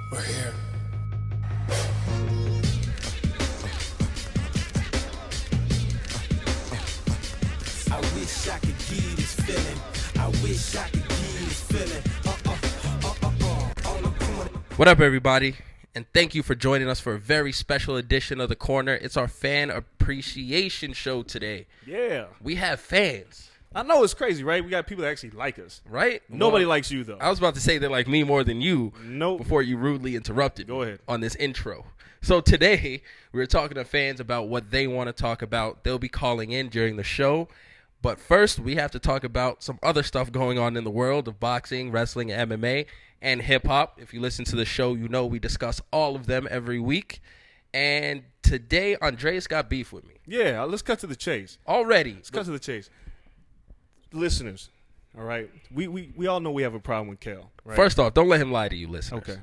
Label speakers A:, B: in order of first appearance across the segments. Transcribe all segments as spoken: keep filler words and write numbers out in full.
A: We're here. I wish I could give you this feeling. I wish I could give you this feeling. Uh, uh, uh, uh, uh, all I'm doing.
B: What up, everybody? And thank you for joining us for a very special edition of The Corner. It's our fan appreciation show today.
C: Yeah.
B: We have fans,
C: I know it's crazy, right? We got people that actually like us.
B: right?
C: Nobody
B: Well,
C: likes you, though.
B: I was about to say they like me more than you
C: Nope.
B: before you rudely interrupted
C: Go
B: me
C: ahead.
B: on this intro. So today, we're talking to fans about what they want to talk about. They'll be calling in during the show. But first, we have to talk about some other stuff going on in the world of boxing, wrestling, M M A, and hip-hop. If you listen to the show, you know we discuss all of them every week. And today, Andreas got beef with me.
C: Yeah, let's cut to the chase.
B: Already.
C: Let's cut to the chase. Listeners, all right? We we, we all know we have a problem with Kel, right?
B: First off, don't let him lie to you, listeners.
C: Okay.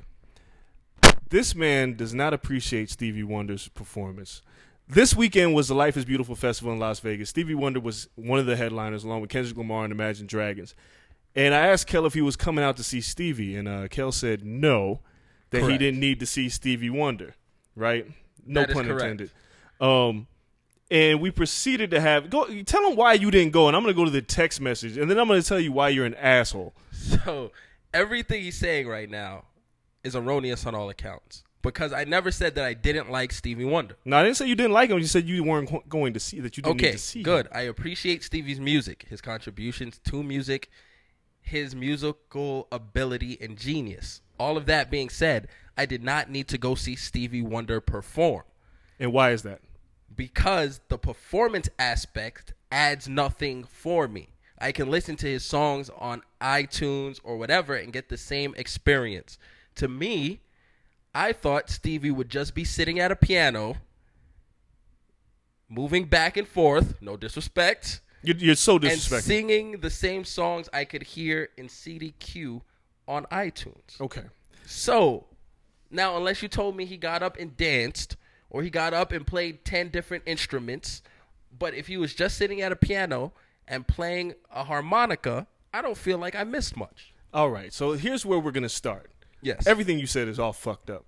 C: This man does not appreciate Stevie Wonder's performance. This weekend was the Life is Beautiful Festival in Las Vegas. Stevie Wonder was one of the headliners along with Kendrick Lamar and Imagine Dragons. And I asked Kel if he was coming out to see Stevie, and uh, Kel said no, that he
B: Correct.
C: didn't need to see Stevie Wonder, right? No
B: That is
C: pun
B: correct.
C: intended. Um, and we proceeded to have go. Tell him why you didn't go, and I'm going to go to the text message, and then I'm going to tell you why you're an asshole.
B: So everything he's saying right now is erroneous on all accounts. Because I never said that I didn't like Stevie Wonder.
C: No, I didn't say you didn't like him. You said you weren't go- going to see that you didn't
B: Okay,
C: need to see.
B: good.
C: him.
B: I appreciate Stevie's music, his contributions to music, his musical ability and genius. All of that being said, I did not need to go see Stevie Wonder perform
C: And why is that?
B: because the performance aspect adds nothing for me. I can listen to his songs on iTunes or whatever and get the same experience. To me, I thought Stevie would just be sitting at a piano, moving back and forth, no disrespect,
C: You're, you're so
B: and
C: disrespectful.
B: singing the same songs I could hear in C D Q on iTunes.
C: Okay.
B: So, now unless you told me he got up and danced, or he got up and played ten different instruments, but if he was just sitting at a piano and playing a harmonica, I don't feel like I missed much.
C: All right. So here's where we're going to start.
B: Yes.
C: Everything you said is all fucked up.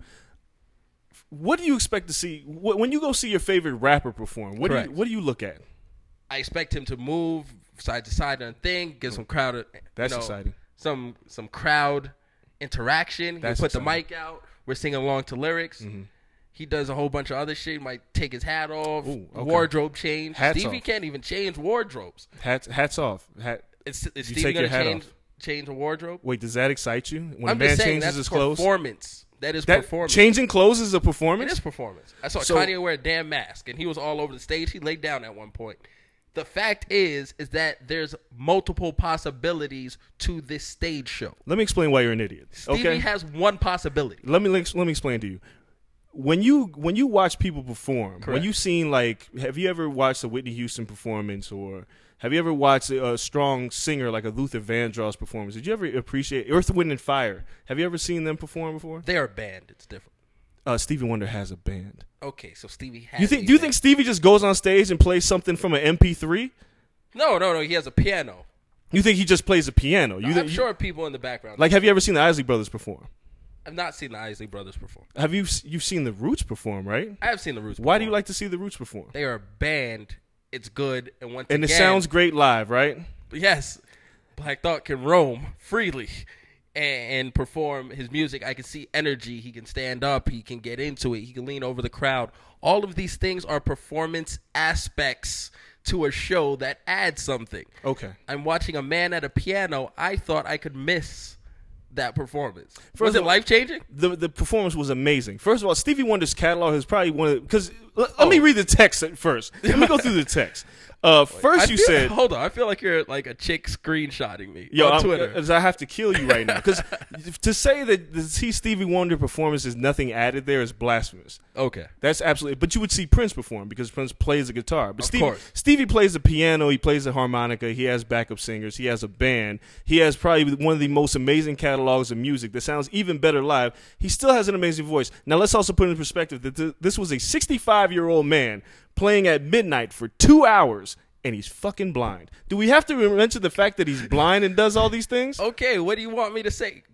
C: What do you expect to see wh- when you go see your favorite rapper perform? What do
B: Correct.
C: you what do you look at?
B: I expect him to move side to side on a thing, get some crowd. you
C: That's
B: know,
C: exciting.
B: Some some crowd interaction.
C: That's
B: He'll put the
C: exciting.
B: mic out. We're singing along to lyrics.
C: Mm-hmm.
B: He does a whole bunch of other shit. He might take his hat off.
C: Ooh, okay.
B: Wardrobe change.
C: Hats
B: Stevie
C: off.
B: can't even change wardrobes.
C: Hats hats off. Hat.
B: Is, is
C: You
B: Stevie
C: take your
B: gonna
C: hat
B: change
C: off.
B: change a wardrobe?
C: Wait, does that excite you when
B: I'm
C: a man
B: just saying
C: changes
B: that's
C: his clothes?
B: performance. That is
C: That
B: performance.
C: changing clothes is a
B: It
C: performance.
B: is performance. I saw
C: So-
B: Kanye wear a damn mask, and he was all over the stage. He laid down at one point. The fact is, is that there's multiple possibilities to this stage show.
C: Let me explain why you're an idiot.
B: Stevie
C: Okay.
B: has one possibility.
C: let me let me explain to you. When you when you watch people perform, when
B: Correct.
C: you've seen like, have you ever watched a Whitney Houston performance, or have you ever watched a, a strong singer like a Luther Vandross performance? Did you ever appreciate Earth, Wind, and Fire? Have you ever seen them perform before?
B: They are a band. It's different.
C: Uh, Stevie Wonder has a band.
B: Okay, so Stevie has.
C: You think?
B: a
C: Do you
B: band.
C: think Stevie just goes on stage and plays something from an M P three?
B: No, no, no. He has a piano.
C: You think he just plays a piano? You
B: I'm
C: think,
B: sure people in the background.
C: Like, have you ever seen the Isley Brothers perform?
B: I've not seen the Isley Brothers perform.
C: Have you? You've seen the Roots perform, right?
B: I have seen the Roots.
C: Why do you
B: perform.
C: like to see the Roots perform?
B: They are a band. It's good, and once
C: And it
B: again,
C: sounds great live, right?
B: yes, Black Thought can roam freely and, and perform his music. I can see energy. He can stand up. He can get into it. He can lean over the crowd. All of these things are performance aspects to a show that adds something.
C: Okay.
B: I'm watching a man at a piano. I thought I could miss that performance.
C: First
B: Was
C: of
B: it
C: all-
B: life changing?
C: The the performance was amazing. First of all, Stevie Wonder's catalog is probably one of because let, let me
B: Oh.
C: read the text at first. Let me go through the text. Uh, first,
B: I
C: you
B: feel-
C: said,
B: hold on. I feel like you're like a chick screenshotting me
C: "Yo,
B: on
C: I'm,
B: Twitter.
C: as I have to kill you right now," because to say that the see Stevie Wonder performance is nothing added there is blasphemous.
B: Okay.
C: That's absolutely. But you would see Prince perform because Prince plays the guitar. But
B: Of
C: Stevie,
B: course.
C: Stevie plays the piano. He plays the harmonica. He has backup singers. He has a band. He has probably one of the most amazing catalogs of music that sounds even better live. He still has an amazing voice. Now let's also put in perspective that th- this was a sixty-five-year-old man playing at midnight for two hours. And he's fucking blind. Do we have to mention the fact that he's blind and does all these things?
B: Okay, what do you want me to say?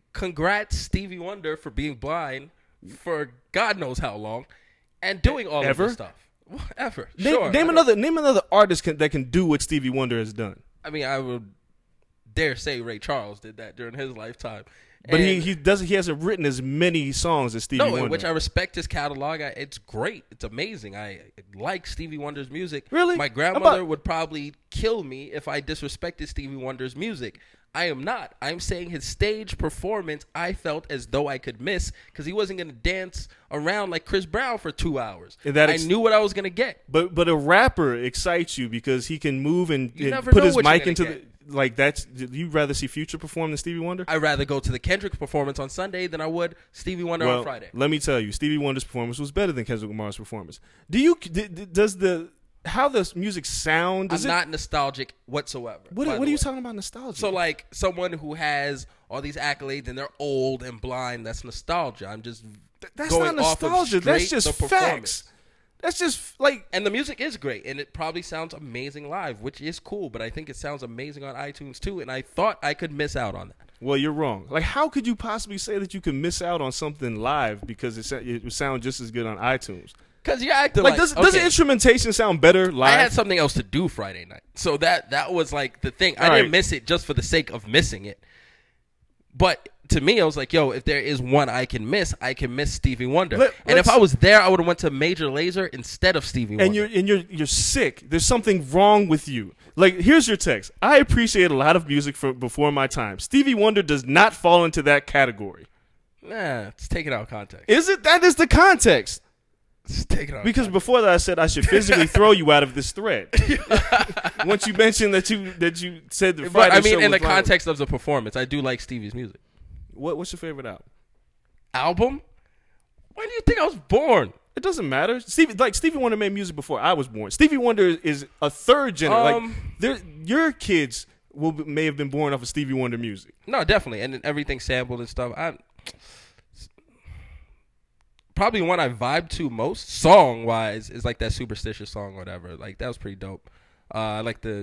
B: congrats Stevie Wonder for being blind for God knows how long and doing all
C: Ever?
B: of this stuff. Ever.
C: Name,
B: Sure.
C: name
B: I
C: another name another artist can, that can do what Stevie Wonder has done.
B: I mean, I would dare say Ray Charles did that during his lifetime.
C: But he,
B: And-
C: he doesn't he hasn't written as many songs as Stevie
B: no,
C: Wonder.
B: in which I respect his catalog. I, it's great. It's amazing. I like Stevie Wonder's music.
C: Really?
B: My grandmother
C: About-
B: would probably kill me if I disrespected Stevie Wonder's music. I am not. I'm saying his stage performance, I felt as though I could miss because he wasn't going to dance around like Chris Brown for two hours.
C: And that
B: I
C: ex-
B: knew what I was going to get.
C: But but a rapper excites you because he can move and,
B: You
C: and
B: never
C: put
B: know
C: his
B: what you're
C: mic
B: gonna
C: into
B: get.
C: the like that's. You'd rather see Future perform than Stevie Wonder?
B: I'd rather go to the Kendrick performance on Sunday than I would Stevie Wonder
C: well,
B: on Friday.
C: let me tell you, Stevie Wonder's performance was better than Kendrick Lamar's performance. Do you d- d- does the how the music sound? Does
B: I'm
C: it,
B: not nostalgic whatsoever.
C: What,
B: by
C: what
B: the
C: are you
B: way.
C: talking about nostalgia?
B: So, like, someone who has all these accolades and they're old and blind, that's nostalgia. I'm just
C: Th- that's
B: going
C: not
B: off of
C: nostalgia. That's
B: straight
C: just
B: the
C: facts.
B: performance.
C: That's just like
B: And the music is great, and it probably sounds amazing live, which is cool, but I think it sounds amazing on iTunes, too, and I thought I could miss out on that.
C: well, you're wrong. Like, how could you possibly say that you can miss out on something live because it, sa- it would sound just as good on iTunes?
B: Because you're acting
C: Like,
B: like,
C: does
B: okay,
C: does the instrumentation sound better
B: I
C: live?
B: had something else to do Friday night. So that that was like the thing. I
C: All
B: didn't
C: right.
B: miss it just for the sake of missing it. But to me, I was like, yo, if there is one I can miss, I can miss Stevie Wonder.
C: Let-
B: and if
C: let's-
B: I was there, I would have went to Major Lazer instead of Stevie Wonder.
C: and you're and you're you're sick. There's something wrong with you. Like, here's your text. I appreciate a lot of music from before my time. Stevie Wonder does not fall into that category.
B: Nah, it's taken out of context.
C: Is it? That is the context.
B: It's taken out of
C: Because
B: context.
C: before that, I said I should physically throw you out of this thread. Once you mentioned that you that you said the
B: But
C: Friday
B: I mean,
C: show
B: in the
C: was live.
B: context of the performance, I do like Stevie's music.
C: What, what's your favorite album?
B: Album? When do you think I was born?
C: It doesn't matter. Stevie, like Stevie Wonder made music before I was born. Stevie Wonder is a third generation.
B: Um,
C: like, there- your kids will be- may have been born off of Stevie Wonder music.
B: No, definitely, and then everything sampled and stuff. I probably one I vibe to most, song wise, is like that Superstitious song, or whatever. Like that was pretty dope. Uh, I like the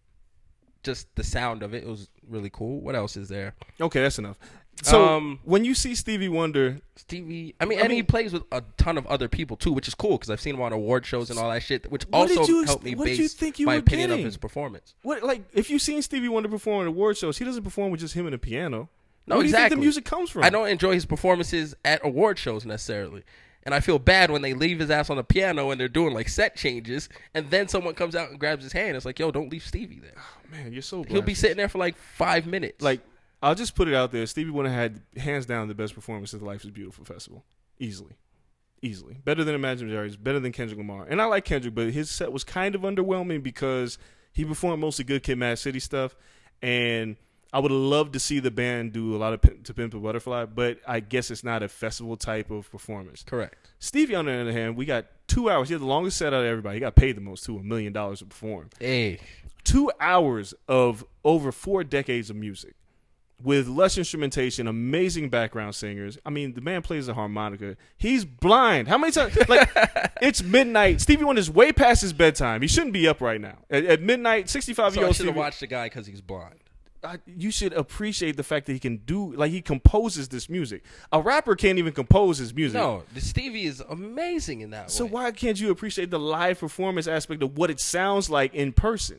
B: just the sound of it. It was really cool. What else is there?
C: Okay, that's enough. So
B: Um,
C: when you see Stevie Wonder,
B: Stevie, I mean,
C: I
B: and he
C: mean-
B: plays with a ton of other people too, which is cool because I've seen him on award shows and all that shit, which
C: What did
B: also
C: you ex-
B: helped me
C: what did
B: base
C: you think you
B: my
C: were
B: opinion
C: getting?
B: of his performance.
C: what like if you've seen Stevie Wonder perform at award shows, he doesn't perform with just him and a piano.
B: No,
C: Where do you
B: exactly.
C: think the music comes from?
B: I don't enjoy his performances at award shows necessarily. And I feel bad when they leave his ass on the piano and they're doing like set changes, and then someone comes out and grabs his hand. It's like, yo, don't leave Stevie there.
C: Man, you're so.
B: He'll be
C: blasphemous.
B: sitting there for like five minutes.
C: Like, I'll just put it out there. Stevie Wonder had hands down the best performance at the Life is Beautiful festival, easily, easily better than Imagine Dragons, better than Kendrick Lamar. And I like Kendrick, but his set was kind of underwhelming because he performed mostly Good Kid, Mad City stuff, and I would have loved to see the band do a lot of Pimp- To Pimp a Butterfly, but I guess it's not a festival type of performance.
B: correct.
C: Stevie, on the other hand, we got two hours. He had the longest set out of everybody. He got paid the most too, a million dollars to perform.
B: Hey,
C: Two hours of over four decades of music with lush instrumentation, amazing background singers. I mean, the man plays the harmonica. He's blind. How many times? Like, it's midnight. Stevie Wonder's way past his bedtime. He shouldn't be up right now. At, at midnight, sixty-five
B: so
C: year
B: I
C: old
B: should have
C: Stevie.
B: watched the guy because he's blind.
C: I, you should appreciate the fact that he can do, like, he composes this music. A rapper can't even compose his music.
B: No, the Stevie is amazing in that
C: So
B: way.
C: why can't you appreciate the live performance aspect of what it sounds like in person?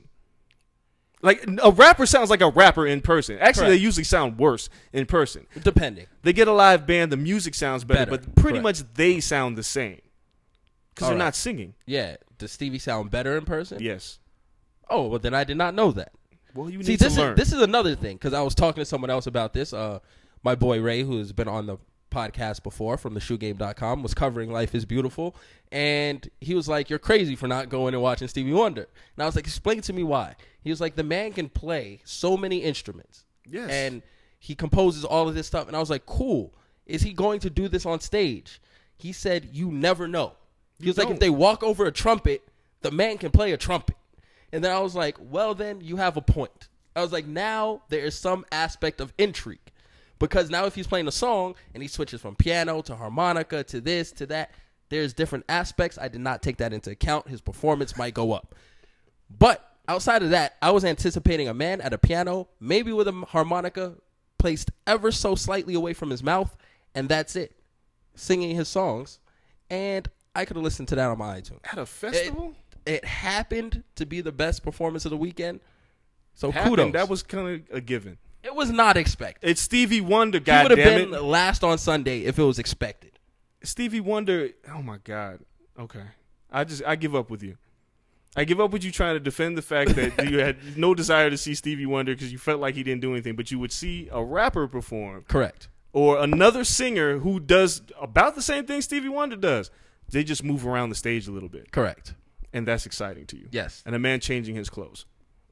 C: Like, a rapper sounds like a rapper in person. Actually,
B: Correct.
C: they usually sound worse in person.
B: Depending.
C: They get a live band, the music sounds better,
B: Better.
C: but pretty
B: Correct.
C: much they sound the same because
B: All
C: they're
B: right.
C: not singing.
B: Yeah. Does Stevie sound better in person?
C: Yes.
B: Oh, well, then I did not know that.
C: Well, you
B: See,
C: need
B: this
C: to
B: is
C: learn.
B: this is another thing because I was talking to someone else about this. Uh, my boy Ray, who has been on the podcast before from the shoe game dot com, was covering Life is Beautiful, and he was like, "You're crazy for not going and watching Stevie Wonder." And I was like, "Explain to me why." He was like, "The man can play so many instruments,
C: Yes.
B: and he composes all of this stuff." And I was like, "Cool. Is he going to do this on stage?" He said, "You never know." He
C: You
B: was like,
C: don't.
B: "If they walk over a trumpet, the man can play a trumpet." And then I was like, well, then you have a point. I was like, now there is some aspect of intrigue. Because now if he's playing a song and he switches from piano to harmonica to this to that, there's different aspects. I did not take that into account. His performance might go up. But outside of that, I was anticipating a man at a piano, maybe with a harmonica, placed ever so slightly away from his mouth, and that's it. Singing his songs. And I could have listened to that on my iTunes.
C: At a festival?
B: It, it happened to be the best performance of the weekend. So
C: Happened,
B: kudos.
C: that was kind of a given.
B: It was not expected.
C: It's Stevie Wonder,
B: He would have
C: goddammit.
B: been last on Sunday if it was expected.
C: Stevie Wonder, oh my God. Okay. I just, I give up with you. I give up with you trying to defend the fact that you had no desire to see Stevie Wonder because you felt like he didn't do anything, but you would see a rapper perform.
B: Correct.
C: Or another singer who does about the same thing Stevie Wonder does. They just move around the stage a little bit.
B: Correct.
C: And that's exciting to you.
B: Yes.
C: And a man changing his clothes.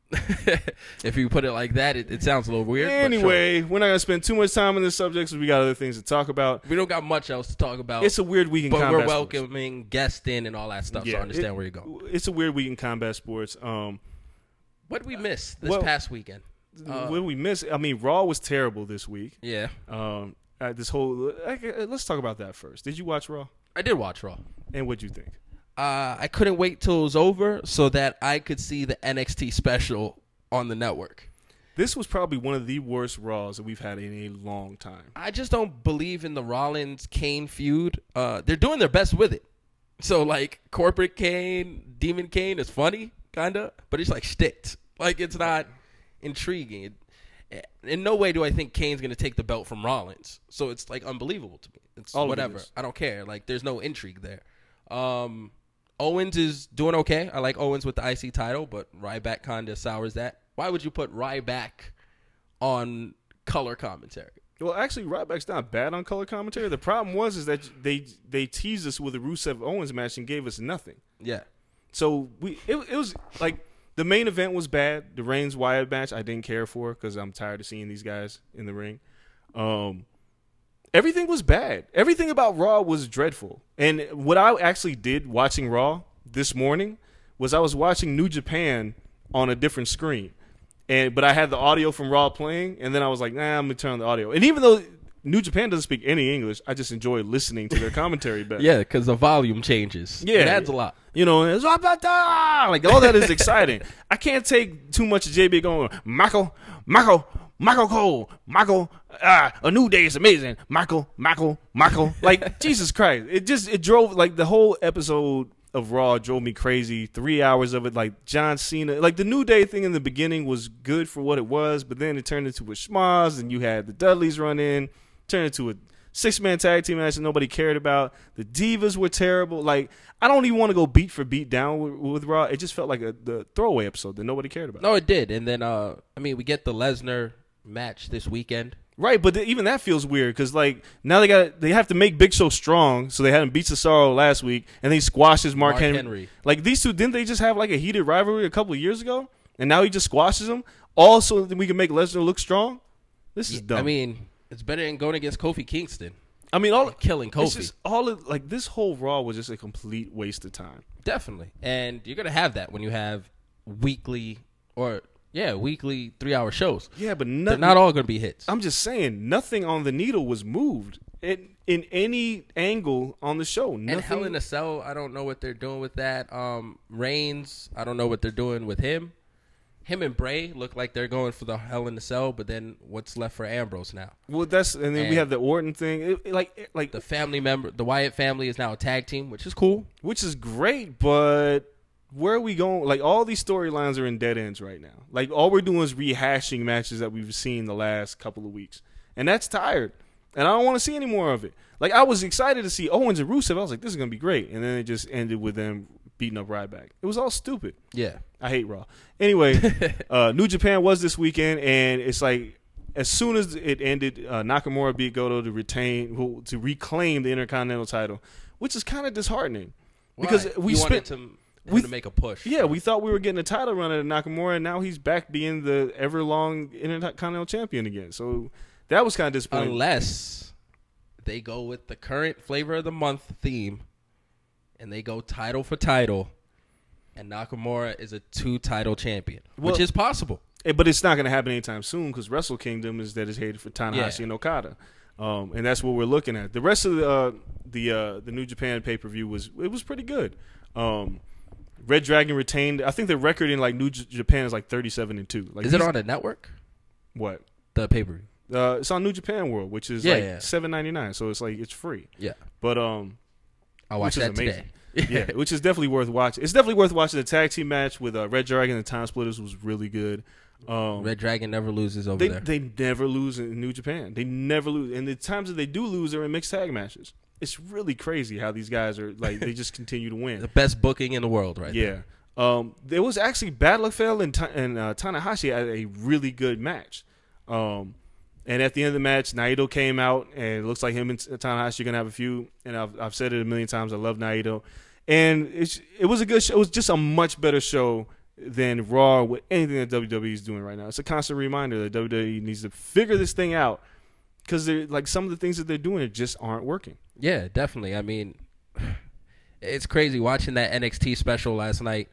B: If you put it like that, it, it sounds a little weird.
C: Anyway,
B: but sure.
C: we're not going to spend too much time on this subject because we got other things to talk about.
B: We don't got much else to talk about.
C: It's a weird week in
B: but
C: combat
B: we're
C: sports.
B: welcoming guests in and all that stuff, so I understand
C: it-
B: where you're going.
C: It's a weird week in combat sports. Um,
B: What did we miss this
C: well,
B: past weekend? Uh,
C: what did we miss? I mean, Raw was terrible this week.
B: Yeah.
C: Um, uh, this whole uh, let's talk about that first. Did you watch Raw?
B: I did watch Raw.
C: And what'd you think?
B: Uh, I couldn't wait till it was over so that I could see the N X T special on the network.
C: This was probably one of the worst Raws that we've had in a long time.
B: I just don't believe in the Rollins-Kane feud. Uh, they're doing their best with it. So, like, corporate Kane, Demon Kane is funny, kind of, but it's like shticked. Like, it's not intriguing. It, in no way do I think Kane's going to take the belt from Rollins. So it's, like, unbelievable to me. It's
C: All of it
B: whatever.
C: is.
B: I don't care. Like, there's no intrigue there. Um, Owens is doing okay. I like Owens with the I C title, but Ryback kind of sours that. Why would you put Ryback on color commentary?
C: Well, actually, Ryback's not bad on color commentary. The problem was is that they they teased us with a Rusev Owens match and gave us nothing.
B: Yeah.
C: So we it, it was like the main event was bad. The Reigns Wyatt match I didn't care for because I'm tired of seeing these guys in the ring. Um, everything was bad. Everything about Raw was dreadful. And what I actually did watching Raw this morning was I was watching New Japan on a different screen. And but I had the audio from Raw playing, and then I was like, nah, I'm gonna turn on the audio. And even though New Japan doesn't speak any English, I just enjoy listening to their commentary better.
B: Yeah, because the volume changes.
C: Yeah.
B: It adds a lot.
C: You know, it's like all that is exciting. I can't take too much of J B going, Michael, Michael, Michael Cole, Michael, ah, a new day is amazing. Michael, Michael, Michael. Like, Jesus Christ. It just, it drove, like, the whole episode of Raw drove me crazy. Three hours of it, like John Cena. Like, the New Day thing in the beginning was good for what it was, but then it turned into a schmoz, and you had the Dudleys run in, turned into a six-man tag team match that nobody cared about. The Divas were terrible. Like, I don't even want to go beat for beat down with, with Raw. It just felt like a the throwaway episode that nobody cared about.
B: No, it did. And then, uh, I mean, we get the Lesnar match this weekend.
C: Right, but th- even that feels weird because, like, now they got they have to make Big Show strong, so they had him beat Cesaro last week, and they squashes Mark,
B: Mark
C: Henry.
B: Henry.
C: Like, these two, didn't they just have, like, a heated rivalry a couple of years ago? And now he just squashes him, all so that we can make Lesnar look strong? This is dumb.
B: I mean, it's better than going against Kofi Kingston.
C: I mean, all
B: Killing
C: It's
B: Kofi.
C: just all of, like, this whole Raw was just a complete waste of time.
B: Definitely. And you're going to have that when you have weekly or, yeah, weekly three-hour shows.
C: Yeah, but
B: They're
C: nothing.
B: not all going to be hits.
C: I'm just saying, nothing on the needle was moved in, in any angle on the show. Nothing.
B: And Hell in a Cell, I don't know what they're doing with that. Um, Reigns, I don't know what they're doing with him. Him and Bray look like they're going for the Hell in a Cell, but then what's left for Ambrose now?
C: Well, that's and then we
B: And-
C: have the Orton thing. It, it, like, it- like
B: The family member, the Wyatt family is now a tag team, which is cool.
C: which is great, but where are we going? Like, all these storylines are in dead ends right now. Like, all we're doing is rehashing matches that we've seen the last couple of weeks, and that's tired. And I don't want to see any more of it. Like, I was excited to see Owens and Rusev. I was like, this is gonna be great, and then it just ended with them beating up Ryback. It was all stupid.
B: Yeah.
C: I hate Raw. Anyway, uh, New Japan was this weekend, and it's like as soon as it ended, uh, Nakamura beat Goto to retain, well, to reclaim the Intercontinental title, which is kind of disheartening because
B: Why?
C: we
B: you
C: spent.
B: wanted to,
C: we
B: him to make a push.
C: Yeah, we thought we were getting a title run at Nakamura, and now he's back being the ever-long Intercontinental champion again. So that was kind of disappointing.
B: Unless they go with the current flavor of the month theme and they go title for title and Nakamura is a two-title champion,
C: Well-
B: which is possible.
C: Eh, But it's not going to happen anytime soon because Wrestle Kingdom is dedicated for Tanahashi
B: Yeah.
C: and Okada, um, and that's what we're looking at. The rest of the uh, the uh, the New Japan pay per view was it was pretty good. Um, Red Dragon retained. I think the record in like New J- Japan is like thirty seven and two. Like
B: Is it
C: he's-
B: on a network?
C: what?
B: The pay-per-view.
C: Uh, it's on New Japan World, which is
B: Yeah,
C: like
B: yeah.
C: seven ninety nine. So it's like it's free.
B: Yeah.
C: But um,
B: I'll watch
C: which is
B: that
C: amazing.
B: today.
C: yeah, which is definitely worth watching. It's definitely worth watching. The tag team match with uh, Red Dragon and Time Splitters was really good. Um,
B: Red Dragon never loses over
C: they
B: there.
C: they never lose in New Japan. They never lose, and the times that they do lose are in mixed tag matches. It's really crazy how these guys are like they just continue to win.
B: The best booking in the world, right
C: Yeah.
B: there.
C: Um, there was actually Battlefell and, Ta- and uh, Tanahashi had a really good match. Um, and at the end of the match, Naito came out, and it looks like him and Tanahashi are going to have a few. And I've, I've said it a million times. I love Naito. And it's, it was a good show. It was just a much better show than Raw with anything that W W E is doing right now. It's a constant reminder that W W E needs to figure this thing out because like some of the things that they're doing just aren't working.
B: Yeah, definitely. I mean, it's crazy watching that N X T special last night,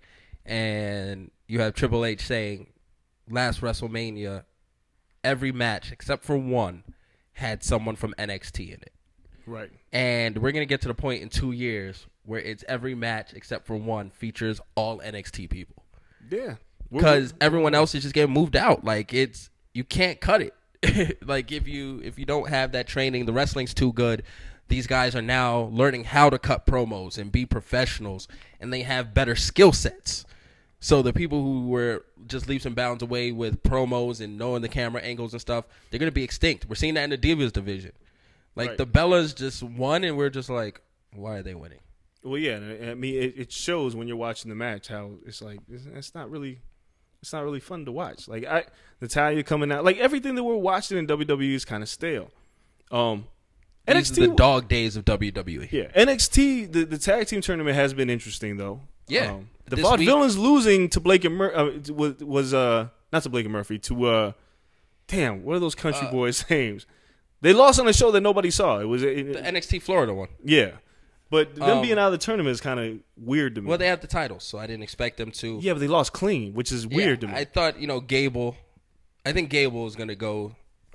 B: and you have Triple H saying, last WrestleMania, every match except for one had someone from N X T in it.
C: Right.
B: And we're going to get to the point in two years where it's every match except for one features all N X T people.
C: Yeah.
B: Because everyone else is just getting moved out. Like, it's, you can't cut it. Like, if you if you don't have that training, the wrestling's too good. These guys are now learning how to cut promos and be professionals, and they have better skill sets. So the people who were just leaps and bounds away with promos and knowing the camera angles and stuff, they're going to be extinct. We're seeing that in the Divas division. Like,
C: Right.
B: the Bellas just won, and we're just like, why are they winning?
C: Well, yeah. I mean, it, it shows when you're watching the match how it's like it's, it's not really, it's not really fun to watch. Like I, Natalia coming out, like everything that we're watching in W W E is kind of stale. Um,
B: These
C: N X T,
B: are the dog days of W W E.
C: yeah, N X T, the, the tag team tournament has been interesting though.
B: Yeah.
C: um, the
B: This
C: Vaudevillains losing to Blake and Mur- uh, was was uh not to Blake and Murphy to uh, damn, what are those country
B: Uh,
C: boys' names? They lost on a show that nobody saw. It was it,
B: The N X T Florida one.
C: yeah, but them
B: Um,
C: being out of the tournament is kind of weird to me.
B: Well, they have the titles, so I didn't expect them to.
C: yeah, but they lost clean, which is weird
B: Yeah,
C: to me.
B: I thought, you know, Gable. I think Gable is going to go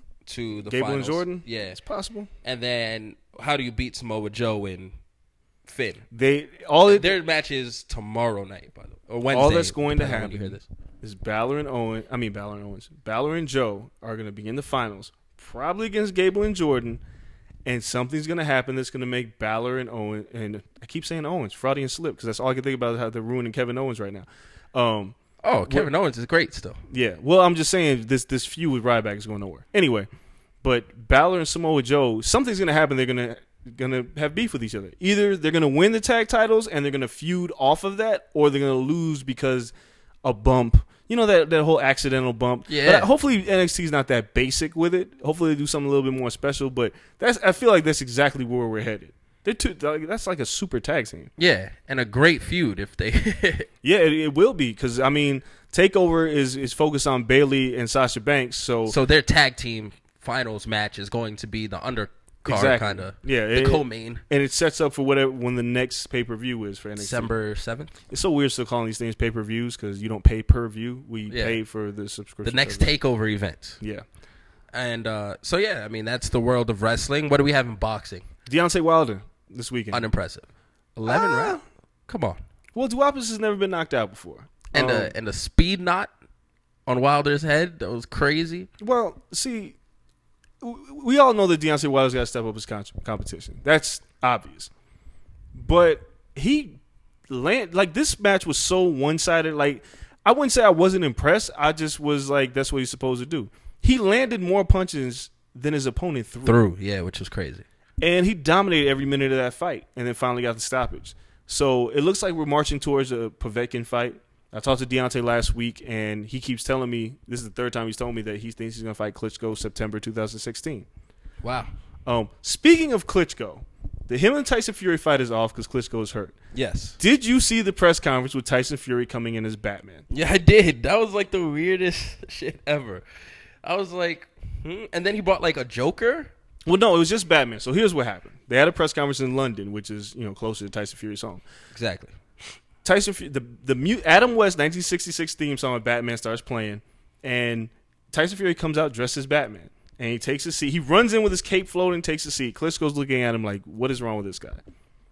B: to the
C: Gable
B: finals.
C: and Jordan?
B: Yeah.
C: It's possible.
B: And then how do you beat Samoa Joe and Finn?
C: They all it,
B: Their match is tomorrow night, by the way, or Wednesday.
C: all that's going to
B: depending on when
C: happen
B: you hear this.
C: is Balor and Owen. I mean Balor and Owens. Balor and Joe are going to be in the finals, probably against Gable and Jordan, and something's going to happen that's going to make Balor and Owen. And I keep saying Owens, Freudian slip, because that's all I can think about is how they're ruining Kevin Owens right now. Um,
B: Oh, Kevin Owens is great still.
C: yeah. Well, I'm just saying this this feud with Ryback is going nowhere. Anyway, but Balor and Samoa Joe, something's going to happen. They're going to gonna have beef with each other. Either they're gonna win the tag titles and they're gonna feud off of that, or they're gonna lose because a bump. You know, that that whole accidental bump.
B: Yeah.
C: But hopefully N X T is not that basic with it. Hopefully they do something a little bit more special. But that's I feel like that's exactly where we're headed. They're too, that's like a super tag team.
B: Yeah, and a great feud if they.
C: Yeah, it, it will be because I mean, Takeover is is focused on Bayley and Sasha Banks. So
B: So their tag team finals match is going to be the undercard
C: Exactly.
B: kind of.
C: Yeah,
B: the
C: it-
B: co-main.
C: and it sets up for whatever when the next pay per view is for N X T.
B: December seventh.
C: It's so weird still calling these things pay per views because you don't pay per view. We
B: Yeah.
C: pay for the subscription.
B: The next
C: service.
B: takeover event.
C: Yeah.
B: And uh, so, yeah, I mean, that's the world of wrestling. What do we have in boxing?
C: Deontay Wilder this weekend.
B: Unimpressive. eleven
C: Ah.
B: rounds? Come on.
C: Well, Duapas has never been knocked out before.
B: And,
C: Um,
B: the, and the speed knot on Wilder's head, that was crazy.
C: Well, see, w- we all know that Deontay Wilder's got to step up his con- competition. That's obvious. But he land like this match was so one sided. Like I wouldn't say I wasn't impressed. I just was like, that's what he's supposed to do. He landed more punches than his opponent threw,
B: Through, yeah, which was crazy.
C: and he dominated every minute of that fight, and then finally got the stoppage. So it looks like we're marching towards a Povetkin fight. I talked to Deontay last week, and he keeps telling me this is the third time he's told me that he thinks he's going to fight Klitschko September twenty sixteen.
B: Wow.
C: Um, speaking of Klitschko, the him and Tyson Fury fight is off because Klitschko is hurt.
B: Yes.
C: Did you see the press conference with Tyson Fury coming in as Batman?
B: Yeah, I did. That was like the weirdest shit ever. I was like, hmm? And then he brought like a Joker.
C: Well, no, it was just Batman. So here's what happened. They had a press conference in London, which is you know closer to Tyson Fury's home.
B: Exactly.
C: Tyson, Fu- the the mu- Adam West nineteen sixty-six theme song of Batman starts playing, and Tyson Fury comes out dressed as Batman, and he takes a seat. He runs in with his cape floating, takes a seat. Klitschko's looking at him like, "What is wrong with this guy?"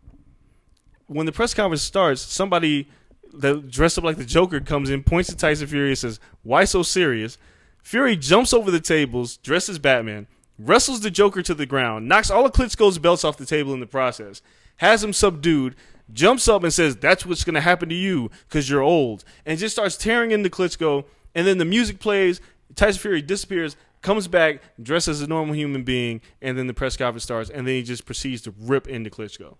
C: When the press conference starts, somebody that dressed up like the Joker comes in, points to Tyson Fury, and says, "Why so serious?" Fury jumps over the tables, dressed as Batman, wrestles the Joker to the ground, knocks all of Klitschko's belts off the table in the process, has him subdued, jumps up and says, "That's what's going to happen to you because you're old," and just starts tearing into Klitschko. And then the music plays, Tyson Fury disappears, comes back, dressed as a normal human being, and then the press conference starts, and then he just proceeds to rip into Klitschko.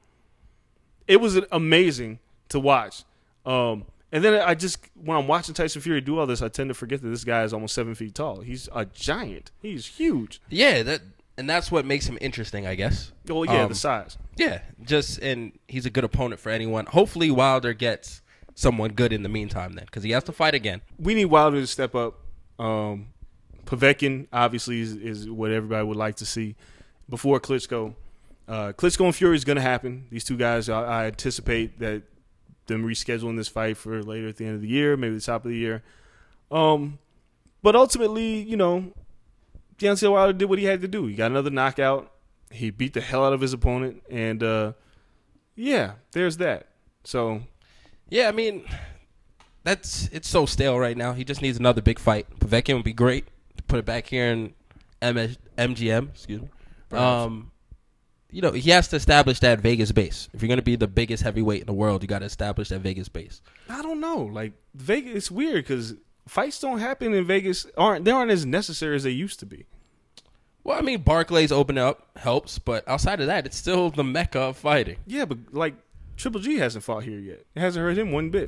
C: It was amazing to watch. Um, and then I just, when I'm watching Tyson Fury do all this, I tend to forget that this guy is almost seven feet tall. He's a giant. He's huge.
B: Yeah, that and that's what makes him interesting, I guess.
C: Oh, yeah,
B: Um,
C: the size.
B: Yeah, just and he's a good opponent for anyone. Hopefully, Wilder gets someone good in the meantime, then, because he has to fight again.
C: We need Wilder to step up. Um, Povetkin, obviously, is, is what everybody would like to see before Klitschko. Uh, Klitschko and Fury is going to happen. These two guys, I, I anticipate that them rescheduling this fight for later at the end of the year, maybe the top of the year. Um, but ultimately, you know, Deontay Wilder did what he had to do. He got another knockout. He beat the hell out of his opponent, and uh, yeah, there's that. So,
B: yeah, I mean, that's it's so stale right now. He just needs another big fight. Povetkin would be great to put it back here in M G M. Excuse me.
C: Perhaps.
B: Um, you know, he has to establish that Vegas base. If you're going to be the biggest heavyweight in the world, you got to establish that Vegas base.
C: I don't know. Like Vegas, it's weird because fights don't happen in Vegas. aren't They aren't as necessary as they used to be.
B: Well, I mean, Barclays open up helps, but outside of that, it's still the mecca of fighting.
C: Yeah, but like Triple G hasn't fought here yet. It hasn't hurt him one bit.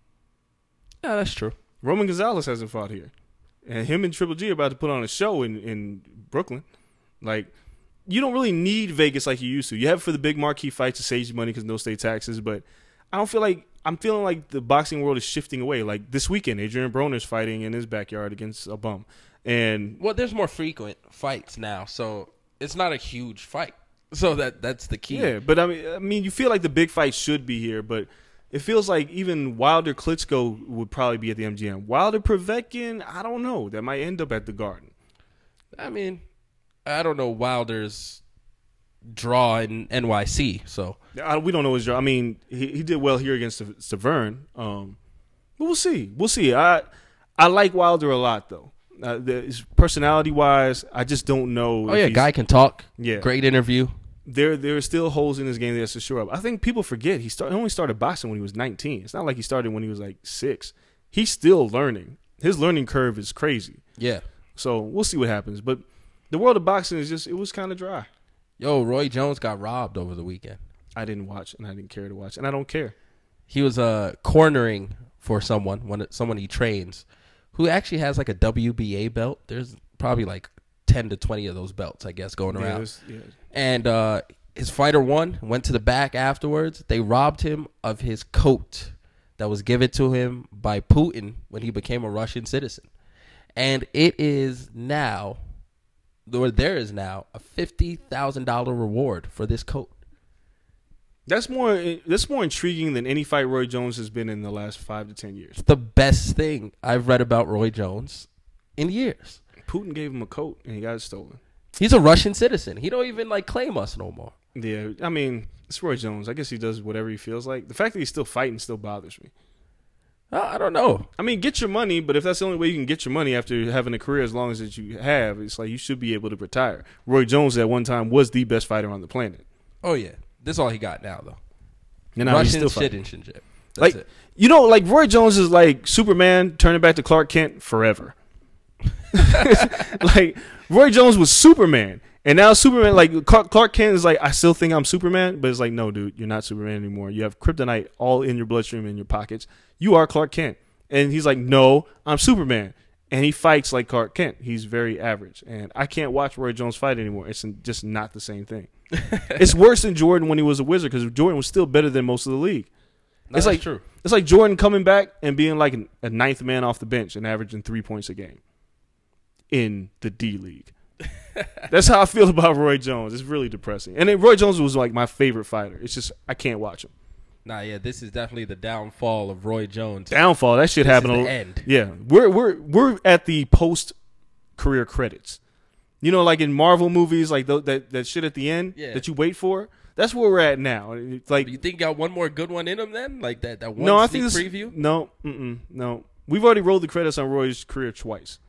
B: Yeah, that's true.
C: Roman Gonzalez hasn't fought here, and him and Triple G are about to put on a show in in Brooklyn. Like, you don't really need Vegas like you used to. You have it for the big marquee fights to save you money because no state taxes, but I don't feel like I'm feeling like the boxing world is shifting away. Like this weekend, Adrian Broner's fighting in his backyard against a bum, and
B: Well, there's more frequent fights now, so it's not a huge fight. So that that's the key.
C: yeah. But I mean, I mean, you feel like the big fight should be here, but it feels like even Wilder Klitschko would probably be at the M G M. Wilder Povetkin, I don't know. That might end up at the Garden.
B: I mean, I don't know Wilder's draw in N Y C, so
C: I, we don't know his. I mean, he he did well here against Severn. Um, but we'll see. We'll see. I I like Wilder a lot though. Uh, the, personality wise, I just don't know.
B: oh
C: if
B: yeah,
C: he's-
B: guy can talk.
C: Yeah.
B: Great interview.
C: There there are still holes in his game that has to shore up. I think people forget he start, he only started boxing when he was nineteen. It's not like he started when he was like six. He's still learning. His learning curve is crazy.
B: Yeah.
C: So we'll see what happens. But the world of boxing is just, it was kind of dry.
B: Yo, Roy Jones got robbed over the weekend.
C: I didn't watch, and I didn't care to watch, and I don't care.
B: He was uh cornering for someone, one someone he trains, who actually has like a W B A belt. There's probably like ten to twenty of those belts, I guess, going
C: Yeah,
B: around.
C: there's- yeah.
B: And uh, his fighter won, went to the back afterwards. They robbed him of his coat that was given to him by Putin when he became a Russian citizen. And it is now, or there is now, a fifty thousand dollars reward for this coat.
C: That's more that's more intriguing than any fight Roy Jones has been in the last five to ten years.
B: It's the best thing I've read about Roy Jones in years.
C: Putin gave him a coat, and he got it stolen.
B: He's a Russian citizen. He don't even like claim us no more.
C: Yeah, I mean, it's Roy Jones. I guess he does whatever he feels like. The fact that he's still fighting still bothers me.
B: Uh, I don't know.
C: I mean, get your money, but if that's the only way you can get your money after having a career as long as that you have, it's like you should be able to retire. Roy Jones at one time was the best fighter on the planet.
B: Oh yeah, this is all he got now though.
C: And now he's
B: Russian
C: still fighting.
B: citizenship. That's
C: Like,
B: it.
C: you know, like Roy Jones is like Superman turning back to Clark Kent forever. Like, Roy Jones was Superman. And now Superman, like, Clark, Clark Kent is like, I still think I'm Superman. But it's like, no, dude, you're not Superman anymore. You have kryptonite all in your bloodstream, in your pockets. You are Clark Kent. And he's like, no, I'm Superman. And he fights like Clark Kent. He's very average. And I can't watch Roy Jones fight anymore. It's just not the same thing. It's worse than Jordan when he was a Wizard, because Jordan was still better than most of the league.
B: No,
C: it's
B: that's
C: like
B: true.
C: It's like Jordan coming back and being like an, a ninth man off the bench and averaging three points a game in the D League. That's how I feel about Roy Jones. It's really depressing. And then Roy Jones was like my favorite fighter. It's just I can't watch him.
B: Nah, yeah, this is definitely the downfall of Roy Jones.
C: Downfall. That shit
B: This
C: happened.
B: is
C: a-
B: the end.
C: Yeah, we're we're we're at the post career credits. You know, like in Marvel movies, like th- that that shit at the end
B: Yeah.
C: that you wait for. That's where we're at now. It's like
B: You think got one more good one in him then? Like that, that one
C: no, I
B: sneak
C: think this,
B: preview?
C: no, mm-mm, no. We've already rolled the credits on Roy's career twice.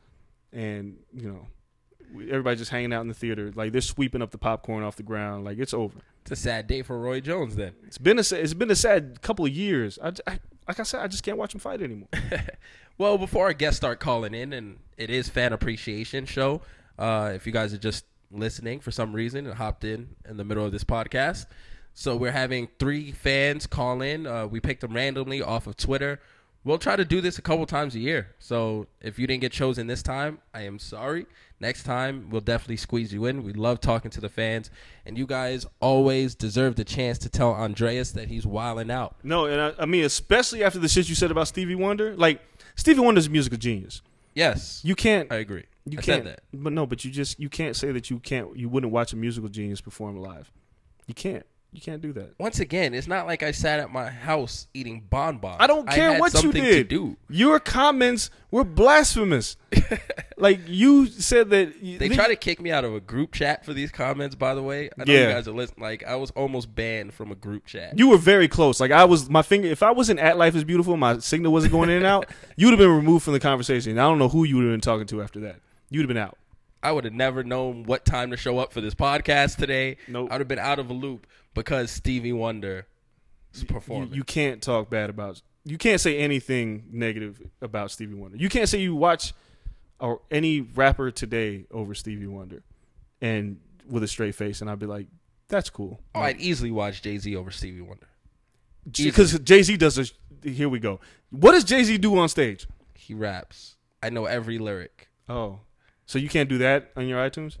C: and you know, we, everybody just hanging out in the theater. Like they're sweeping up the popcorn off the ground. Like it's over.
B: It's a sad day for Roy Jones then.
C: It's been a it's been a sad couple of years. I, I like I said, I just can't watch him fight anymore.
B: Well, before our guests start calling in, and it is Fan Appreciation Show. Uh, if you guys are just listening for some reason and hopped in in the middle of this podcast, so we're having three fans call in. Uh, we picked them randomly off of Twitter. We'll try to do this a couple times a year. So if you didn't get chosen this time, I am sorry. Next time, we'll definitely squeeze you in. We love talking to the fans. And you guys always deserve the chance to tell Andreas that he's wilding out.
C: No, and I, I mean, especially after the shit you said about Stevie Wonder. Like, Stevie Wonder's a musical genius.
B: Yes.
C: You can't.
B: I agree.
C: You
B: I
C: can't,
B: said that.
C: But no, but you just, you can't say that you can't, you wouldn't watch a musical genius perform live. You can't. You can't do that.
B: Once again, it's not like I sat at my house eating bonbons.
C: I don't care
B: I had
C: what you
B: something
C: did.
B: To do.
C: Your comments were blasphemous. Like you said that
B: They try to kick me out of a group chat for these comments. By the way, I know
C: Yeah.
B: you guys are listening. Like I was almost banned from a group chat.
C: You were very close. Like I was, my finger. If I wasn't at Life is Beautiful, my signal wasn't going in and out. You would have been removed from the conversation. I don't know who you would have been talking to after that. You'd have been out.
B: I would have never known what time to show up for this podcast today.
C: Nope.
B: I would have been out of a loop because Stevie Wonder is
C: You,
B: performing.
C: you can't talk bad about. You can't say anything negative about Stevie Wonder. You can't say you watch or any rapper today over Stevie Wonder, and with a straight face, and I'd be like, "That's cool."
B: oh, I'd easily watch Jay-Z over Stevie Wonder.
C: Because Jay Z does a. Here we go. What does Jay Z do on stage?
B: He raps. I know every lyric.
C: Oh, so you can't do that on your iTunes?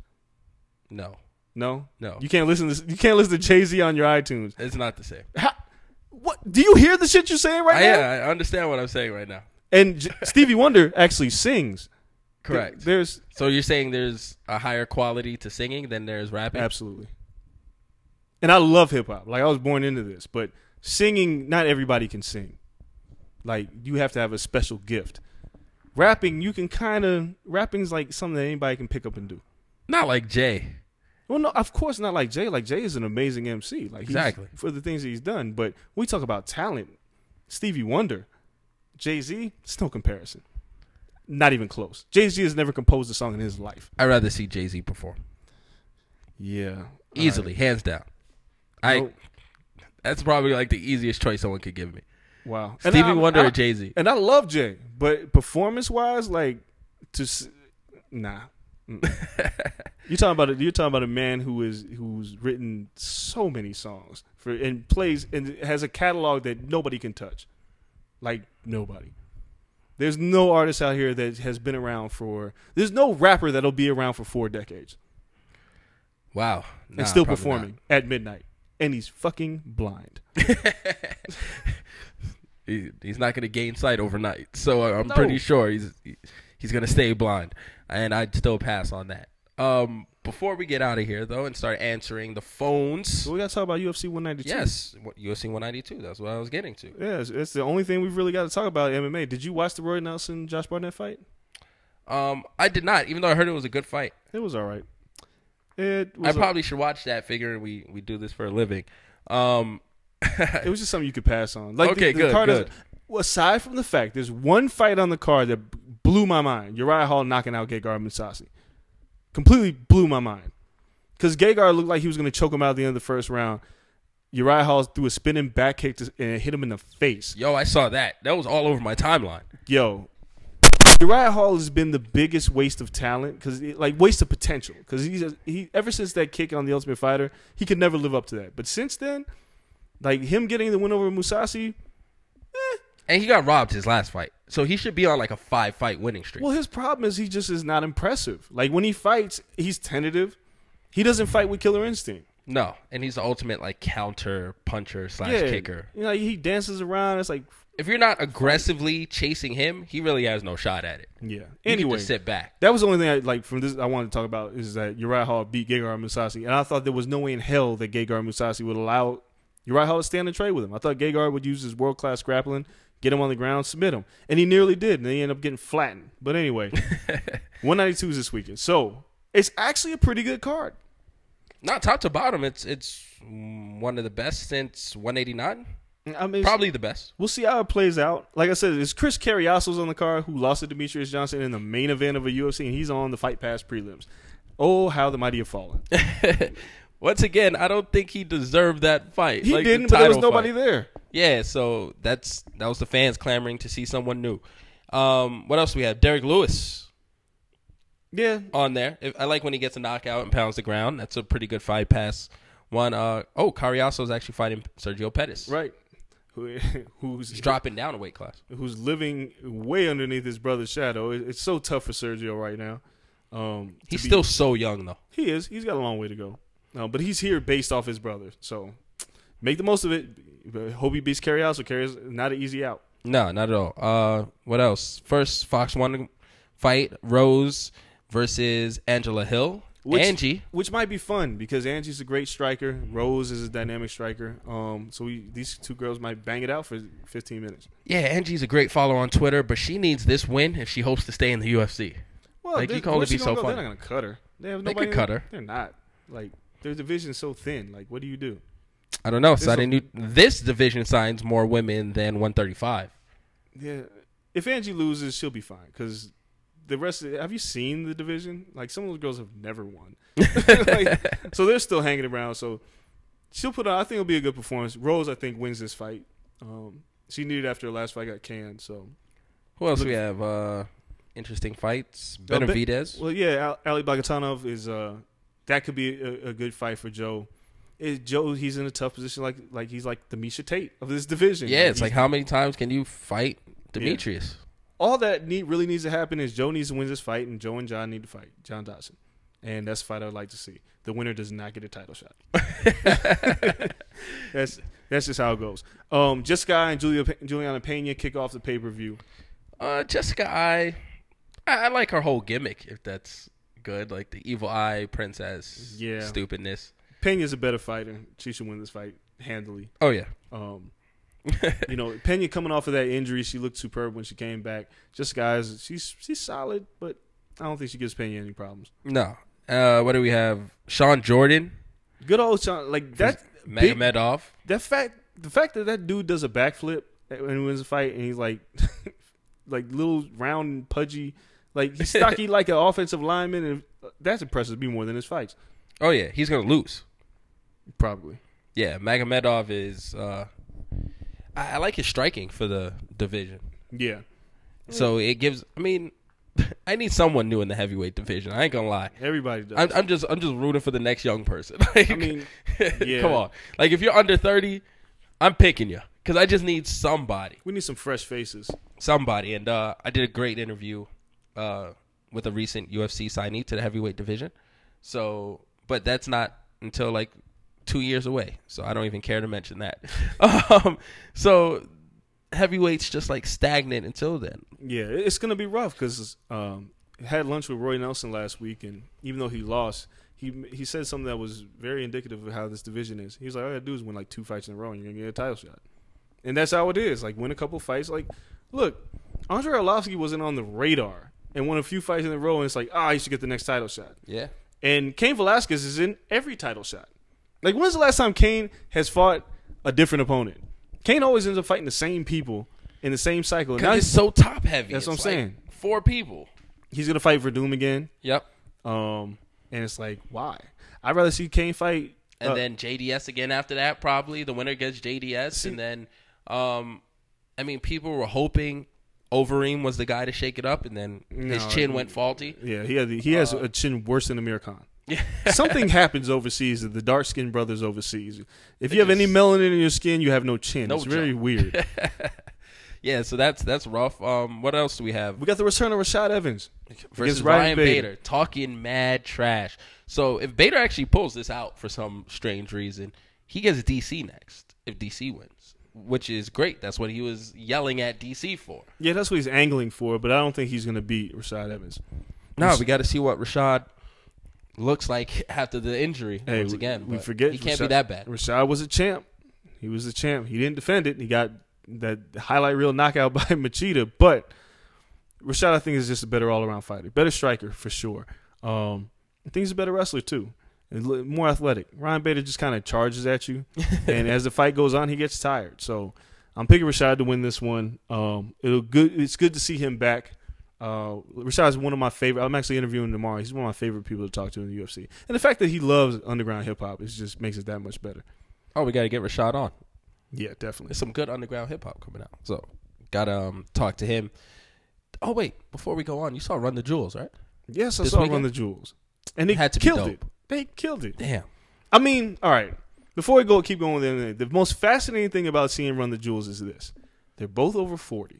B: No,
C: No,
B: no.
C: You can't listen to you can't listen to Jay Z on your iTunes.
B: It's not the same.
C: How, what do you hear the shit you're saying right
B: I,
C: now?
B: yeah, I understand what I'm saying right now.
C: And J- Stevie Wonder actually sings.
B: Correct.
C: Th- There's
B: So you're saying there's a higher quality to singing than there's rapping?
C: absolutely. And I love hip hop. Like I was born into this, but singing, not everybody can sing. Like you have to have a special gift. Rapping, you can kind of rapping's like something that anybody can pick up and do.
B: Not like Jay.
C: Well, no, of course not like Jay. Like Jay is an amazing M C. Like he's-
B: Exactly.
C: for the things that he's done. But we talk about talent. Stevie Wonder, Jay Z, it's no comparison. Not even close. Jay Z has never composed a song in his life.
B: I'd rather see Jay-Z perform.
C: Yeah,
B: Easily, hands down. I.
C: Nope.
B: That's probably like the easiest choice someone could give me.
C: Wow,
B: Stevie
C: I-
B: Wonder
C: I-
B: or Jay-Z?
C: And I love Jay, but performance wise, like to s- nah. Mm-mm. You're talking about a, you're talking about a man who is who's written so many songs for and plays and has a catalog that nobody can touch, like nobody. There's no artist out here that has been around for. There's no rapper that'll be around for four decades
B: Wow.
C: and
B: Nah,
C: still
B: probably
C: performing at midnight, and he's fucking blind.
B: not. He, he's not going to gain sight overnight. So uh, I'm
C: No.
B: pretty sure he's he's going to stay blind. And I'd still pass on that. Um, before we get out of here, though, and start answering the phones.
C: So we gotta talk about U F C one ninety-two.
B: Yes, what- U F C one ninety-two. That's what I was getting to.
C: Yeah, it's, it's the only thing we've really got to talk about in M M A. Did you watch the Roy Nelson Josh Barnett fight?
B: Um, I did not, even though I heard it was a good fight.
C: It was all right. It
B: I
C: was.
B: probably should watch that, figuring we, we do this for a living. Um,
C: a, it was just something you could pass on. Like
B: Okay,
C: the, the
B: good,
C: card
B: good.
C: doesn't- well, aside from the fact, there's one fight on the card that blew my mind. Uriah Hall knocking out Gegard Mousasi. Completely blew my mind. Because Gegard looked like he was going to choke him out at the end of the first round. Uriah Hall threw a spinning back kick to, and hit him in the face.
B: yo, I saw that. That was all over my timeline.
C: Yo, Uriah Hall has been the biggest waste of talent, because like waste of potential. Because he's a, he ever since that kick on the Ultimate Fighter, he could never live up to that. But since then, like him getting the win over Mousasi,
B: And he got robbed his last fight. So he should be on like a five fight winning streak.
C: well, his problem is he just is not impressive. Like when he fights, he's tentative. He doesn't fight with killer instinct.
B: No. And he's the ultimate like counter puncher slash
C: Yeah,
B: kicker.
C: you know, he dances around. It's like,
B: If you're not aggressively chasing him, he really has no shot at it.
C: yeah.
B: You
C: Anyway,
B: can just sit back.
C: that was the only thing I like from this. I wanted to talk about is that Uriah Hall beat Gegard Mousasi, and I thought there was no way in hell that Gegard Mousasi would allow Uriah Hall to stand and trade with him. I thought Gegard would use his world class grappling, get him on the ground, submit him, and he nearly did, and then he ended up getting flattened. But anyway, one ninety-two is this weekend, so it's actually a pretty good card.
B: Not top to bottom. It's it's mm, one of the best since one eighty-nine.
C: I mean,
B: Probably the best.
C: we'll see how it plays out. Like I said, it's Chris Carriasos on the card who lost to Demetrius Johnson in the main event of a U F C, and he's on the Fight Pass prelims. Oh, how the mighty have fallen.
B: Once again, I don't think he deserved that fight.
C: He
B: like the
C: didn't, but there was
B: title
C: nobody
B: fight.
C: there.
B: Yeah, so that's that was the fans clamoring to see someone new. Um, what else do we have? Derek Lewis
C: Yeah.
B: on there. If, I like when he gets a knockout and pounds the ground. That's a pretty good fight pass. One, uh, oh, Carriaso is actually fighting Sergio Pettis.
C: Right. Who, who's
B: He's dropping down a weight class.
C: who's living way underneath his brother's shadow. It, it's so tough for Sergio right now. Um, to
B: He's
C: be-
B: still so young, though.
C: He is. He's got a long way to go. Uh, but he's here based off his brother. So make the most of it. Hope he beats Carriaso. Carries not an easy out.
B: No, not at all. Uh, what else? First, Fox one fight, Rose versus Angela Hill.
C: Which,
B: Angie.
C: Which might be fun because Angie's a great striker. Rose is a dynamic striker. Um, so we, these two girls might bang it out for fifteen minutes.
B: Yeah, Angie's a great follower on Twitter, but she needs this win if she hopes to stay in the U F C.
C: Well,
B: Like,
C: they-
B: you can only
C: where's she
B: be
C: gonna
B: so
C: go?
B: funny.
C: They're not going to cut her. They, have
B: They
C: nobody
B: could cut her.
C: They're not. Like, their division's so thin. Like, what do you do?
B: I don't know.
C: This
B: So I
C: will-
B: didn't. This division signs more women than one thirty-five.
C: Yeah. If Angie loses, she'll be fine because the rest of have you seen the division? Like, some of those girls have never won. Like, so they're still hanging around. So she'll put on, I think it'll be a good performance. Rose, I think, wins this fight. Um, she needed after her last fight, got canned. So,
B: Who else
C: Look-
B: we have? Uh, interesting fights.
C: Uh, Ben-
B: Benavidez.
C: well, yeah, Al- Ali Bagatanov is, uh, that could be a, a good fight for Joe. It, Joe, he's in a tough position. Like, like he's like the Misha Tate of this division.
B: Yeah, it's
C: he's-
B: like how many times can you fight Demetrius?
C: all that need, really needs to happen is Joe needs to win this fight, and Joe and John need to fight. John Dodson. And that's a fight I'd like to see. The winner does not get a title shot. that's that's just how it goes. Um, Jessica and Julia, Juliana Pena kick off the pay per view.
B: Uh, Jessica, I, I I like her whole gimmick. If that's good, like the evil eye princess,
C: Yeah.
B: stupidness.
C: Pena's a better fighter. She should win this fight handily.
B: Oh yeah,
C: Um, you know, Pena coming off of that injury, she looked superb when she came back. Jessica is she's she's solid, but I don't think she gives Pena any problems.
B: no. Uh, what do we have? Sean Jordan,
C: Good old Sean, like that. big-
B: Magomedov.
C: That fact, the fact that that dude does a backflip when he wins a fight, and he's like, like little round and pudgy, like he's stocky like an offensive lineman, and that's impressive me more than his fights.
B: Oh yeah, he's gonna lose.
C: Probably.
B: Yeah, Magomedov is. Uh, I, I like his striking for the division.
C: Yeah.
B: So it gives. I mean, I need someone new in the heavyweight division. I ain't gonna lie.
C: Everybody does.
B: I'm, I'm just. I'm just rooting for the next young person. Like,
C: I mean, yeah.
B: come on. Like if you're under thirty, I'm picking you because I just need somebody.
C: we need some fresh faces.
B: Somebody. And uh, I did a great interview uh, with a recent U F C signee to the heavyweight division. So, but that's not until like two years away. So I don't even care to mention that. um, so heavyweight's just like stagnant until then.
C: Yeah, it- it's gonna be rough because um, I had lunch with Roy Nelson last week, and even though he lost, he he said something that was very indicative of how this division is. He was like, "All you gotta do is win like two fights in a row, and you're gonna get a title shot." And that's how it is. Like, win a couple fights. Like, look, Andre Arlovsky wasn't on the radar and won a few fights in a row, and it's like, ah, you should get the next title shot.
B: Yeah.
C: And Cain Velasquez is in every title shot. Like, when's the last time Cain has fought a different opponent? Cain always ends up fighting the same people in the same cycle. And now
B: Because it's
C: he's,
B: so top heavy.
C: That's
B: It's
C: what I'm
B: like
C: saying.
B: Four people.
C: he's gonna fight Verdum again.
B: Yep.
C: Um, and it's like, why? I'd rather see Cain fight.
B: And
C: uh,
B: then J D S again after that, probably. The winner gets J D S.
C: See-
B: and then, um, I mean, people were hoping Overeem was the guy to shake it up, and then his
C: No,
B: chin
C: he-
B: went faulty.
C: yeah, he had the, he has
B: Uh,
C: a chin worse than Amir Khan.
B: Yeah.
C: Something happens overseas to the dark skinned brothers overseas. If
B: They
C: you have any
B: just-
C: melanin in your skin, you have no chin.
B: No
C: it's very
B: joke.
C: weird.
B: Yeah, so that's that's rough. Um, what else do we have?
C: We got the return of Rashad Evans
B: Versus
C: against
B: Ryan Bader. talking mad trash. So if Bader actually pulls this out for some strange reason, he gets D C next if D C wins, which is great. That's what he was yelling at D C for.
C: Yeah, that's what he's angling for, but I don't think he's going to beat Rashad Evans.
B: No, we got to see what Rashad looks like after the injury
C: Hey,
B: once
C: we-
B: again.
C: we
B: but
C: forget
B: he can't
C: Rashad-
B: be that bad.
C: Rashad was a champ. He was a champ. He didn't defend it. He got that highlight reel knockout by Machida, but Rashad, I think, is just a better all around fighter, better striker for sure. Um, I think he's a better wrestler too. and look- more athletic. Ryan Bader just kind of charges at you, and as the fight goes on, he gets tired. So I'm picking Rashad to win this one. Um, it'll good. It's good to see him back. Uh, Rashad's one of my favorite. I'm actually interviewing him tomorrow. He's one of my favorite people to talk to in the U F C, and the fact that he loves underground hip hop, it just makes it that much better.
B: Oh, we got to get Rashad on.
C: Yeah, definitely.
B: There's some good underground hip hop coming out. So, got to um, talk to him. Oh, wait. Before we go on, you saw Run the Jewels, right?
C: Yes, I
B: This
C: saw
B: weekend?
C: Run the Jewels, and they
B: Had to be
C: killed
B: dope.
C: it. They killed it.
B: Damn.
C: I mean, all right. Before we go, keep going with it. The most fascinating thing about seeing Run the Jewels is this: they're both over forty,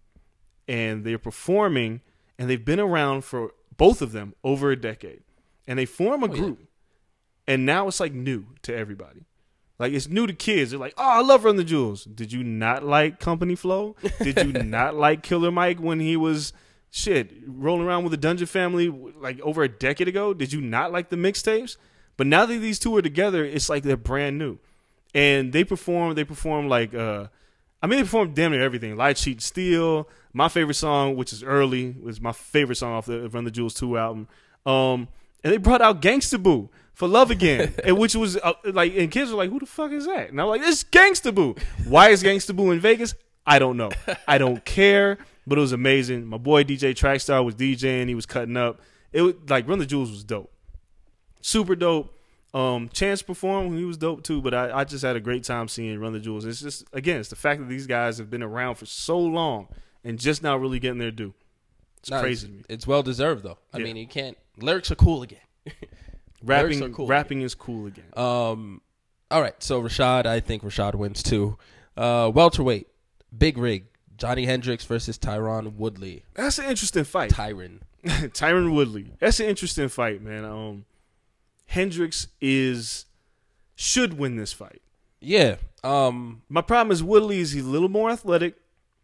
C: and they're performing, and they've been around for both of them over a decade, and they form a
B: Oh, yeah.
C: group, and now it's like new to everybody. Like, it's new to kids. They're like, oh, I love Run the Jewels. Did you not like Company Flow? Did you not like Killer Mike when he was, shit, rolling around with the Dungeon Family like over a decade ago? Did you not like the mixtapes? But now that these two are together, it's like they're brand new. And they perform, they perform like, uh, I mean, they perform damn near everything. Light Sheet Steel, my favorite song, which is Early, was my favorite song off the Run the Jewels two album. Um, and they brought out Gangsta Boo for Love Again, and which was uh, like, and kids were like, who the fuck is that? And I'm like, it's Gangsta Boo. Why is Gangsta Boo in Vegas? I don't know. I don't care, but it was amazing. My boy D J Trackstar was DJing. He was cutting up. It was like, Run the Jewels was dope. Super dope. Um, Chance performed. He was dope too, but I, I just had a great time seeing Run the Jewels. It's just, again, it's the fact that these guys have been around for so long and just now really getting their due. It's
B: No,
C: crazy to
B: It's,
C: me.
B: it's well deserved, though. I
C: Yeah.
B: mean, you can't. Lyrics are cool again.
C: Rapping,
B: lyrics are cool
C: rapping is cool again.
B: Um, all right, so Rashad, I think Rashad wins too. Uh, welterweight, Big Rig, Johnny Hendricks versus Tyron Woodley.
C: That's an interesting fight.
B: Tyron.
C: Tyron Woodley. That's an interesting fight, man. Um, Hendricks is should win this fight.
B: Yeah. Um,
C: My problem is Woodley is he's a little more athletic.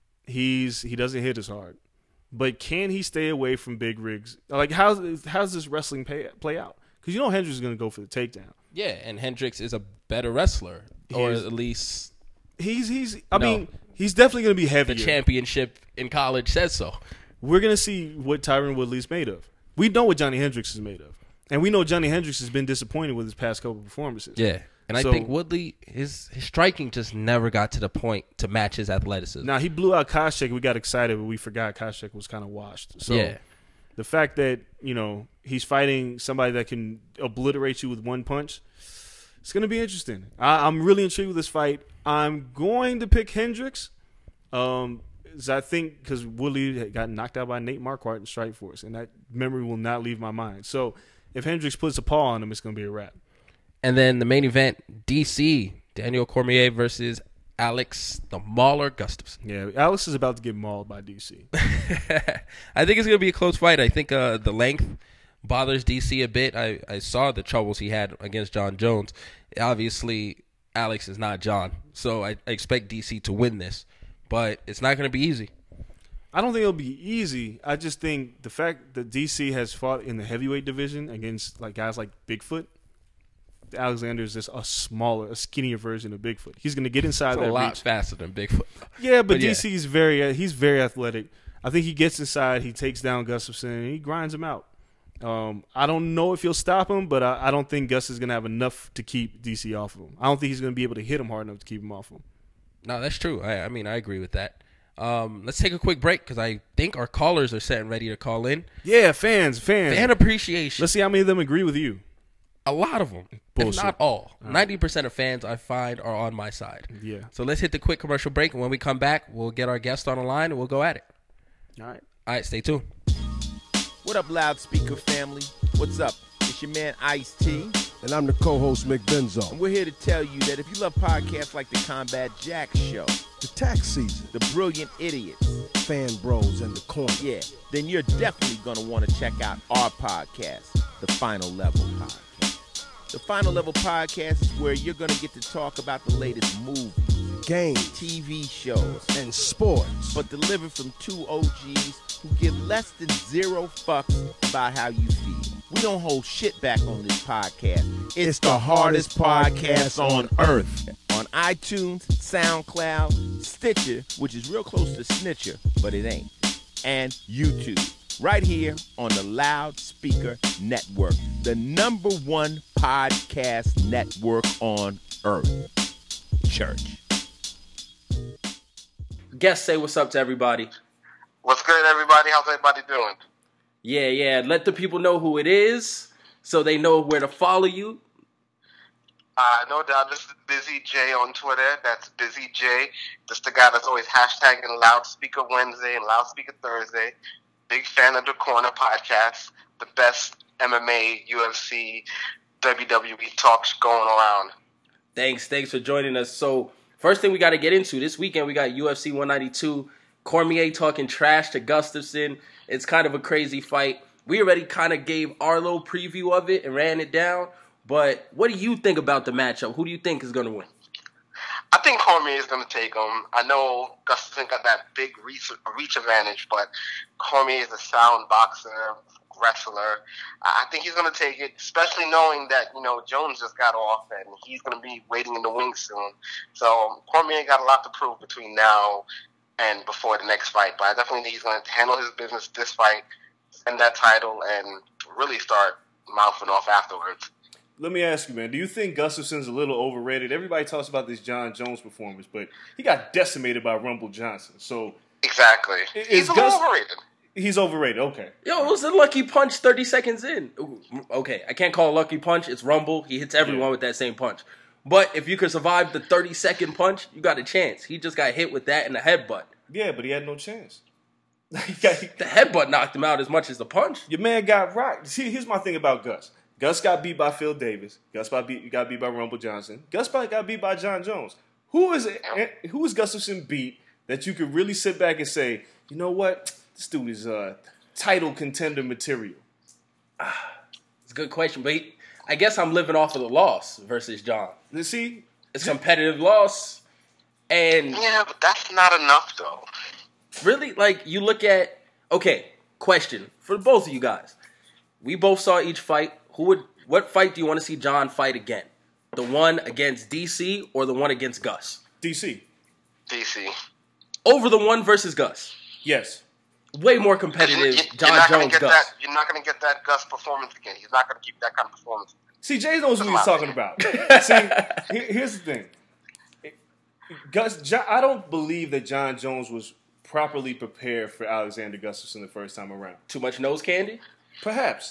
C: He's he doesn't hit as hard, but can he stay away from big rigs? Like how's how's this wrestling pay, play out? Because you know Hendricks is going to go for the takedown.
B: yeah, and Hendricks is a better wrestler,
C: He
B: or
C: is.
B: at least
C: He's he's. I
B: No.
C: mean, he's definitely going to be
B: the
C: heavier.
B: championship in college says so.
C: We're going to see what Tyron Woodley's made of. We know what Johnny Hendricks is made of, and we know Johnny Hendricks has been disappointed with his past couple performances.
B: Yeah. And
C: So-
B: I think Woodley, his his striking just never got to the point to match his athleticism.
C: Now he blew out Koscheck. We got excited, but we forgot Koscheck was kind of washed. So
B: Yeah.
C: the fact that you know he's fighting somebody that can obliterate you with one punch, it's going to be interesting. I, I'm really intrigued with this fight. I'm going to pick Hendricks. Um, 'cause I think because Woodley got knocked out by Nate Marquardt in Strikeforce, and that memory will not leave my mind. So if Hendricks puts a paw on him, it's going to be a wrap.
B: And then the main event, D C, Daniel Cormier versus Alex the Mauler Gustafson.
C: Yeah, Alex is about to get mauled by D C.
B: I think it's going to be a close fight. I think uh, the length bothers D C a bit. I, I saw the troubles he had against John Jones. Obviously, Alex is not John, so I, I expect D C to win this. But it's not going to be easy.
C: I don't think it'll be easy. I just think the fact that D C has fought in the heavyweight division against like guys like Bigfoot, Alexander is just a smaller, a skinnier version of Bigfoot. He's going to get inside
B: It's
C: that
B: a lot
C: reach.
B: faster than Bigfoot.
C: Yeah, but,
B: but yeah.
C: D C is very he's very athletic. I think he gets inside, he takes down Gustafson, and he grinds him out. Um, I don't know if he'll stop him, but I, I don't think Gus is going to have enough to keep D C off of him. I don't think he's going to be able to hit him hard enough to keep him off of him.
B: No, that's true. I, I mean, I agree with that. Um, let's take a quick break because I think our callers are set and ready to call in.
C: Yeah, fans, fans.
B: Fan appreciation.
C: Let's see how many of them agree with you.
B: A lot of them,
C: Bullshit.
B: if not all. ninety percent of fans I find are on my side.
C: Yeah.
B: So let's hit the quick commercial break, and when we come back, we'll get our guest on the line, and we'll go at it.
C: All right.
B: All right, stay tuned.
D: What up, loudspeaker family? What's up? It's your man Ice-T,
E: And I'm the co-host, Mick Benzo.
D: and we're here to tell you that if you love podcasts like the Combat Jack Show,
E: The tax season,
D: The Brilliant Idiots,
E: Fan Bros in the corner.
D: yeah, then you're definitely going to want to check out our podcast, The Final Level Podcast. The Final Level Podcast is where you're going to get to talk about the latest movies,
E: Games
D: T V shows,
E: and sports.
D: but delivered from two O Gs who give less than zero fucks about how you feel. We don't hold shit back on this podcast. It's,
E: It's
D: the,
E: the
D: hardest
E: hardest
D: podcast
E: podcast
D: on
E: on
D: earth. On iTunes, SoundCloud, Stitcher, which is real close to Snitcher, but it ain't, and YouTube. right here on the Loudspeaker Network, the number one podcast network on earth. Church.
B: Guest, say what's up to everybody.
F: What's good, everybody? How's everybody doing?
B: Yeah, yeah. Let the people know who it is so they know where to follow you.
F: Uh, no doubt, this is Busy J on Twitter. That's Busy J. This is the guy that's always hashtagging Loudspeaker Wednesday and Loudspeaker Thursday. Big fan of the Corner podcast, the best M M A, U F C, W W E talks going around.
B: Thanks, thanks for joining us. So, first thing we got to get into, this weekend we got U F C one ninety-two, Cormier talking trash to Gustafsson. It's kind of a crazy fight. We already kind of gave our little preview of it and ran it down. But what do you think about the matchup? Who do you think is going to win?
F: I think Cormier is going to take him. I know Gustafsson got that big reach, reach advantage, but Cormier is a sound boxer, wrestler. I think he's going to take it, especially knowing that, you know, Jones just got off and he's going to be waiting in the wings soon. So Cormier got a lot to prove between now and before the next fight. But I definitely think he's going to handle his business this fight, defend that title, and really start mouthing off afterwards.
C: Let me ask you, man, do you think Gustafsson's a little overrated? Everybody talks about this John Jones performance, but he got decimated by Rumble Johnson. So
F: Exactly. He's a little
C: Gus-
F: overrated.
C: He's overrated, okay.
B: Yo, it was a lucky punch thirty seconds in. Ooh, okay, I can't call it a lucky punch. It's Rumble. He hits everyone
C: Yeah.
B: with that same punch. But if you could survive the thirty-second punch, you got a chance. He just got hit with that in the headbutt.
C: Yeah, but he had no chance. He got-
B: The headbutt knocked him out as much as the punch.
C: Your man got rocked. See, here's my thing about Gus. Gus got beat by Phil Davis. Gus got beat, got beat by Rumble Johnson. Gus probably got beat by John Jones. Who is who is Gustafsson beat that you could really sit back and say, you know what, this dude is uh, title contender material?
B: It's a good question, but he, I guess I'm living off of the loss versus John.
C: You see,
B: It's competitive loss, and
F: Yeah, but that's not enough, though.
B: really, like, you look at, okay, question for both of you guys. We both saw each fight. Who would, what fight do you want to see John fight again? The one against D C or the one against Gus?
C: D C.
F: D C.
B: Over the one versus Gus.
C: Yes.
B: Way more
F: You-
B: competitive,
F: you-
B: John
F: you're not gonna
B: Jones,
F: get
B: Gus.
F: that. You're not going to get that Gus performance again. He's not going to keep that kind of performance.
C: See, Jay knows what he's talking about. See, here- here's the thing. Gus, John, I don't believe that John Jones was properly prepared for Alexander Gustafsson the first time around.
B: Too much nose candy?
C: Perhaps.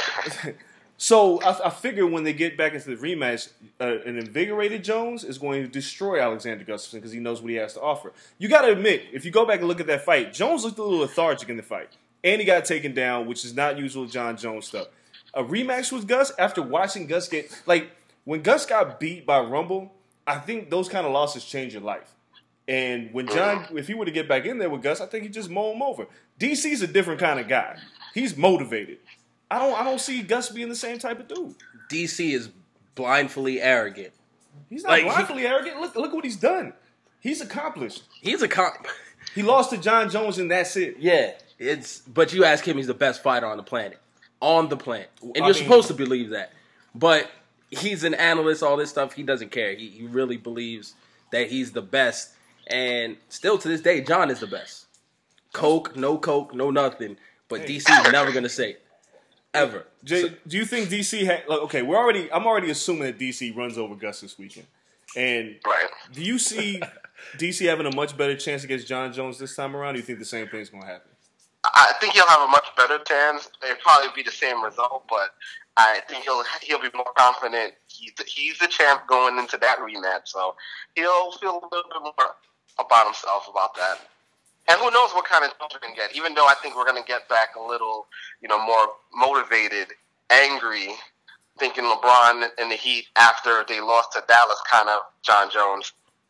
C: So I, I figure when they get back into the rematch, uh, an invigorated Jones is going to destroy Alexander Gustafsson because he knows what he has to offer. You got to admit, if you go back and look at that fight, Jones looked a little lethargic in the fight, and he got taken down, which is not usual John Jones stuff. A rematch with Gus after watching Gus get like when Gus got beat by Rumble, I think those kind of losses change your life. And when John, if he were to get back in there with Gus, I think he just mow him over. D C's a different kind of guy. He's motivated. I don't I don't see Gus being the same type of dude.
B: D C is blindfully arrogant.
C: He's not
B: Like, he-
C: blindly arrogant. Look look what he's done. He's accomplished.
B: He's a con.
C: He lost to John Jones and that's it.
B: Yeah, it's. But you ask him, he's the best fighter on the planet, on the planet, and
C: I
B: you're
C: mean-
B: supposed to believe that. But he's an analyst, all this stuff. He doesn't care. He, he really believes that he's the best, and still to this day, John is the best. Coke, no coke, no nothing. But D C's never gonna say it. Ever.
C: Jay,
B: So-
C: do you think D C had like, okay, we're already I'm already assuming that D C runs over Gus this weekend. And
F: Right.
C: do you see D C having a much better chance against John Jones this time around? Or do you think the same thing's gonna happen?
F: I think he'll have a much better chance. It'll probably be the same result, but I think he'll he'll be more confident. He's the, he's the champ going into that rematch, so he'll feel a little bit more about himself about that. And who knows what kind of jump we're going to get, even though I think we're going to get back a little, you know, more motivated, angry, thinking LeBron and the Heat after they lost to Dallas kind of John Jones.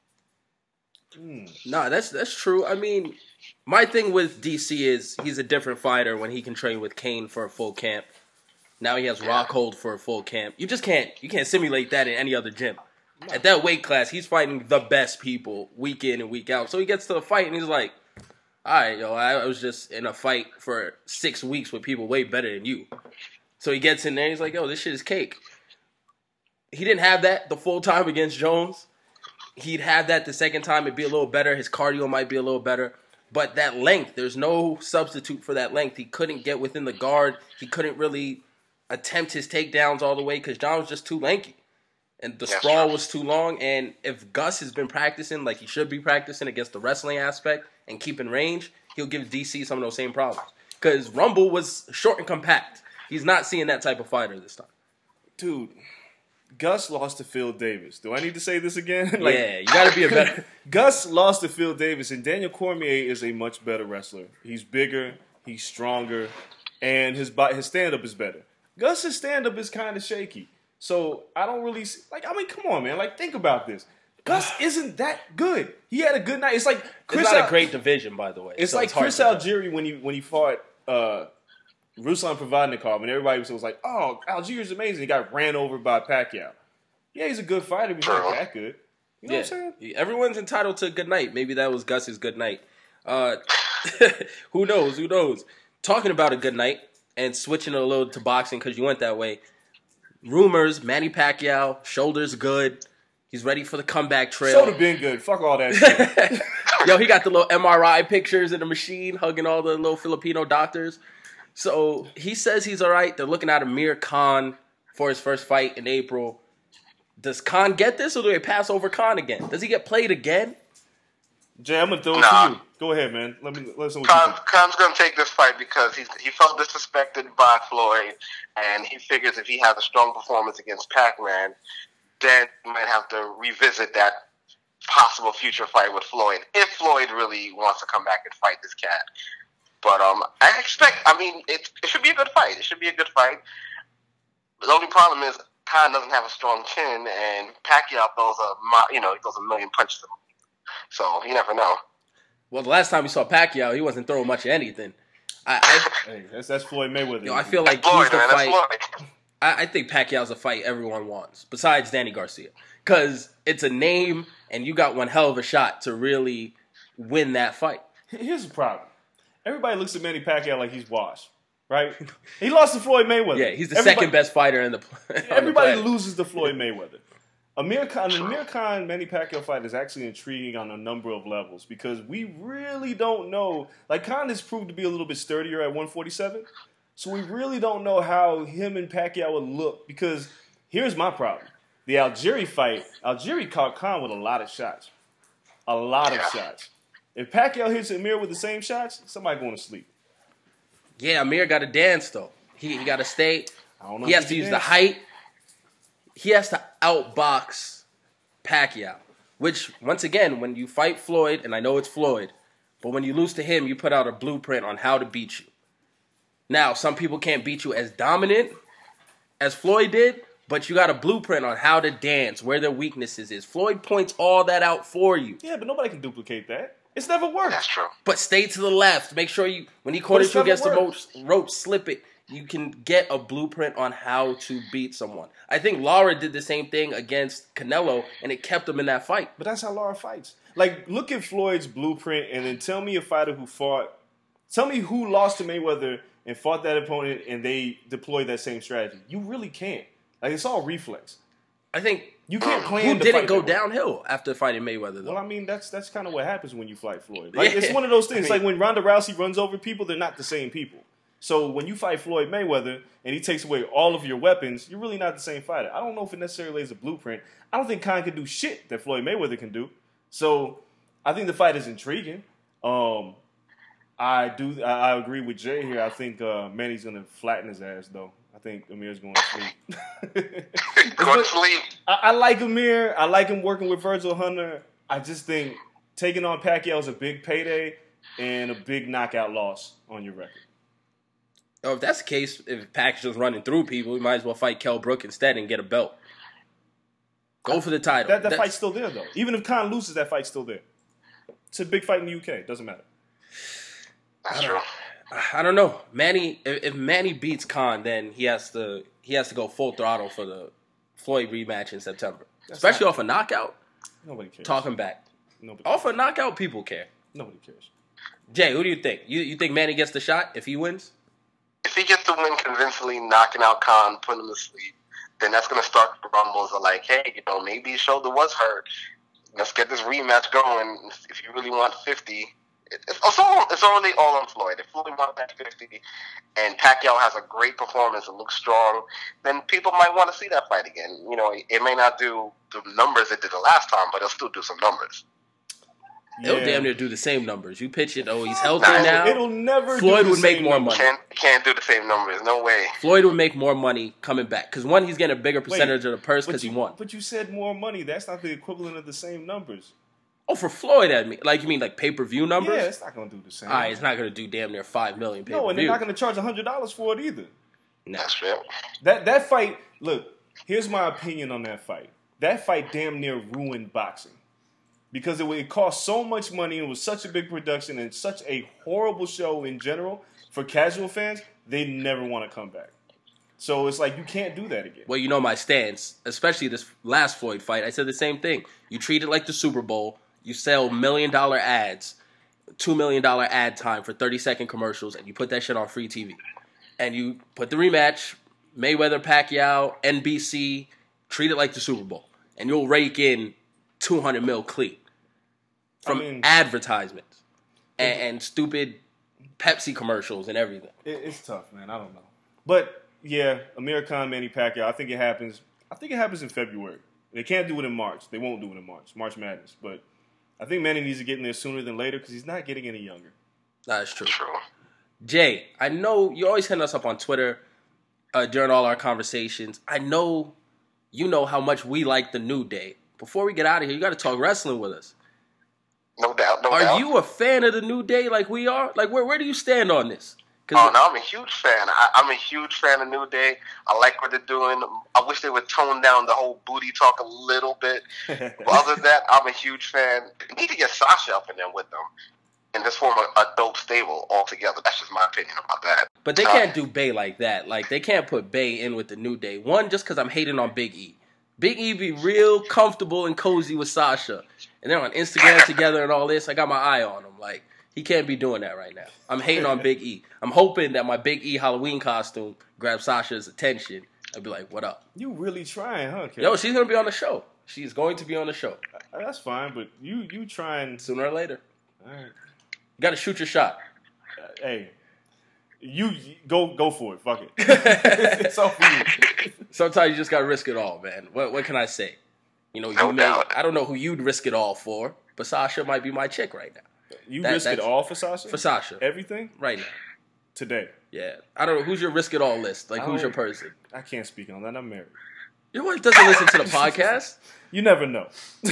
B: Nah, that's that's true. I mean, my thing with D C is he's a different fighter when he can train with Kane for a full camp. Now he has Rockhold for a full camp. You just can't you can't simulate that in any other gym. At that weight class, he's fighting the best people week in and week out. So he gets to the fight and he's like, all right, yo, I was just in a fight for six weeks with people way better than you. So he gets in there and he's like, yo, this shit is cake. He didn't have that the full time against Jones. He'd have that the second time. It'd be a little better. His cardio might be a little better. But that length, there's no substitute for that length. He couldn't get within the guard. He couldn't really attempt his takedowns all the way because John was just too lanky. And the
F: That's
B: sprawl
F: true.
B: was too long. And if Gus has been practicing like he should be practicing against the wrestling aspect and keeping range, he'll give D C some of those same problems. Because Rumble was short and compact. He's not seeing that type of fighter this time.
C: Dude, Gus lost to Phil Davis. Do I need to say this again?
B: Yeah, you got to be a better...
C: Gus lost to Phil Davis, and Daniel Cormier is a much better wrestler. He's bigger, he's stronger, and his bo- his stand-up is better. Gus's stand-up is kind of shaky. So I don't really... See, like, I mean, come on, man. Like, think about this. Gus isn't that good. He had a good night. It's like Chris...
B: It's not
C: Al-
B: a great division, by the way.
C: It's
B: so
C: like
B: hard
C: Chris
B: to judge.
C: Algieri when he when he fought uh, Ruslan Provodnikov, and everybody was like, "Oh, Algieri's amazing." He got ran over by Pacquiao. Yeah, he's a good fighter, but he's not that good. You know
B: Yeah,
C: what I'm saying?
B: everyone's entitled to a good night. Maybe that was Gus's good night. Uh, who knows? Who knows? Talking about a good night and switching a little to boxing because you went that way. Rumors: Manny Pacquiao, shoulders good. He's ready for the comeback trail.
C: Shoulda been good. Fuck all that shit.
B: Yo, he got the little M R I pictures in the machine, hugging all the little Filipino doctors. So he says he's all right. They're looking at Amir Khan for his first fight in April. Does Khan get this, or do they pass over Khan again? Does he get played again?
C: Jay, I'm gonna throw it
F: Nah.
C: to you. Go ahead, man. Let me listen. What
F: Khan,
C: you think.
F: Khan's going to take this fight because he's, he felt disrespected by Floyd, and he figures if he has a strong performance against Pac-Man, then he might have to revisit that possible future fight with Floyd, if Floyd really wants to come back and fight this cat. But um, I expect, I mean, it, it should be a good fight. It should be a good fight. The only problem is Khan doesn't have a strong chin, and Pacquiao throws a, mo- you know, he throws a million punches. So you never know.
B: Well, the last time we saw Pacquiao, he wasn't throwing much of anything. I, I,
C: Hey, that's that's Floyd Mayweather.
B: you know, I feel like
F: Floyd,
B: he's the
F: man, that's
B: fight.
F: Floyd.
B: I, I think Pacquiao's a fight everyone wants, besides Danny Garcia, because it's a name, and you got one hell of a shot to really win that fight.
C: Here's the problem. Everybody looks at Manny Pacquiao like he's washed, right? He lost to Floyd Mayweather.
B: Yeah, he's the
C: Everybody-
B: second best fighter in the. on the
C: Everybody
B: planet.
C: loses to Floyd Mayweather. Amir Khan, the Amir Khan Manny Pacquiao fight is actually intriguing on a number of levels because we really don't know. Like, Khan has proved to be a little bit sturdier at one forty-seven, so we really don't know how him and Pacquiao would look. Because here's my problem: the Algieri fight, Algieri caught Khan with a lot of shots, a lot of
F: Yeah.
C: shots. If Pacquiao hits Amir with the same shots, somebody going to sleep.
B: Yeah, Amir got to dance though. He, he got to stay.
C: I don't know
B: He
C: if
B: has to
C: can
B: use the
C: dance.
B: height. He has to outbox Pacquiao. Which, once again, when you fight Floyd, and I know it's Floyd, but when you lose to him, you put out a blueprint on how to beat you. Now, some people can't beat you as dominant as Floyd did, but you got a blueprint on how to dance, where their weaknesses is. Floyd points all that out for you.
C: Yeah, but nobody can duplicate that. It's never worked.
F: That's true.
B: But stay to the left. Make sure you, when he corners
C: it's
B: you
C: never
B: against the
C: worked.
B: ropes, rope, slip it. You can get a blueprint on how to beat someone. I think Lara did the same thing against Canelo, and it kept him in that fight.
C: But that's how Lara fights. Like, look at Floyd's blueprint and then tell me a fighter who fought. Tell me who lost to Mayweather and fought that opponent and they deployed that same strategy. You really can't. Like, it's all reflex.
B: I think
C: You can't plan
B: who
C: to
B: didn't
C: fight
B: go
C: that way.
B: downhill after fighting Mayweather, though.
C: Well, I mean, that's that's kind of what happens when you fight Floyd. Like,
B: Yeah.
C: it's one of those things.
B: I mean-
C: like when Ronda Rousey runs over people, they're not the same people. So when you fight Floyd Mayweather and he takes away all of your weapons, you're really not the same fighter. I don't know if it necessarily is a blueprint. I don't think Khan can do shit that Floyd Mayweather can do. So I think the fight is intriguing. Um, I do. I, I agree with Jay here. I think uh, Manny's gonna flatten his ass, though. I think Amir's going to sleep.
F: Go to sleep.
C: I, I like Amir. I like him working with Virgil Hunter. I just think taking on Pacquiao is a big payday and a big knockout loss on your record.
B: Oh, if that's the case, if Pacquiao's running through people, we might as well fight Kell Brook instead and get a belt. Go for the title.
C: That, that
B: That's-
C: fight's still there, though. Even if Khan loses, that fight's still there. It's a big fight in the U K. Doesn't matter.
F: That's true.
B: I don't know. Manny, if, if Manny beats Khan, then he has to he has to go full throttle for the Floyd rematch in September. Especially
C: not-
B: off a knockout.
C: Nobody cares.
B: Talking back.
C: Nobody,
B: Off a knockout, people care.
C: nobody cares.
B: Jay, who do you think? You you think Manny gets the shot if he wins?
F: If he gets the win convincingly, knocking out Khan, putting him to sleep, then that's going to start the rumbles of like, hey, you know, maybe his shoulder was hurt. Let's get this rematch going. If you really want fifty, It's, it's, all, it's only all on Floyd. If Floyd won that fifty and Pacquiao has a great performance and looks strong, then people might want to see that fight again. You know, it may not do the numbers it did the last time, but it'll still do some numbers.
B: It'll
C: Yeah.
B: damn near do the same numbers. You pitch it, oh, he's healthy
F: Nah,
B: now.
C: It'll never.
B: Floyd
C: do the
B: would make
C: same
B: more
C: numbers.
B: money.
F: Can't can't do the same numbers. No way.
B: Floyd would make more money coming back. Because, one, he's getting a bigger
C: Wait,
B: percentage of the purse
C: but
B: because he
C: you-
B: won.
C: But you said more money. That's not the equivalent of the same numbers.
B: Oh, for Floyd, I mean. Like, you mean like pay-per-view numbers?
C: Yeah, it's not going to do the same.
B: All right, it's not going to do damn near five million pay-per-view.
C: No, and they're not going to charge one hundred dollars for it either.
B: No.
F: That's true.
C: That that fight, look, here's my opinion on that fight. That fight damn near ruined boxing. Because it, it cost so much money and it was such a big production and such a horrible show in general for casual fans, they never want to come back. So it's like you can't do that again.
B: Well, you know my stance, especially this last Floyd fight. I said the same thing. You treat it like the Super Bowl. You sell million-dollar ads, two million dollars ad time for thirty-second commercials, and you put that shit on free T V. And you put the rematch, Mayweather-Pacquiao, N B C, treat it like the Super Bowl. And you'll rake in two hundred mil clean from
C: I mean-
B: advertisements and, and stupid Pepsi commercials and everything.
C: It, it's tough, man. I don't know. But, yeah, Amir Khan, Manny Pacquiao, I think it happens. I think it happens in February. They can't do it in March. They won't do it in March. March Madness. But I think Manny needs to get in there sooner than later because he's not getting any younger.
B: That's true.
F: True.
B: Jay, I know you always hit us up on Twitter uh, during all our conversations. I know you know how much we like the New Day. Before we get out of here, you got to talk wrestling with us.
F: No doubt. No
B: Are
F: doubt.
B: you a fan of the New Day like we are? Like, where where do you stand on this?
F: Oh, no, I'm a huge fan. I, I'm a huge fan of New Day. I like what they're doing. I wish they would tone down the whole booty talk a little bit. But other than that, I'm a huge fan. They need to get Sasha up in there with them and just form a, a dope stable altogether. That's just my opinion about that.
B: But they
F: Uh,
B: can't do Bay like that. Like, they can't put Bay in with the New Day. One, just because I'm hating on Big E. Big E be real comfortable and cozy with Sasha. And they're on Instagram together and all this. I got my eye on him. Like, he can't be doing that right now. I'm hating on Big E. I'm hoping that my Big E Halloween costume grabs Sasha's attention. I'd be like, what up?
C: You really trying, huh, Kev?
B: Yo, she's going to be on the show. She's going to be on the show.
C: Uh, That's fine, but you you trying.
B: Sooner or later.
C: All right.
B: You got to shoot your shot.
C: Uh, hey, you go go for it. Fuck it. It's all for you.
B: Sometimes you just got to risk it all, man. What what can I say? You know, you
F: No
B: may,
F: doubt.
B: I don't know who you'd risk it all for, but Sasha might be my chick right now.
C: You
B: That-
C: risk it
B: that's-
C: all for Sasha?
B: For Sasha.
C: Everything?
B: Right now.
C: Today.
B: Yeah. I don't know. Who's your risk it all list? Like,
C: I
B: who's your
C: don't-
B: person?
C: I can't speak on that. I'm married.
B: Your wife doesn't listen to the podcast.
C: You never know.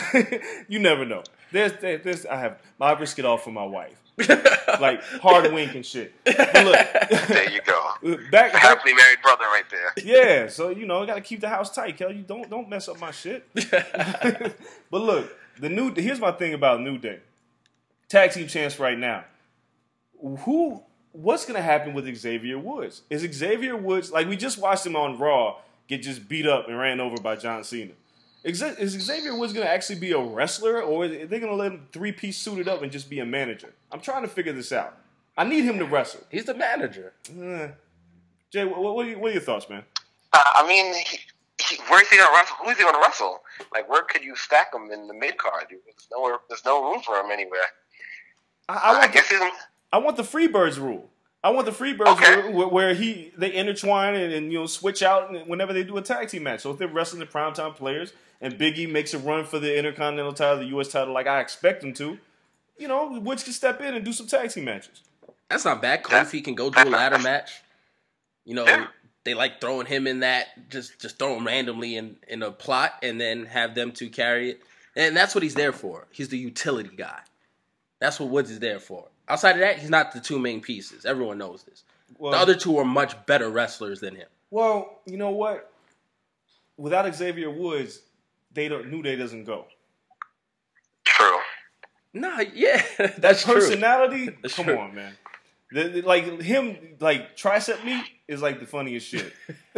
C: You never know. There's, there- there's, I have, I risk it all for my wife. Like, hard wink and shit. But
F: There you go.
C: look, back, back,
F: Happily married brother right there.
C: yeah, so, you know, I got to keep the house tight, Kel. You don't, don't mess up my shit. But look, the new, here's my thing about New Day. Tag team chance right now. Who, what's going to happen with Xavier Woods? Is Xavier Woods, like we just watched him on Raw get just beat up and ran over by John Cena. Is, is Xavier Woods going to actually be a wrestler, or are they going to let him three-piece suited up and just be a manager? I'm trying to figure this out. I need him to wrestle.
B: He's the manager.
C: Uh, Jay, what, what, are you, what are your thoughts, man?
F: Uh, I mean, he, he, where's he going to wrestle? Who's he going to wrestle? Like, where could you stack him in the mid card? There's nowhere. There's no room for him anywhere.
C: I, I,
F: I,
C: want,
F: guess
C: the,
F: he's.
C: I want the Freebirds rule. I want the Freebirds
F: Okay.
C: rule where, where he they intertwine and, and you know switch out whenever they do a tag team match. So if they're wrestling the primetime players and Big E makes a run for the Intercontinental title, the U S title, like I expect him to, you know, Woods can step in and do some tag team matches.
B: That's not bad. Kofi can go do a ladder match. You know,
F: Yeah.
B: they like throwing him in that, just just throw him randomly in, in a plot and then have them two carry it. And that's what he's there for. He's the utility guy. That's what Woods is there for. Outside of that, he's not the two main pieces. Everyone knows this.
C: Well,
B: The other two are much better wrestlers than him.
C: well, you know what? Without Xavier Woods, they don't New Day doesn't go.
F: True.
B: Nah, yeah, that's true.
C: Personality,
B: That's
C: come
B: true.
C: on, man. The, the- like him, like tricep meat is like the funniest shit.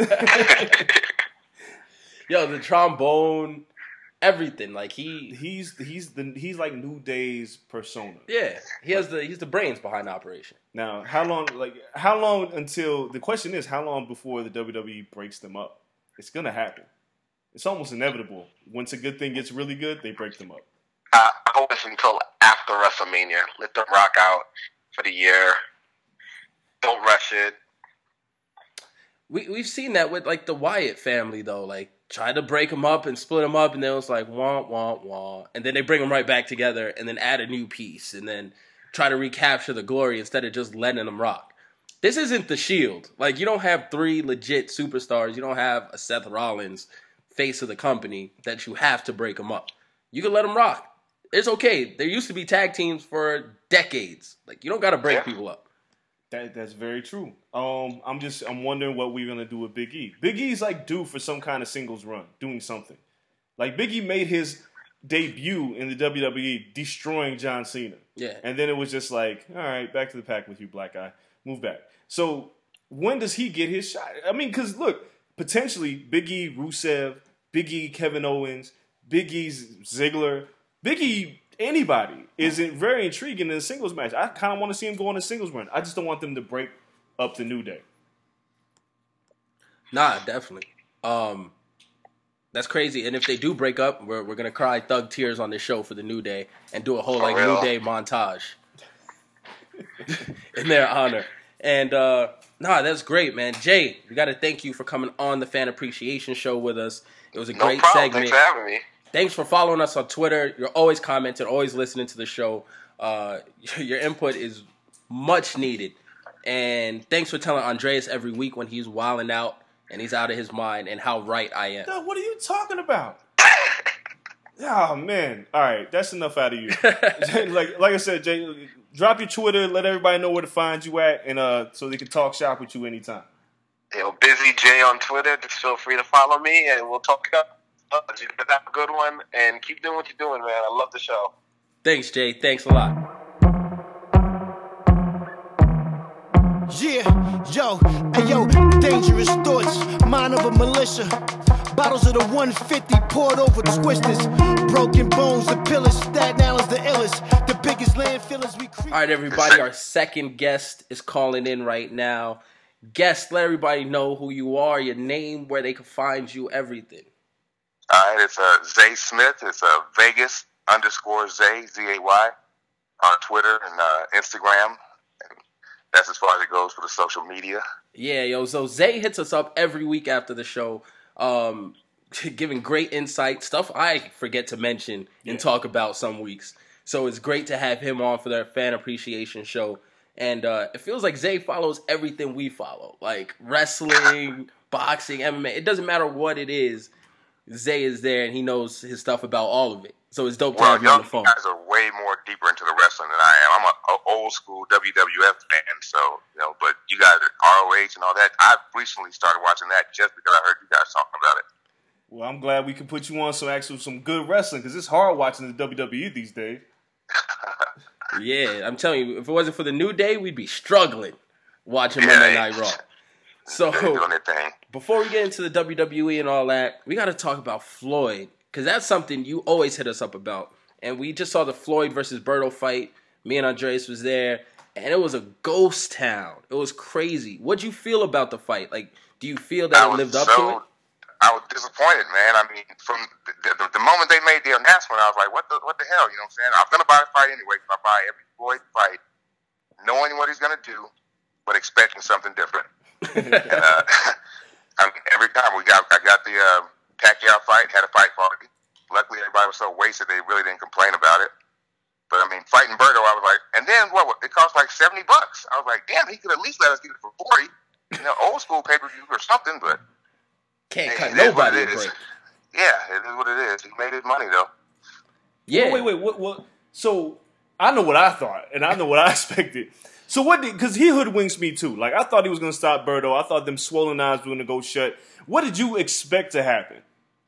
B: Yo, the trombone, everything. Like he,
C: He's he's the he's like New Day's persona.
B: yeah, he has the he's the brains behind the operation.
C: Now, how long? Like how long until the question is how long before the W W E breaks them up? It's gonna happen. It's almost inevitable. Once a good thing gets really good, they break them up.
F: Uh, I wish until after WrestleMania. Let them rock out for the year. Don't rush it.
B: We we've seen that with like the Wyatt family though. Like try to break them up and split them up, and then it was like wah wah wah, and then they bring them right back together, and then add a new piece, and then try to recapture the glory instead of just letting them rock. This isn't the Shield. Like you don't have three legit superstars. You don't have a Seth Rollins, face of the company, that you have to break them up. You can let them rock. It's okay. There used to be tag teams for decades. Like you don't got to break
F: Yeah.
B: people up.
C: That that's very true. Um, I'm just I'm wondering what we're gonna do with Big E. Big E's like due for some kind of singles run, doing something. Like Big E made his debut in the W W E, destroying John Cena.
B: Yeah.
C: And then it was just like, all right, back to the pack with you, black guy. Move back. So when does he get his shot? I mean, because look, potentially Big E, Rusev, Big E, Kevin Owens, Big E's Ziggler, Big E. Anybody is very intriguing in a singles match. I kind of want to see him go on a singles run. I just don't want them to break up the New Day.
B: Nah, definitely. Um, that's crazy. And if they do break up, we're we're gonna cry thug tears on this show for the New Day and do a whole like
F: real?
B: New Day montage in their honor. And uh, nah, that's great, man. Jay, we got to thank you for coming on the Fan Appreciation Show with us. It was a
F: No
B: great
F: problem.
B: segment.
F: Thanks for having me.
B: Thanks for following us on Twitter. You're always commenting, always listening to the show. Uh, your input is much needed. And thanks for telling Andreas every week when he's wilding out and he's out of his mind and how right I am.
C: Duh, what are you talking about? Oh, man. All right, that's enough out of you. like like I said, Jay, drop your Twitter, let everybody know where to find you at, and uh, so they can talk shop with you anytime.
F: Yo, Busy J on Twitter. Just feel free to follow me, and we'll talk up. Uh, you have a good one, and keep doing what you're doing, man. I love the show.
B: Thanks, Jay. Thanks a lot.
E: Yeah, yo, hey yo, dangerous thoughts, mind of a militia. Bottles of the one fifty poured over twisters. Broken bones, the pillars, Staten Island's the illest. The biggest landfillers we create.
B: All right, everybody. Our second guest is calling in right now. Guest, let everybody know who you are, your name, where they can find you, everything.
F: All right, it's uh, Zay Smith. It's uh, Vegas underscore Zay, Z A Y, on Twitter and uh, Instagram. And that's as far as it goes for the social media.
B: Yeah, yo. So Zay hits us up every week after the show, um, giving great insight, stuff I forget to mention and
C: Yeah.
B: talk about some weeks. So it's great to have him on for their Fan Appreciation Show. And uh, it feels like Zay follows everything we follow, like wrestling, boxing, M M A. It doesn't matter what it is. Zay is there, and he knows his stuff about all of it. So it's dope to
F: Well,
B: have you on
F: young
B: the phone.
F: guys are way more deeper into the wrestling than I am. I'm an old school W W F fan, so, you know, but you guys are R O H and all that. I recently started watching that just because I heard you guys talking about it.
C: Well, I'm glad we can put you on some actual some good wrestling because it's hard watching the W W E these days.
B: Yeah, I'm telling you, if it wasn't for the New Day, we'd be struggling watching
F: Yeah,
B: Monday
F: yeah.
B: Night Raw. So
F: They're doing their thing.
B: before we get into the W W E and all that, we got to talk about Floyd, because that's something you always hit us up about. And we just saw the Floyd versus Berto fight. Me and Andreas was there, and it was a ghost town. It was crazy. What'd you feel about the fight? Like, do you feel that
F: I
B: it
F: was
B: lived up
F: so,
B: to it?
F: I was disappointed, man. I mean, from the, the, the moment they made the announcement, I was like, what the what the hell? You know what I'm saying? I'm going to buy the fight anyway. I buy every Floyd fight, knowing what he's going to do, but expecting something different. and, uh, I mean, every time we got, I got the uh, Pacquiao fight, had a fight party. Luckily, everybody was so wasted they really didn't complain about it. But I mean, fighting Berto, I was like, and then what? It cost like seventy bucks. I was like, damn, he could at least let us get it for forty. You know, old school pay per view or something. But
B: Can't
F: hey,
B: cut
F: it is what
B: nobody a
F: it is.
B: break.
F: Yeah, it is what it is. He made his money though.
B: Yeah.
C: Wait, wait, what? What? So I know what I thought, and I know what I expected. So what did? Because he hoodwinks me too. Like I thought he was going to stop Berto. I thought them swollen eyes were going to go shut. What did you expect to happen?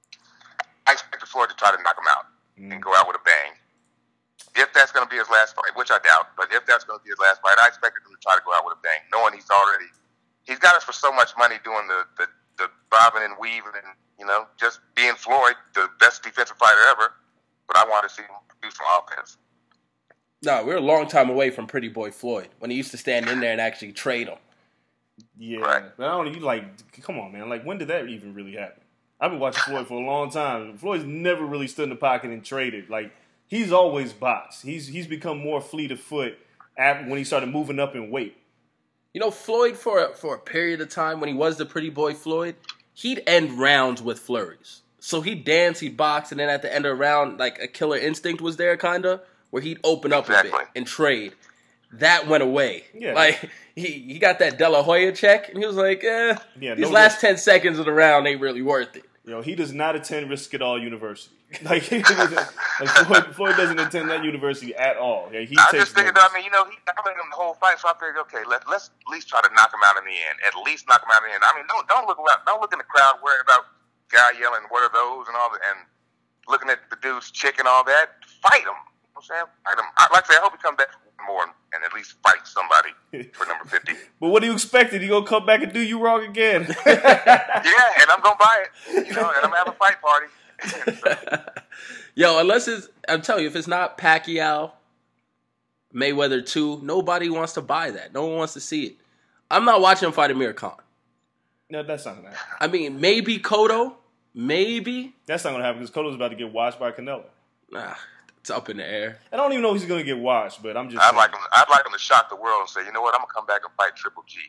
F: I expected Floyd to try to knock him out
C: Mm.
F: and go out with a bang. If that's going to be his last fight, which I doubt, but if that's going to be his last fight, I expected him to try to go out with a bang, knowing he's already he's got us for so much money doing the the, the bobbing and weaving and you know just being Floyd, the best defensive fighter ever. But I want to see him do some offense.
B: No, we're a long time away from Pretty Boy Floyd when he used to stand in there and actually trade him.
C: Yeah,
F: Right.
C: but I don't. You like, come on, man. Like, when did that even really happen? I've been watching Floyd for a long time. Floyd's never really stood in the pocket and traded. Like, he's always boxed. He's he's become more fleet of foot after, when he started moving up in weight.
B: You know, Floyd, for a, for a period of time, when he was the pretty boy Floyd, he'd end rounds with flurries. So he'd dance, he'd box, and then at the end of the round, like a killer instinct was there, kind of, where he'd open up
F: Exactly.
B: a bit and trade. That went away.
C: Yeah.
B: Like, he, he got that De La Hoya check, and he was like, eh,
C: Yeah,
B: these
C: no
B: last
C: risk.
B: ten seconds of the round ain't really worth it.
C: You know, he does not attend Risk It All University. Like, he doesn't, like Floyd, Floyd doesn't attend that university at all. Yeah, he
G: I
C: takes
G: just figured,
C: notes.
G: I mean, you know, he dominated him the whole fight, so I figured, okay, let, let's at least try to knock him out in the end. At least knock him out in the end. I mean, don't don't look around, don't look in the crowd worrying about guy yelling, what are those, and all that, and looking at the dude's chick and all that. Fight him. You know what I'm saying? Fight him. I, like I say, I hope he comes back more and, and at least fight somebody for number fifty.
C: But what do you expect? He gonna come back and do you wrong again?
G: Yeah, and I'm gonna buy it. You know, and I'm gonna have a fight party. So,
B: Yo, unless it's, I'm telling you, if it's not Pacquiao, Mayweather two, nobody wants to buy that. No one wants to see it. I'm not watching him fight Amir Khan.
C: No, that's not gonna happen.
B: I mean, maybe Cotto, maybe.
C: That's not gonna happen because Cotto's about to get watched by Canelo.
B: Nah, it's up in the air.
C: I don't even know if he's gonna get watched, but I'm just.
G: I'd
C: saying.
G: like him. I'd like him to shock the world and say, you know what? I'm gonna come back and fight Triple G.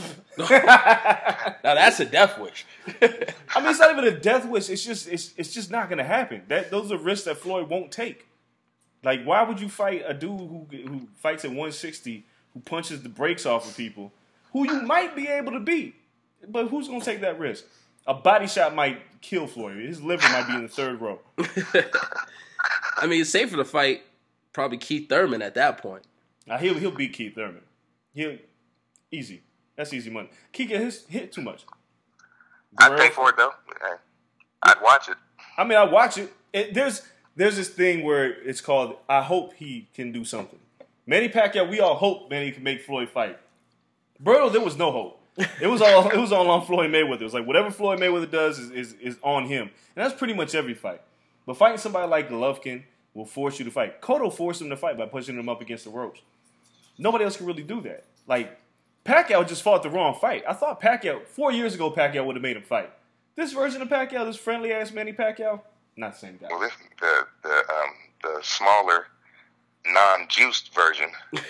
B: Now that's a death wish.
C: I mean, it's not even a death wish. It's just, it's, it's just not gonna happen. That those are risks that Floyd won't take. Like, why would you fight a dude who who fights at one sixty, who punches the brakes off of people, who you might be able to beat? But who's gonna take that risk? A body shot might kill Floyd. His liver might be in the third row.
B: I mean, it's safer to fight probably Keith Thurman at that point.
C: Now, he'll he'll beat Keith Thurman. He'll easy. That's easy money. Keith get his hit too much.
G: I'd
C: Guerrero-
G: pay for it though. Hey, I'd watch it.
C: I mean, I watch it. it. There's there's this thing where it's called I hope he can do something. Manny Pacquiao, we all hope Manny can make Floyd fight. Berto, there was no hope. It was all it was all on Floyd Mayweather. It was like whatever Floyd Mayweather does is, is, is on him. And that's pretty much every fight. But fighting somebody like Golovkin will force you to fight. Cotto forced him to fight by pushing him up against the ropes. Nobody else can really do that. Like, Pacquiao just fought the wrong fight. I thought Pacquiao, four years ago, Pacquiao would have made him fight. This version of Pacquiao, this friendly-ass Manny Pacquiao, not the same guy.
G: Well, this, the the um, the smaller, non-juiced version.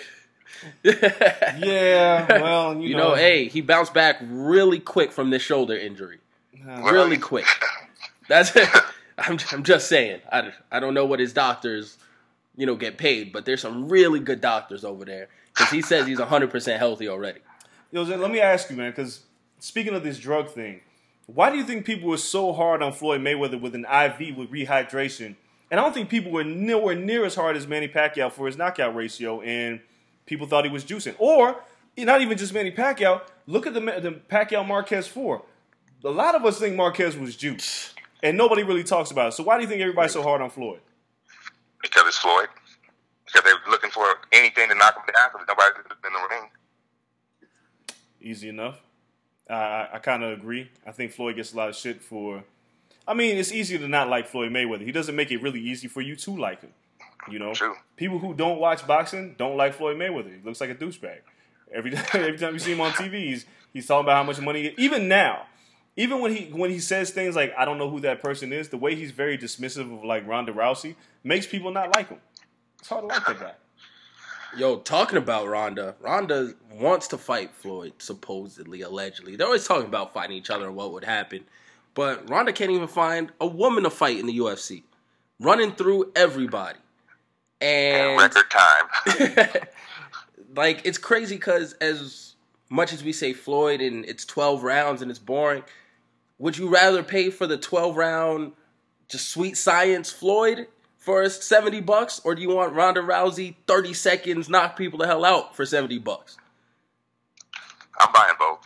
C: Yeah, well, you,
B: You
C: know,
B: know, hey, he bounced back really quick from this shoulder injury. Really quick. That's I'm I'm just saying. I, I don't know what his doctors, you know, get paid, but there's some really good doctors over there because he says he's one hundred percent healthy already.
C: Yo, Zen, let me ask you, man, because speaking of this drug thing, why do you think people were so hard on Floyd Mayweather with an I V with rehydration? And I don't think people were nowhere near as hard as Manny Pacquiao for his knockout ratio, and people thought he was juicing. Or, not even just Manny Pacquiao, look at the, the Pacquiao-Marquez four. A lot of us think Marquez was juiced, and nobody really talks about it. So why do you think everybody's so hard on Floyd?
G: Because it's Floyd. Because they're looking for anything to knock him down because nobody's in the ring.
C: Easy enough. Uh, I, I kind of agree. I think Floyd gets a lot of shit for... I mean, it's easy to not like Floyd Mayweather. He doesn't make it really easy for you to like him. You know?
G: True.
C: People who don't watch boxing don't like Floyd Mayweather. He looks like a douchebag. Every time, every time you see him on T V, he's, he's talking about how much money... He, even now, even when he when he says things like, I don't know who that person is, the way he's very dismissive of, like, Ronda Rousey makes people not like him. It's hard to like that guy.
B: Yo, talking about Ronda, Ronda wants to fight Floyd, supposedly, allegedly. They're always talking about fighting each other and what would happen. But Ronda can't even find a woman to fight in the U F C. Running through everybody. And
G: And record time.
B: like, it's crazy because as much as we say Floyd and it's twelve rounds and it's boring, would you rather pay for the twelve round just sweet science Floyd for seventy bucks, or do you want Ronda Rousey thirty seconds knock people the hell out for seventy bucks?
G: I'm buying both.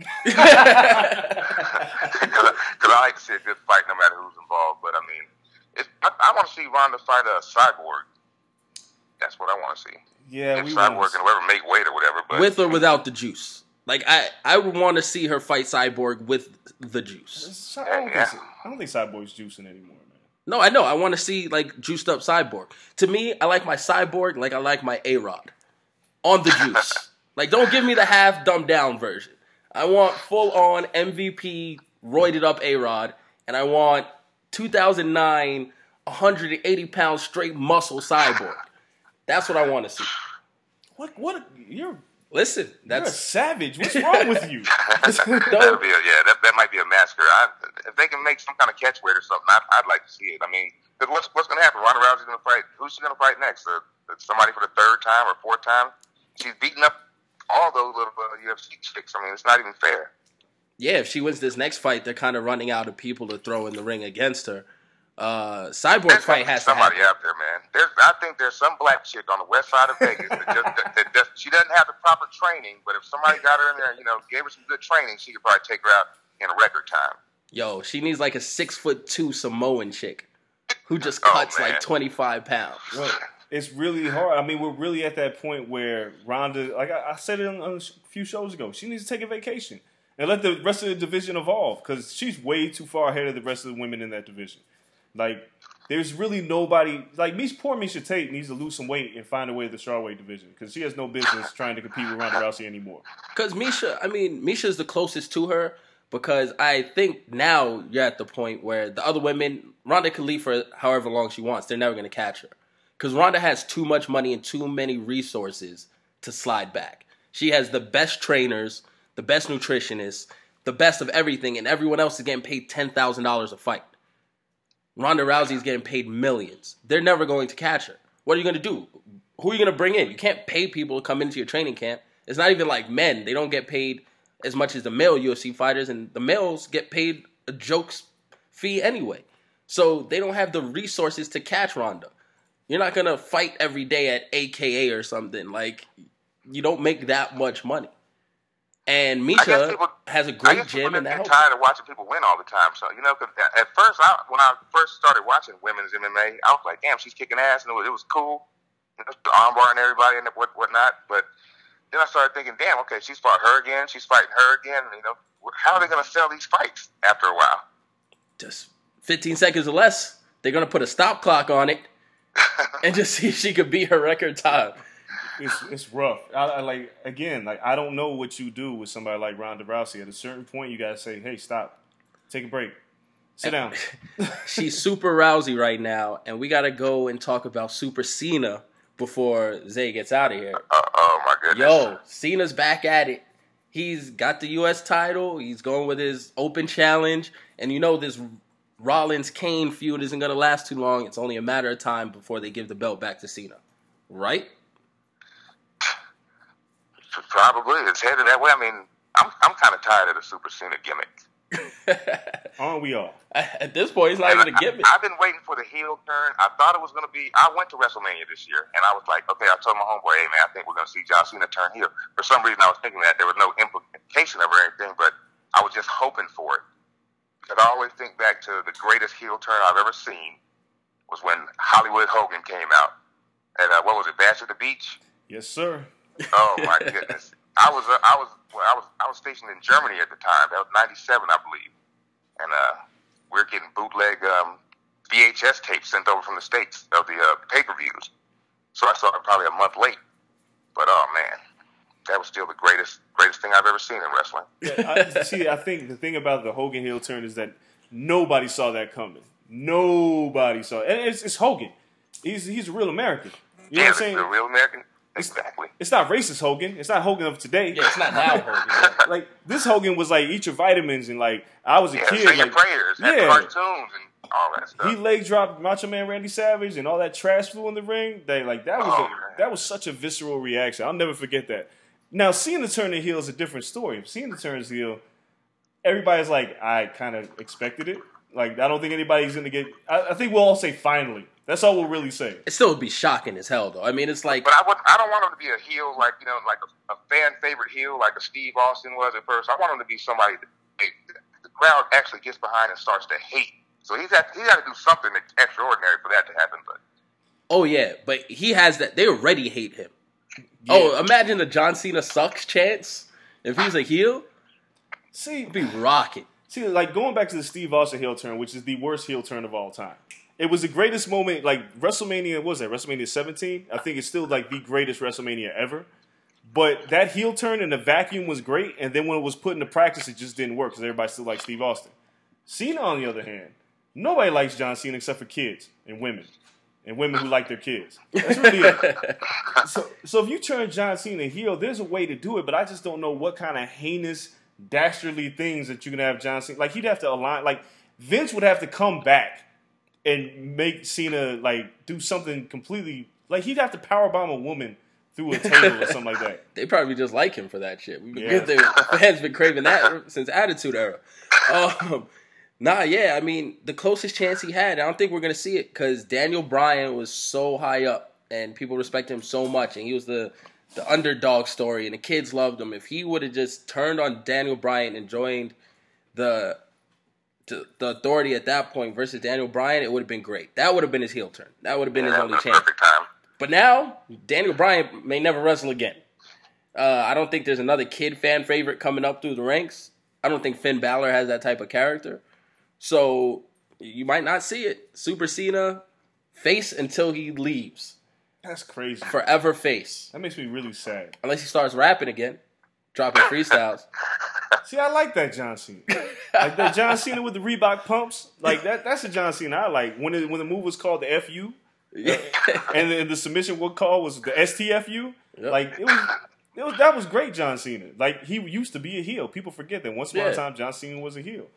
G: Because I like to see a good fight no matter who's involved. But, I mean, it's, I, I want to see Ronda fight a Cyborg. That's what I want to see.
C: Yeah,
G: if
C: we
G: Cyborg
C: want
G: can whoever make weight or whatever. But
B: With or without the juice. Like, I, I would want to see her fight Cyborg with the juice.
C: I don't,
G: Yeah.
C: think, I don't think Cyborg's juicing anymore, man.
B: No, I know. I want to see, like, juiced up Cyborg. To me, I like my Cyborg like I like my A-Rod. On the juice. Like, don't give me the half dumbed down version. I want full-on M V P roided up A-Rod, and I want two thousand nine one hundred eighty pound straight muscle cyborg. That's what I want to see.
C: What? What? You're
B: Listen,
C: you're a
B: that's
C: savage. What's wrong with you?
G: That'd be a, yeah, that, that might be a massacre. I, if they can make some kind of catch weight or something, I'd, I'd like to see it. I mean, 'cause what's what's going to happen? Ronda Rousey's going to fight. Who's she going to fight next? Uh, somebody for the third time or fourth time? She's beating up all those little uh, U F C chicks. I mean, it's not even fair.
B: yeah. If she wins this next fight, they're kind of running out of people to throw in the ring against her. Uh, Cyborg
G: There's
B: fight has to
G: somebody
B: happen.
G: out there, man. There's, I think there's some black chick on the west side of Vegas that, just, that, that just, she doesn't have the proper training, but if somebody got her in there, you know, gave her some good training, she could probably take her out in a record time.
B: Yo, she needs like a six foot two Samoan chick who just
G: Oh,
B: cuts
G: man.
B: like twenty five pounds.
C: Well, it's really hard. I mean, we're really at that point where Ronda, like I, I said it on, on a few shows ago, she needs to take a vacation and let the rest of the division evolve because she's way too far ahead of the rest of the women in that division. Like, there's really nobody like Mish, poor Miesha Tate needs to lose some weight and find a way to the strawweight division because she has no business trying to compete with Ronda Rousey anymore.
B: Because Misha, I mean, Misha's the closest to her because I think now you're at the point where the other women, Ronda can leave for however long she wants. They're never going to catch her. Because Ronda has too much money and too many resources to slide back. She has the best trainers, the best nutritionists, the best of everything, and everyone else is getting paid ten thousand dollars a fight. Ronda Rousey's getting paid millions. They're never going to catch her. What are you going to do? Who are you going to bring in? You can't pay people to come into your training camp. It's not even like men. They don't get paid as much as the male U F C fighters, and the males get paid a joke's fee anyway. So they don't have the resources to catch Ronda. You're not going to fight every day at A K A or something. Like, you don't make that much money. And
G: I guess
B: Misha
G: people-
B: has a
G: I
B: great
G: guess people
B: gym, and
G: get
B: that helps.
G: tired of watching people win all the time. So you know, 'cause at first, I, when I first started watching women's M M A, I was like, "Damn, she's kicking ass," and it was, it was cool, you know, the armbar and everybody and what whatnot. But then I started thinking, "Damn, okay, she's fought her again. She's fighting her again. You know, how are they going to sell these fights after a while?"
B: Just fifteen seconds or less. They're going to put a stop clock on it and just see if she could beat her record time.
C: It's it's rough. I, I like again, like I don't know what you do with somebody like Ronda Rousey. At a certain point, you gotta say, "Hey, stop, take a break, sit down."
B: She's Super Rousey right now, and we got to go and talk about Super Cena before Zay gets out of here.
G: Uh, oh my goodness!
B: Yo, Cena's back at it. He's got the U S title. He's going with his open challenge. And you know this Rollins-Kane feud isn't going to last too long. It's only a matter of time before they give the belt back to Cena. Right?
G: Probably it's headed that way. I mean, I'm I'm kind of tired of the Super Cena gimmick.
C: Aren't we all?
B: At this point, it's not
G: And
B: even a
G: I,
B: gimmick.
G: I've been waiting for the heel turn. I thought it was going to be. I went to WrestleMania this year, and I was like, okay. I told my homeboy, "Hey man, I think we're going to see John Cena turn heel." For some reason, I was thinking that there was no implication of it or anything, but I was just hoping for it. Because I always think back to the greatest heel turn I've ever seen was when Hollywood Hogan came out at uh, what was it, Bash at the Beach?
C: Yes, sir.
G: Oh my goodness! I was uh, I was well, I was I was stationed in Germany at the time. That was ninety-seven, I believe, and uh, we we're getting bootleg um, V H S tapes sent over from the States of the uh, pay-per-views. So I saw it probably a month late. But oh man, that was still the greatest greatest thing I've ever seen in wrestling.
C: Yeah, I, see, I think the thing about the Hogan heel turn is that nobody saw that coming. Nobody saw it. And it's, it's Hogan. He's he's a real American. You know
G: yeah,
C: what I'm saying?
G: the real American. Exactly.
C: It's not racist Hogan. It's not Hogan of today.
B: Yeah, it's not now Hogan. Yeah.
C: Like this Hogan was like, eat your vitamins and like I was a
G: Yeah,
C: kid.
G: say your
C: Like,
G: prayers and
C: yeah.
G: cartoons and all that stuff.
C: He leg dropped Macho Man Randy Savage and all that trash flew in the ring. They like that was
G: Oh,
C: a,
G: man.
C: that was such a visceral reaction. I'll never forget that. Now seeing the turn heel is a different story. Seeing the turn heel, everybody's like, I kind of expected it. Like I don't think anybody's gonna get. I, I think we'll all say finally. That's all we'll really say.
B: It still would be shocking as hell, though. I mean, it's like
G: But I, would, I don't want him to be a heel like, you know, like a, a fan favorite heel like a Steve Austin was at first. I want him to be somebody that they, the crowd actually gets behind and starts to hate. So he's got, he's got to do something extraordinary for that to happen. But
B: oh yeah, but he has that. They already hate him. Oh, imagine the John Cena sucks chance if he's a heel.
C: See,
B: It'd be rocking.
C: see, like going back to the Steve Austin heel turn, which is the worst heel turn of all time. It was the greatest moment, like WrestleMania, what was that, WrestleMania seventeen? I think it's still like the greatest WrestleMania ever. But that heel turn in the vacuum was great, and then when it was put into practice, it just didn't work because everybody still liked Steve Austin. Cena, on the other hand, Nobody likes John Cena except for kids and women. And women who like their kids. That's really it. So, so if you turn John Cena heel, there's a way to do it, but I just don't know what kind of heinous, dastardly things that you can have John Cena. Like, he'd have to align. Like, Vince would have to come back and make Cena, like, do something completely. Like, he'd have to powerbomb a woman through a table or something like that.
B: They probably just like him for that shit. We've been
C: Yeah.
B: good there. Fans been craving that since Attitude Era. Um, nah, yeah, I mean, the closest chance he had, I don't think we're going to see it because Daniel Bryan was so high up and people respect him so much, and he was the, the underdog story, and the kids loved him. If he would have just turned on Daniel Bryan and joined the, the the authority at that point versus Daniel Bryan, it would have been great. That would have been his heel turn. That would have been
G: Yeah,
B: his
G: that
B: only
G: was a
B: chance.
G: perfect time.
B: But now, Daniel Bryan may never wrestle again. Uh, I don't think there's another kid fan favorite coming up through the ranks. I don't think Finn Balor has that type of character. So you might not see it. Super Cena, face until he leaves.
C: That's crazy.
B: Forever face.
C: That makes me really sad.
B: Unless he starts rapping again, dropping freestyles.
C: See, I like that John Cena. Like that John Cena with the Reebok pumps. Like that. That's a John Cena I like. When it, when the move was called the F U, and the, the submission what call was the S T F U.
B: Yep.
C: Like it was, it was that was great. John Cena. Like he used to be a heel. People forget that once upon
B: Yeah.
C: a time John Cena was a heel.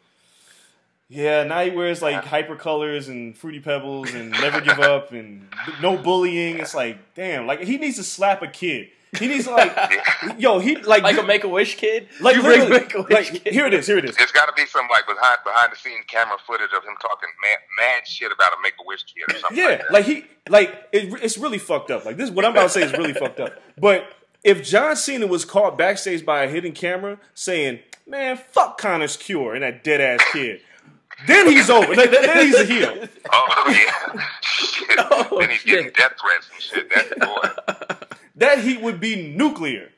C: Yeah, now he wears like hyper colors and fruity pebbles and never give up and no bullying. It's like, damn, like he needs to slap a kid. He needs to like, yo, he like
B: Like a Make-A-Wish kid?
C: like
B: you bring
C: literally,
B: Make-A-Wish
C: like
B: kid.
C: here it is, here it is.
G: There's got to be some like behind behind the scenes camera footage of him talking mad, mad shit about a Make a Wish kid or something.
C: Yeah,
G: like, that.
C: like he, like it, it's really fucked up. Like this, what I'm about to say is really fucked up. But if John Cena was caught backstage by a hidden camera saying, "Man, fuck Connor's Cure" and that dead ass kid, then he's over. Then, then he's a heel.
G: Oh yeah, shit.
B: Oh,
G: then he's
B: shit.
G: getting death threats and shit. That's boy.
C: That heat would be nuclear.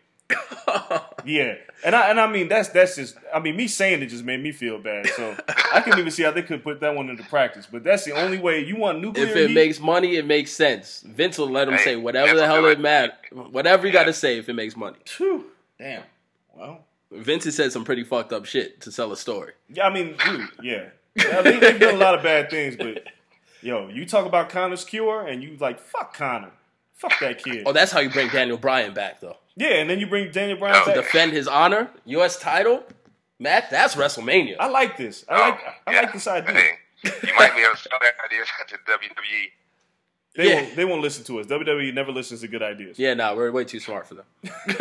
C: Yeah, and I and I mean that's that's just I mean me saying it just made me feel bad. So I couldn't even see how they could put that one into practice. But that's the only way you want nuclear.
B: If it
C: heat?
B: makes money, it makes sense. Vince will let him
G: Hey,
B: say whatever
G: Vince
B: the hell
G: will do
B: it
G: it.
B: matters. Whatever you got to say if it makes money.
C: Phew. Damn. Well,
B: Vince has said some pretty fucked up shit to sell a story.
C: yeah, I mean, dude, yeah. I mean, they've done a lot of bad things, but yo, you talk about Connor's Cure and you like fuck Connor, fuck that kid.
B: Oh, that's how you bring Daniel Bryan back, though.
C: Yeah, and then you bring Daniel Bryan
G: Oh,
C: back.
B: Defend his honor, U S title, Matt. That's WrestleMania.
C: I like this. I like I
G: Yeah.
C: like this idea.
G: Hey, you might be able to sell that idea to W W E.
C: They
B: Yeah.
C: won't they won't listen to us. W W E never listens to good ideas.
B: Yeah, nah, we're way too smart for them.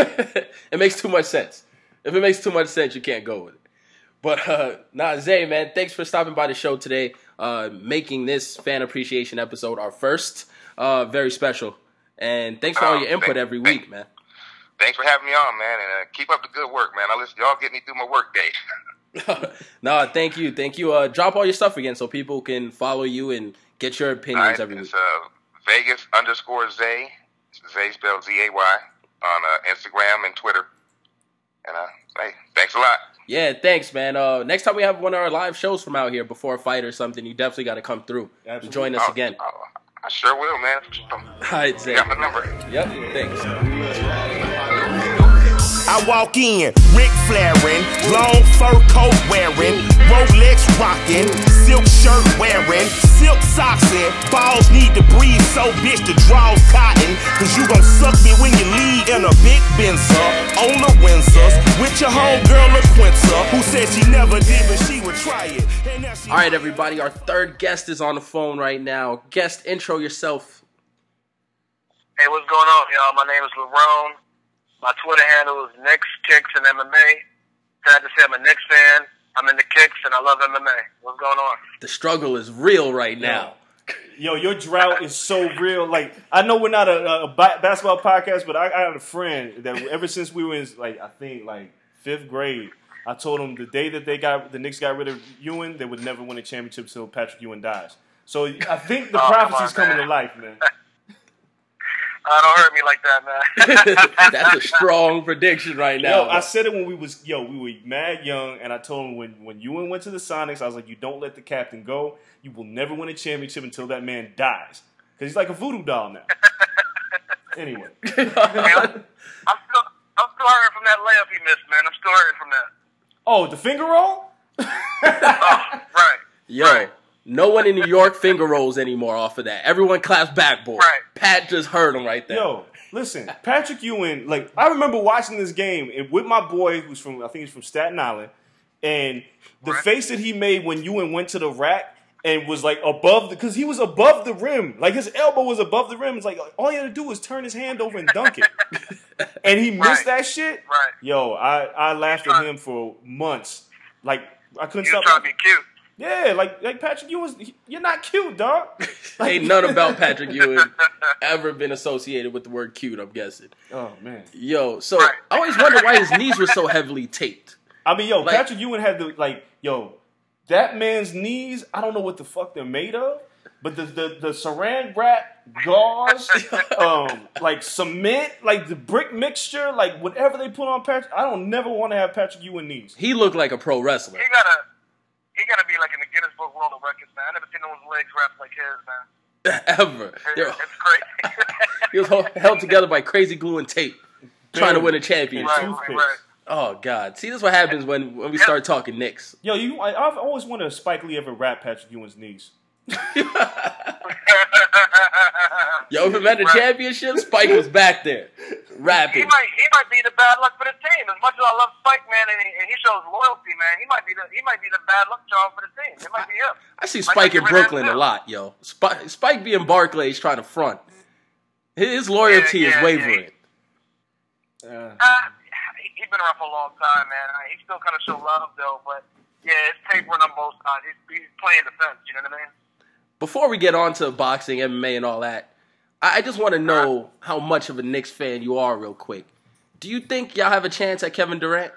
B: It makes too much sense. If it makes too much sense, you can't go with it. But uh, nah, Zay, man, thanks for stopping by the show today, uh, making this fan appreciation episode our first. Uh, very special, and thanks for all
G: Oh,
B: your input
G: thank-
B: every
G: thank-
B: week, man.
G: Thanks for having me on, man, and uh, keep up the good work, man. I listen, y'all get me through my work day.
B: Nah, thank you, thank you. Uh, drop all your stuff again so people can follow you and get your
G: All
B: opinions
G: right,
B: every week.
G: it's uh, Vegas underscore Zay, Zay spelled Z A Y, on uh, Instagram and Twitter. And uh, hey, thanks a lot.
B: Yeah, thanks, man. Uh, next time we have one of our live shows from out here before a fight or something, you definitely got to come through and
C: Absolutely.
B: join us
G: Oh,
B: again.
G: oh, I sure will, man.
B: All right, Zay.
G: You got my number.
B: Yep, thanks.
H: I walk in, Ric Flairin', long fur coat wearing, Rolex rockin', silk shirt wearing, silk socks in, balls need to breathe so bitch the draw's cotton, cause you gon' suck me when you leave in a big Benzer, on the Windsors, with your homegirl LaQuinta, who said she never did but she would try it. And now she
B: All right, everybody, our third guest is on the phone right now. Guest, intro yourself.
I: Hey, what's going on, y'all? My name is Lerone. My Twitter handle is Knicks, Kicks, and M M A. Sad to say I'm a Knicks fan. I'm in the Kicks, and I love M M A. What's going on?
B: The struggle is real right now.
C: Yo, your drought is so real. Like, I know we're not a, a ba- basketball podcast, but I, I had a friend that ever since we were in, like, I think, like, fifth grade, I told him the day that they got the Knicks got rid of Ewing, they would never win a championship until Patrick Ewing dies. So I think the
I: Oh, come
C: prophecy's
I: on,
C: coming
I: man.
C: to life, man.
I: Uh, don't hurt me like that, man.
B: That's a strong prediction right now.
C: Yo, I said it when we was yo, we were mad young, and I told him when when Ewing went to the Sonics, I was like, you don't let the captain go. You will never win a championship until that man dies, because he's like a voodoo doll now. Anyway,
I: I'm still, I'm still hurting from that layup he missed, man. I'm still hurting from that.
C: oh, the finger roll.
I: Oh, right.
B: Yo,
I: Right.
B: No one in New York finger rolls anymore off of that. Everyone claps backboard.
I: Right.
B: Pat just heard him right there.
C: Yo, listen, Patrick Ewing, like, I remember watching this game and with my boy who's from, I think he's from Staten Island, and the
I: Right.
C: face that he made when Ewing went to the rack and was like above the, because he was above the rim. Like, his elbow was above the rim. It's like, all he had to do was turn his hand over and dunk it. And he missed
I: Right.
C: that shit.
I: Right.
C: Yo, I, I laughed at
I: trying-
C: him for months. Like, I couldn't
I: He was
C: stop.
I: trying to be cute.
C: Yeah, like like Patrick Ewing, you're not cute, dog. Like,
B: Ain't none about Patrick Ewing ever been associated with the word cute, I'm guessing.
C: Oh man.
B: Yo, so
I: Right.
B: I always wondered why his knees were so heavily taped.
C: I mean, yo,
B: Like-
C: Patrick Ewing had the like, yo, that man's knees. I don't know what the fuck they're made of, but the the, the Saran wrap, gauze, um, like cement, like the brick mixture, like whatever they put on Patrick. I don't never want to have Patrick Ewing knees.
B: He looked like a pro wrestler.
I: He gotta, he gotta be like in the Guinness Book World of Records, man. I never seen no one's legs wrapped like his, man.
B: Ever.
I: It-
B: They're-
I: It's crazy.
B: He was ho- held together by crazy glue and tape, trying to win a championship.
I: right, right,
C: Toothpicks.
I: right.
B: Oh God! See, this is what happens when, when we start talking Knicks.
C: Yo, you, I, I've always wanted if Spike Lee ever wrap Patrick Ewing's knees.
B: Yo, if we met the
I: Right.
B: championship, Spike was back there,
I: He
B: rapping.
I: might, he might be the bad luck for the team. As much as I love Spike, man, and he, and he shows loyalty, man, he might be the, he might be the bad luck charm for the team. It might be him.
B: I see
I: Might
B: Spike
I: get
B: in
I: rid of
B: Brooklyn
I: him
B: a
I: too.
B: lot, yo. Spike, Spike being Barclays trying to front. His loyalty
I: Yeah,
B: is
I: yeah,
B: wavering.
C: Uh,
I: Uh, he- he's been around for a long time, man. Uh, He still kind of show love though, but yeah, it's tapering on both sides. He's, he's playing defense. You know what I mean?
B: Before we get on to boxing, M M A, and all that, I, I just want to know how much of a Knicks fan you are, real quick. Do you think y'all have a chance at Kevin Durant?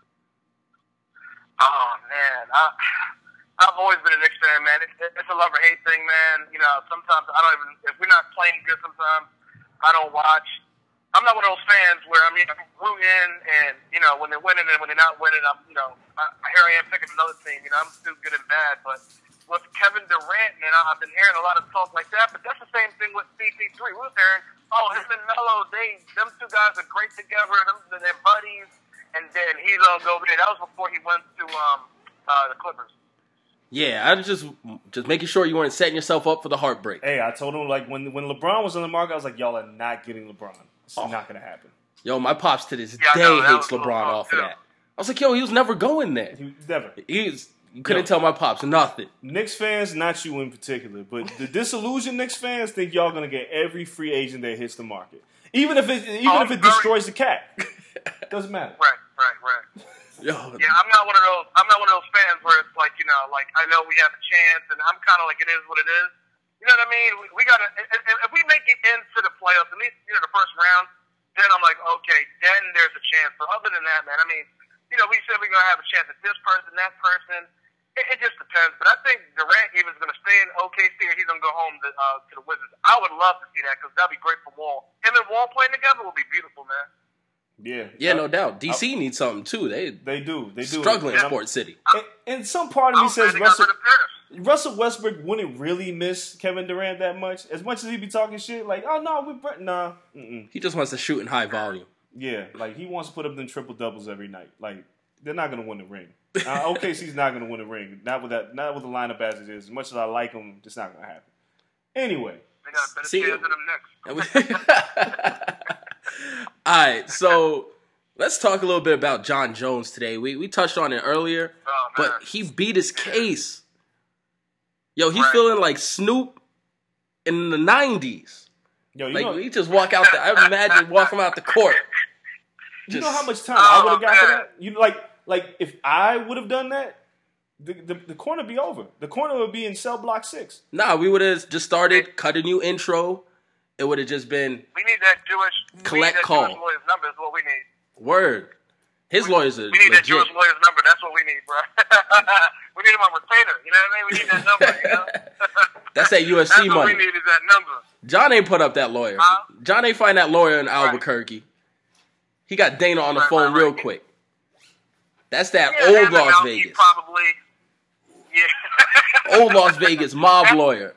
I: Oh man, I, I've always been a Knicks fan, man. It's, it's a love or hate thing, man. You know, sometimes I don't even if we're not playing good. Sometimes I don't watch. I'm not one of those fans where I mean I'm rooting and you know when they're winning and when they're not winning, I'm you know I, here I am picking another team. You know, I'm still good and bad, but with Kevin Durant, man, I've been hearing a lot of talk like that. But that's the same thing with C P three. We was hearing, oh, him and Melo, they them two guys are great together. Them, they're buddies. And then he's gonna go there. That was before he went to um uh the Clippers.
B: Yeah, I was just just making sure you weren't setting yourself up for the heartbreak.
C: hey, I told him like when when LeBron was on the market, I was like, y'all are not getting LeBron. It's
B: Oh.
C: not gonna happen.
B: Yo, my pops to this
I: Yeah, I
B: day
I: know, that
B: hates
I: was a little
B: LeBron
I: tough,
B: off of
I: too.
B: that. I was like, yo, he was never going there.
C: He never.
B: He's you couldn't
C: Yo.
B: tell my pops nothing.
C: Knicks fans, not you in particular, but the disillusioned Knicks fans think y'all gonna get every free agent that hits the market, even if it even
I: Oh,
C: if it
I: very-
C: destroys the cat. Doesn't matter.
I: Right, right, right.
B: Yo,
I: Yeah, I'm not one of those. I'm not one of those fans where it's like you know, like I know we have a chance, and I'm kind of like it is what it is. You know what I mean? We, we gotta if, if if we make it into the playoffs, at least you know the first round, then I'm like, okay, then there's a chance. But other than that, man, I mean, you know, we said we're gonna have a chance at this person, that person. It, it just depends. But I think Durant either is gonna stay in O K C or he's gonna go home to, uh, to the Wizards. I would love to see that because that'd be great for Wall. Him and Wall playing together would be beautiful, man.
C: Yeah,
B: yeah,
C: Uh,
B: no doubt. D C needs something too. They
C: They do. They do.
B: struggling in
C: And I'm-
B: Sports City.
C: And, and some part of
I: I
C: me
I: was glad
C: says
I: they got
C: Russell,
I: rid of Paris.
C: Russell Westbrook wouldn't really miss Kevin Durant that much. As much as he be talking shit, like, oh no, we Brett, nah, mm-mm.
B: He just wants to shoot in high volume.
C: Yeah, like he wants to put up them triple doubles every night. Like they're not gonna win the ring. Uh, O K C's not gonna win the ring. Not with that. Not with the lineup as it is. As much as I like them, it's not gonna happen. Anyway,
I: They got a better
B: See-
I: chance than them Knicks.
B: All right, so let's talk a little bit about John Jones today. We we touched on it earlier,
I: Oh, man.
B: but he beat his case. Yo, he's
I: Right.
B: feeling like Snoop in the nineties.
C: yo, you
B: Like
C: know,
B: he just walk out the. I imagine walking out the court.
C: you know
B: Just-
C: how much time I would
I: Oh,
C: have got for
I: man.
C: that. You like, like if I would have done that, the, the the corner be over. The corner would be in cell block six.
B: Nah, we would have just started, cut a new intro. It would have just been
I: We need that Jewish.
B: Collect
I: we need that
B: call.
I: Jewish lawyer's number is what we need.
B: word. His lawyers are
I: We need that
B: legit.
I: Jewish lawyer's number. That's what we need, bro. we need him on retainer. You know what I mean? We need that number. You know?
B: That's that U F
I: That's
B: C
I: what
B: money.
I: we need is that number.
B: John ain't put up that lawyer.
I: Huh?
B: John ain't find that lawyer in Albuquerque. He got Dana on the
I: Right,
B: phone
I: right,
B: real
I: right.
B: quick. That's that
I: Yeah,
B: old
I: him and
B: Las
I: Malky
B: Vegas.
I: Probably. Yeah.
B: Old Las Vegas mob lawyer.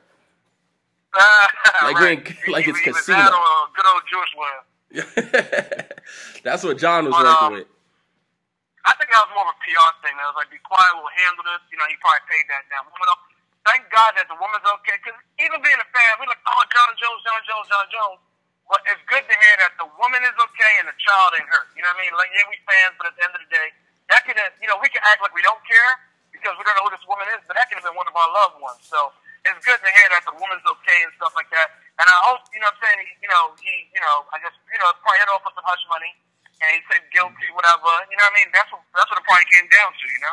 B: Like we're in-
I: Right.
B: like it's
I: Either
B: casino.
I: that or a good old Jewish lawyer.
B: That's what John was
I: But,
B: working
I: um,
B: with.
I: I think that was more of a P R thing. That was like, be quiet, we'll handle this. You know, he probably paid that, that woman off. thank God that the woman's okay. Because even being a fan, we're like, oh, John Jones, John Jones, John Jones. But it's good to hear that the woman is okay and the child ain't hurt. You know what I mean? Like, yeah, we fans, but at the end of the day, that could have, you know, we can act like we don't care because we don't know who this woman is, but that could have been one of our loved ones. So it's good to hear that the woman's okay and stuff like that. And I hope, you know what I'm saying, he, you know, he, you know, I just, you know, probably had off with some hush money, and he said guilty, whatever. You know what I mean? That's what, that's what it probably came down to, you know?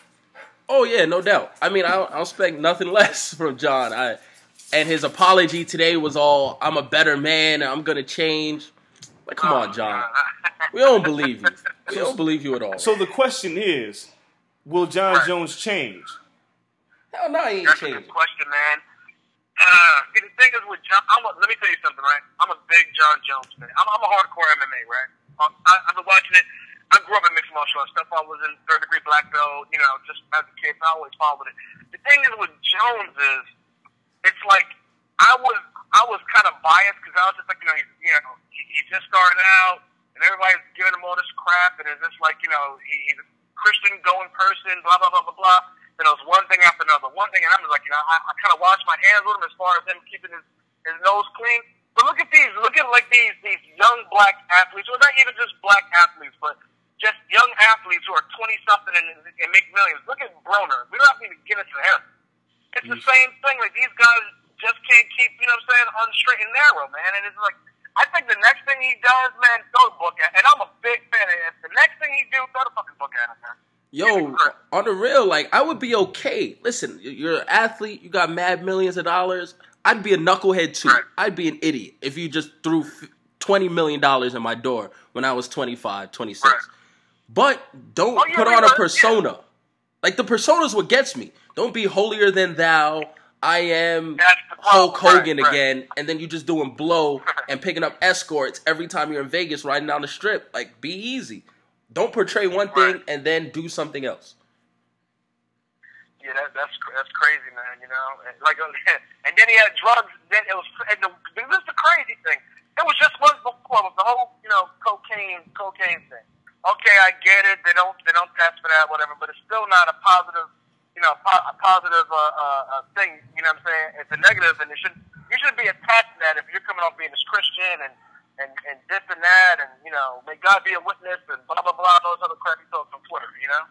B: Oh, yeah, no doubt. I mean, I don't, I don't expect nothing less from John. I, and his apology today was all, I'm a better man, I'm going to change. Like, come on, John. We don't believe you. We don't believe you at all.
C: So the question is, will John
I: Right.
C: Jones change?
B: Hell no, he ain't
I: That's a
B: changing.
I: good question, man. Uh, see, the thing is with John, I'm a, let me tell you something, right? I'm a big John Jones fan. I'm, I'm a hardcore M M A, right? Um, I, I've been watching it. I grew up in mixed martial arts stuff. I was in third degree black belt, you know, just as a kid. I always followed it. The thing is with Jones is, it's like I was I was kind of biased because I was just like, you know, he's, you know, he, he's just starting out, and everybody's giving him all this crap, and it's just like, you know, he, he's a Christian going person, blah blah blah blah blah. And it was one thing after another, one thing, and I'm just like, you know, I, I kind of washed my hands with him as far as him keeping his, his nose clean. But look at these, look at like these these young black athletes, or not even just black athletes, but just young athletes who are twenty something and, and make millions. Look at Broner. We don't have to even get into him. It's the same thing. Like these guys just can't keep, you know what I'm saying, on the straight and narrow, man. And it's like, I think the next thing he does, man, throw the book at. And I'm a big fan of it. If the next thing he do, throw the fucking book at him, man.
B: Yo, on the real, like, I would be okay. Listen, you're an athlete, you got mad millions of dollars. I'd be a knucklehead too.
I: Right.
B: I'd be an idiot if you just threw twenty million dollars in my door when I was twenty-five, twenty-six.
I: Right.
B: But don't
I: Oh, yeah,
B: put
I: we
B: on a
I: would,
B: persona.
I: yeah.
B: Like, the persona's what gets me. Don't be holier than thou. I am
I: That's the problem.
B: Hulk Hogan
I: Right, right.
B: again, and then you just doing blow and picking up escorts every time you're in Vegas riding down the strip. Like, be easy. Don't portray one thing
I: Right.
B: and then do something else.
I: Yeah, that, that's that's crazy, man. You know, and like, and then he had drugs. Then it was, and the, this is the crazy thing. It was just once before with the whole, you know, cocaine, cocaine thing. Okay, I get it. They don't, they don't test for that, whatever. But it's still not a positive, you know, po- a positive uh, uh, thing. You know what I'm saying? It's a negative, and it should, you should be attached to that if you're coming off being this Christian and and and this and that, and you know, may God be a witness and blah blah blah, those other crappy talks on Twitter. You know.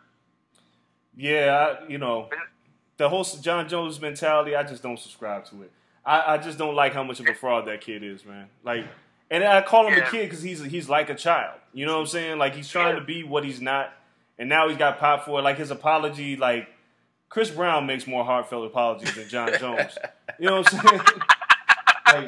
C: Yeah, I, you know, the whole John Jones mentality, I just don't subscribe to it. I, I just don't like how much of a fraud that kid is, man. Like, and I call him
I: Yeah.
C: a kid because he's he's like a child. You know what I'm saying? Like, he's trying to be what he's not, and now he's got pop for it. Like, his apology, like, Chris Brown makes more heartfelt apologies than John Jones. You know what I'm saying? like,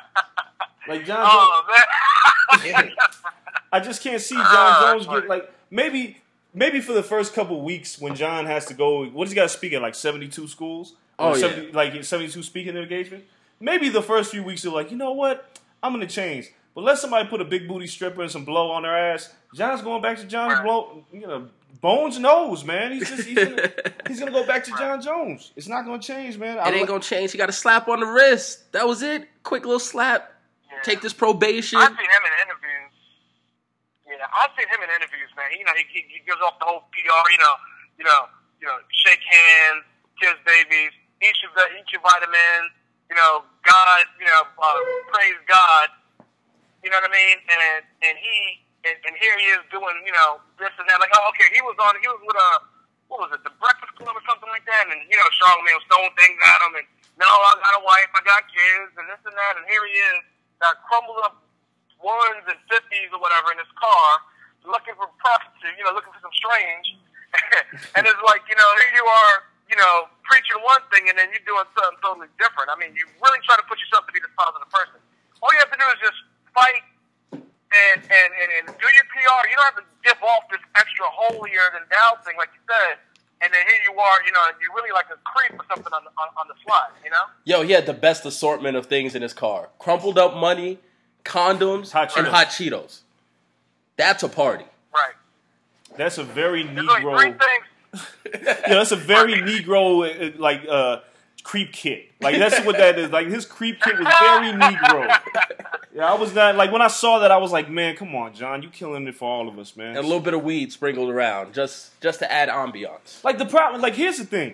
C: like John
I: Oh
C: Jones.
I: man.
C: I just can't see John
I: Ah,
C: Jones
I: that's
C: get like maybe maybe for the first couple weeks when John has to go. What does he got to speak at, like seventy-two schools?
B: Oh,
C: Or
B: yeah.
C: seventy, like seventy-two speaking engagement. Maybe the first few weeks they're like, you know what, I'm gonna change. But let somebody put a big booty stripper and some blow on their ass. John's going back to John's
I: Right.
C: blow. You know, Bones knows, man. He's just he's gonna, he's gonna go back to John Jones. It's not gonna change, man. I
B: It ain't
C: like-
B: gonna change. He got a slap on the wrist. That was it. Quick little slap.
I: Yeah.
B: Take this probation.
I: I've seen him in interviews. Yeah, I've seen him in interviews, man. You know, he, he, he gives off the whole P R. You know, you know, you know, shake hands, kiss babies, eat your eat your vitamins. You know, God. You know, uh, praise God. You know what I mean? And and he and, and here he is doing, you know, this and that. Like, oh, okay, he was on. He was with a what was it, the Breakfast Club or something like that. And you know, Charlamagne was throwing things at him. And no, I got a wife, I got kids, and this and that. And here he is, got crumbled up ones and fifties or whatever in his car, looking for prostitute, you know, looking for some strange. And it's like, you know, here you are, you know, preaching one thing and then you're doing something totally different. I mean, you really try to put yourself to be this positive person. All you have to do is just fight and, and, and, and do your P R. You don't have to dip off this extra holier than thou thing, like you said. And then here you are, you know, you're really like a creep or something on the, on, on the slide, you know?
B: Yo, he had the best assortment of things in his car. Crumpled up money, condoms,
C: Hot
B: and
C: Cheetos.
B: hot Cheetos. That's a party.
I: Right.
C: That's a very
I: There's only
C: Negro.
I: three things.
C: Yeah, that's a very Negro uh, like uh, creep kit. Like that's what that is. Like his creep kit was very Negro. Yeah, I was not like when I saw that I was like, man, come on, John, you killing it for all of us, man.
B: And a little bit of weed sprinkled around just just to add ambiance.
C: Like the problem, like here's the thing.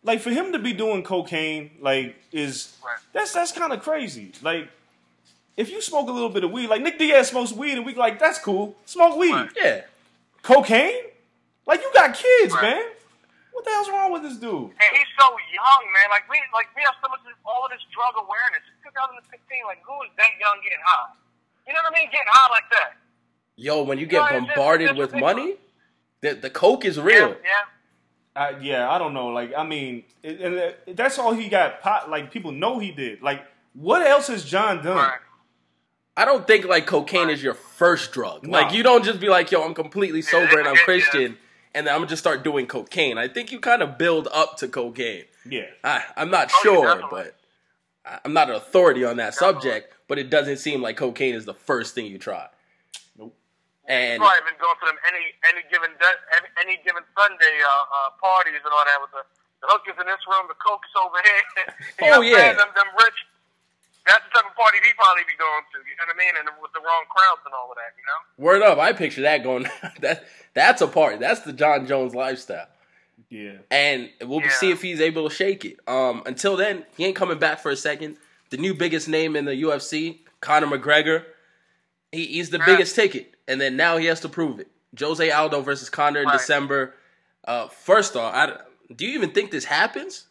C: like for him to be doing cocaine, like is
I: Right.
C: that's that's kind of crazy. Like if you smoke a little bit of weed, like Nick Diaz smokes weed, and we like that's cool, smoke weed.
I: Right.
B: Yeah.
C: Cocaine, like you got kids,
I: Right.
C: man. What the hell's wrong with this dude?
I: And he's so young, man. Like we, like we have so much, all of this drug awareness. It's two thousand sixteen. Like who is that young getting high? You know what I mean? Getting high like that.
B: Yo, when you get
I: No, it's just-
B: bombarded
I: it's
B: with
I: ridiculous.
B: money, the the coke is real.
I: Yeah, yeah.
C: I, yeah, I don't know. Like, I mean, it, and it, that's all he got. Pot, like, people know he did. Like, what else has John done?
I: Right.
B: I don't think like cocaine is your first drug.
C: No.
B: Like you don't just be like, yo, I'm completely sober and I'm
I: yeah, yeah.
B: Christian, and then I'm gonna just start doing cocaine. I think you kind of build up to cocaine.
C: Yeah.
B: I, I'm not
I: Oh, yeah,
B: sure,
I: definitely.
B: but I- I'm not an authority on that
I: Definitely.
B: subject. But it doesn't seem like cocaine is the first thing you try.
C: Nope.
B: And
I: Probably been going to them any any given de- any, any given Sunday uh, uh, parties and all that with the, the hookers in this room, the coke's over here. You
B: Oh,
I: know what I'm
B: yeah.
I: saying? Them, them rich. That's the type of party he probably be going to. You know what I mean? And with the wrong crowds and all of that. You know?
B: word up, I picture that going. that that's a party. That's the John Jones lifestyle.
C: Yeah.
B: And we'll
I: Yeah.
B: see if he's able to shake it. Um, until then, he ain't coming back for a second. The new biggest name in the U F C, Conor McGregor, he, he's the
I: Right.
B: biggest ticket. And then now he has to prove it. Jose Aldo versus Conor in
I: Right.
B: December. Uh, first off, I, do you even think this happens?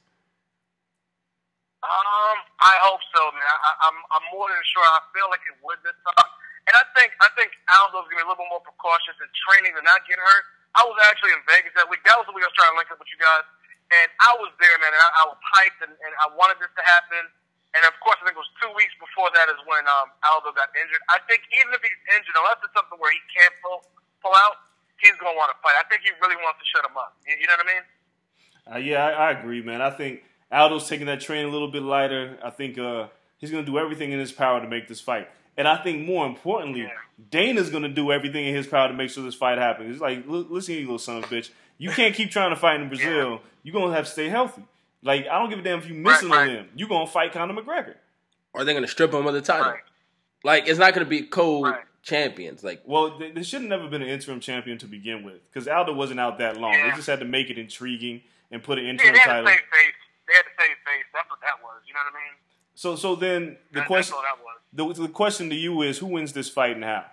I: Um, I hope so, man. I, I'm I'm more than sure. I feel like it would this time, and I think I think Aldo's gonna be a little bit more precautious in training to not get hurt. I was actually in Vegas that week. That was the week I was trying to link up with you guys, and I was there, man. And I, I was hyped, and, and I wanted this to happen. And of course, I think it was two weeks before that is when um, Aldo got injured. I think even if he's injured, unless it's something where he can't pull pull out, he's gonna want to fight. I think he really wants to shut him up. You, you know what I mean?
C: Uh, yeah, I, I agree, man. I think Aldo's taking that train a little bit lighter. I think uh, he's going to do everything in his power to make this fight. And I think more importantly,
I: Yeah.
C: Dana's going to do everything in his power to make sure this fight happens. It's like, "Look, listen here, you little son of a bitch. You can't keep trying to fight in Brazil. You're going to have to stay healthy. Like, I don't give a damn if you're missing
I: Right,
C: a
I: right.
C: limb. You're going to fight Conor McGregor.
B: Or are they going to strip him of the title?
I: Right.
B: Like, it's not going to be
I: Right.
B: co-champions. Like,
C: Well, th- there should have never been an interim champion to begin with because Aldo wasn't out that long.
I: Yeah.
C: They just had to make it intriguing and put an
I: Yeah,
C: interim
I: they had
C: title.
I: to save face. They had to save face. That's what that was. You know what I mean?
C: So, so then the
I: That-
C: question,
I: That's all that was.
C: the, the question to you is, who wins this fight and how?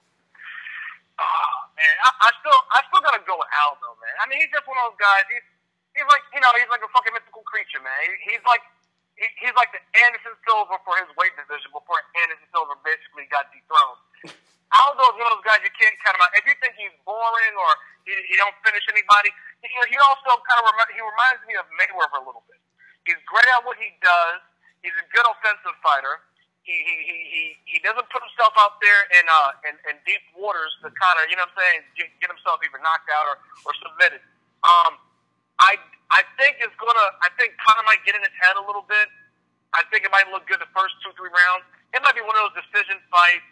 I: Oh, man, I, I still, I still gotta go with Aldo, man. I mean, he's just one of those guys. He's, he's like, you know, he's like a fucking mythical creature, man. He, he's like, he, he's like the Anderson Silva for his weight division before Anderson Silva basically got dethroned. Aldo's one of those guys you can't count him out. If you think he's boring or he, he don't finish anybody, he, he also kind of remi- he reminds me of Mayweather a little bit. He's great at what he does. He's a good offensive fighter. He he he he, he doesn't put himself out there in uh in, in deep waters to kind of, you know what I'm saying, get, get himself either knocked out or, or submitted. Um, I I think it's gonna. I think Conor might get in his head a little bit. I think it might look good the first two three rounds. It might be one of those decision fights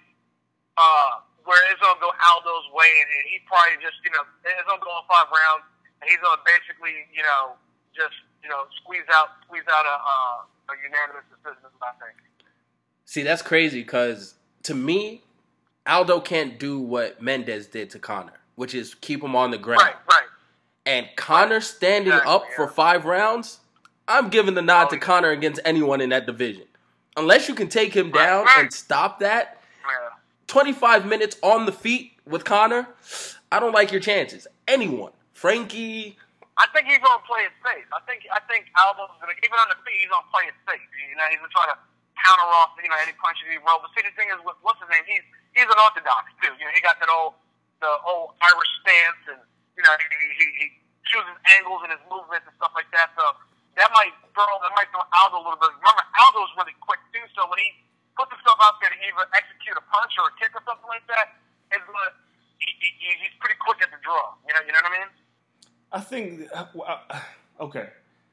I: uh, where it's gonna go Aldo's way, and, and he probably just, you know, it's gonna go in five rounds, and he's gonna basically, you know, just, you know, squeeze out squeeze out a, uh, a unanimous decision. Is what I think.
B: see, that's crazy because to me, Aldo can't do what Mendez did to Conor, which is keep him on the ground.
I: Right, right.
B: And Conor standing
I: Exactly,
B: up
I: yeah.
B: for five rounds, I'm giving the nod
I: Oh,
B: to
I: yeah.
B: Conor against anyone in that division. Unless you can take him
I: Right,
B: down
I: right.
B: and stop that,
I: Yeah.
B: twenty-five minutes on the feet with Conor, I don't like your chances. Anyone. Frankie,
I: I think he's gonna play it safe. I think I think Aldo's gonna, even on the feet, he's gonna play it safe. You know, he's gonna try to counter off, you know, any punches he rolls. But see, the thing is, with, what's his name? He's he's an orthodox too. You know, he got that old the old Irish stance, and you know, he he, he chooses angles in his movements and stuff like that. So that might throw that might throw Aldo a little bit. Remember, Aldo's really quick too. So when he puts himself out there to either execute a punch or a kick or something like that, it's gonna, he, he, he's pretty quick at the draw. You know, you know what I mean?
C: I think, uh, okay.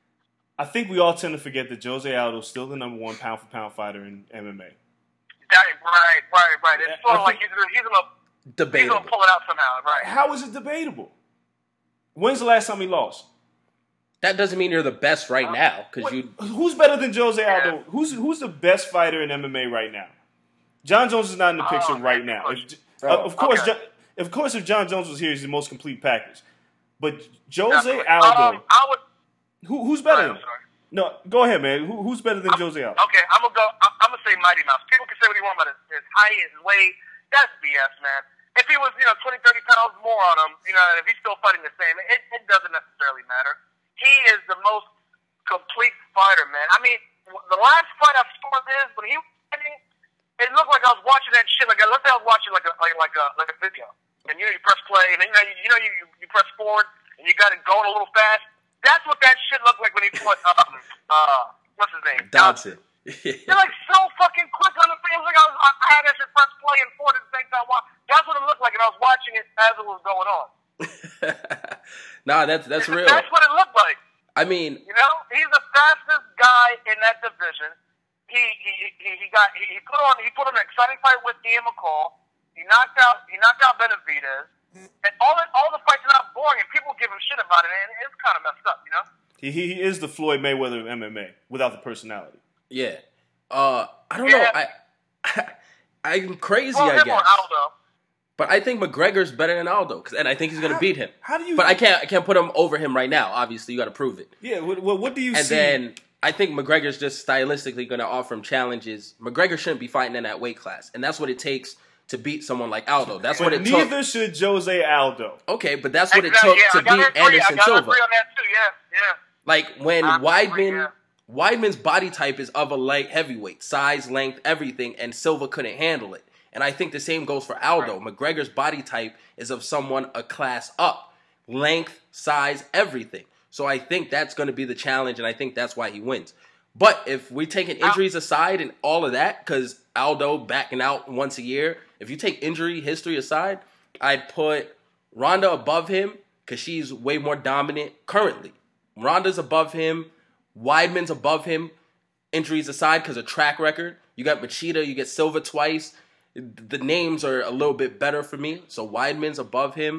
C: I think we all tend to forget that Jose Aldo is still the number one pound for pound fighter in M M A.
I: That, right, right, right. It's
C: I
I: sort of
C: think-
I: like he's gonna, he's gonna he's
B: debatable.
I: gonna pull it out somehow, right?
C: How is it debatable? When's the last time he lost?
B: That doesn't mean you're the best right now, because you.
C: Who's better than Jose Aldo?
I: Yeah.
C: Who's who's the best fighter in M M A right now? John Jones is not in the picture
I: Oh,
C: right
I: good
C: now. If,
I: question.
C: uh, of course,
I: Okay.
C: Jo- of course, if John Jones was here, he's the most complete package. But Jose
I: Definitely.
C: Aldo,
I: Um, I would.
C: Who, who's better?
I: Sorry, I'm
C: than
I: sorry.
C: No, go ahead, man. Who, who's better than
I: I'm,
C: Jose Aldo?
I: Okay, I'm gonna go. I'm, I'm gonna say Mighty Mouse. People can say what they want about his, his height, his weight. That's B S, man. If he was, you know, twenty, thirty pounds more on him, you know, and if he's still fighting the same, it, it doesn't necessarily matter. He is the most complete fighter, man. I mean, the last fight I saw of his, when he was fighting, it looked like I was watching that shit. Like, let's say I was watching like a like like a like a video, and you know, you press play, and then, you know, you, you know, you you press forward, and you got it going a little fast. That's what that shit looked like when he fought. Um, uh, what's his name?
B: Dodson.
I: They're like so fucking quick on the field. Like I, was, I had that shit press play and forward at the same time. That's what it looked like, and I was watching it as it was going on.
B: Nah, that's that's real.
I: That's what it looked like.
B: I mean,
I: you know, he's the fastest guy in that division. He he he, he got he, he put on he put on an exciting fight with Ian McCall. He knocked out he knocked out Benavidez. And all the, all the fights are not boring, and people give him shit about it, and it's kind of messed up, you know.
C: He he is the Floyd Mayweather of M M A without the personality.
B: Yeah. Uh, I don't
I: Yeah.
B: know. I, I I'm crazy,
I: Well,
B: I
I: him
B: guess.
I: or Aldo.
B: But I think McGregor's better than Aldo, 'cause- and I think he's going to
C: How-
B: beat him.
C: how do you-
B: But I can't I can't put him over him right now. Obviously, you got to prove it.
C: Yeah. What, what, what do you
B: And
C: see?
B: then I think McGregor's just stylistically going to offer him challenges. McGregor shouldn't be fighting in that weight class, and that's what it takes to beat someone like Aldo. That's
C: but
B: what it
C: neither
B: took.
C: should Jose Aldo.
B: Okay, but that's what
I: Exactly,
B: it took
I: yeah, I
B: to
I: gotta
B: beat
I: agree.
B: Anderson
I: I gotta
B: Silva.
I: agree on that too. Yeah, yeah.
B: Like when
I: I
B: Weidman,
I: agree, yeah.
B: Weidman's body type is of a light heavyweight, size, length, everything, and Silva couldn't handle it. And I think the same goes for Aldo. McGregor's body type is of someone a class up, length, size, everything. So I think that's going to be the challenge, and I think that's why he wins. But if we take injuries aside and all of that, because Aldo backing out once a year, if you take injury history aside, I'd put Ronda above him because she's way more dominant currently. Ronda's above him. Weidman's above him, injuries aside, because of track record. You got Machida, you get Silva twice. The names are a little bit better for me. So Weidman's above him.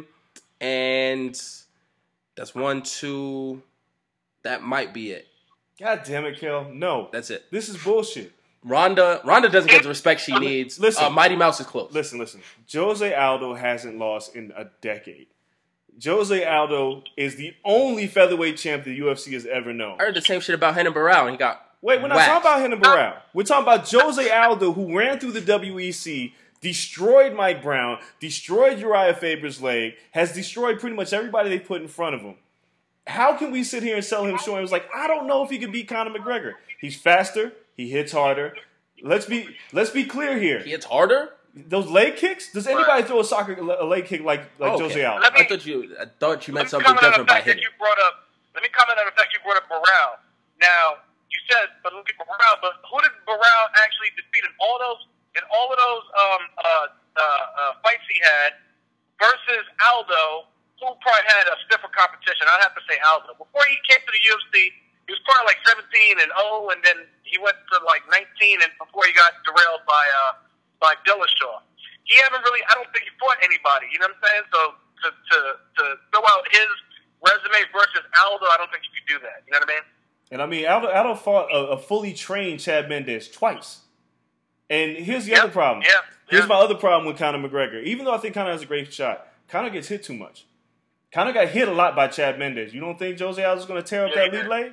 B: And that's one, two. That might be it.
C: God damn it, Kel. No.
B: That's it.
C: This is bullshit.
B: Ronda Ronda doesn't get the respect she needs.
C: Listen.
B: Uh, Mighty Mouse is close.
C: Listen, listen. Jose Aldo hasn't lost in a decade. Jose Aldo is the only featherweight champ the U F C has ever known.
B: I heard the same shit about Renan Barão, and he got
C: Wait, we're not
B: waxed.
C: talking about Renan Barão. We're talking about Jose Aldo, who ran through the W E C, destroyed Mike Brown, destroyed Uriah Faber's leg, has destroyed pretty much everybody they put in front of him. How can we sit here and sell him short? It was like, I don't know if he could beat Conor McGregor. He's faster. He hits harder. Let's be let's be clear here.
B: He hits harder?
C: Those leg kicks? Does anybody throw a soccer a leg kick like like
B: Okay.
C: Jose Aldo?
I: Let me-
B: I thought you I thought you meant
I: Let me
B: something
I: comment on
B: different
I: the
B: by
I: fact that
B: hitting.
I: you brought up. Let me comment on the fact you brought up Barão. Now you said, but look at Barão. But who did Barão actually defeat in all those in all of those um, uh, uh, uh, fights he had versus Aldo, who probably had a stiffer competition? I'd have to say Aldo. Before he came to the U F C, he was probably like seventeen and oh, and then he went to like nineteen, and before he got derailed by uh, by Dillashaw. He haven't really. I don't think he fought anybody. You know what I'm saying? So to to to throw out his resume versus Aldo, I don't think you could do that. You know what I mean?
C: And I mean, Aldo, Aldo fought a, a fully trained Chad Mendes twice. And here's the
I: Yep,
C: other problem.
I: yeah,
C: Here's
I: yeah.
C: my other problem with Conor McGregor. Even though I think Conor has a great shot, Conor gets hit too much. Conor got hit a lot by Chad Mendes. You don't think Jose Aldo's going to tear up
I: Yeah,
C: that
I: he
C: lead
I: did.
C: leg?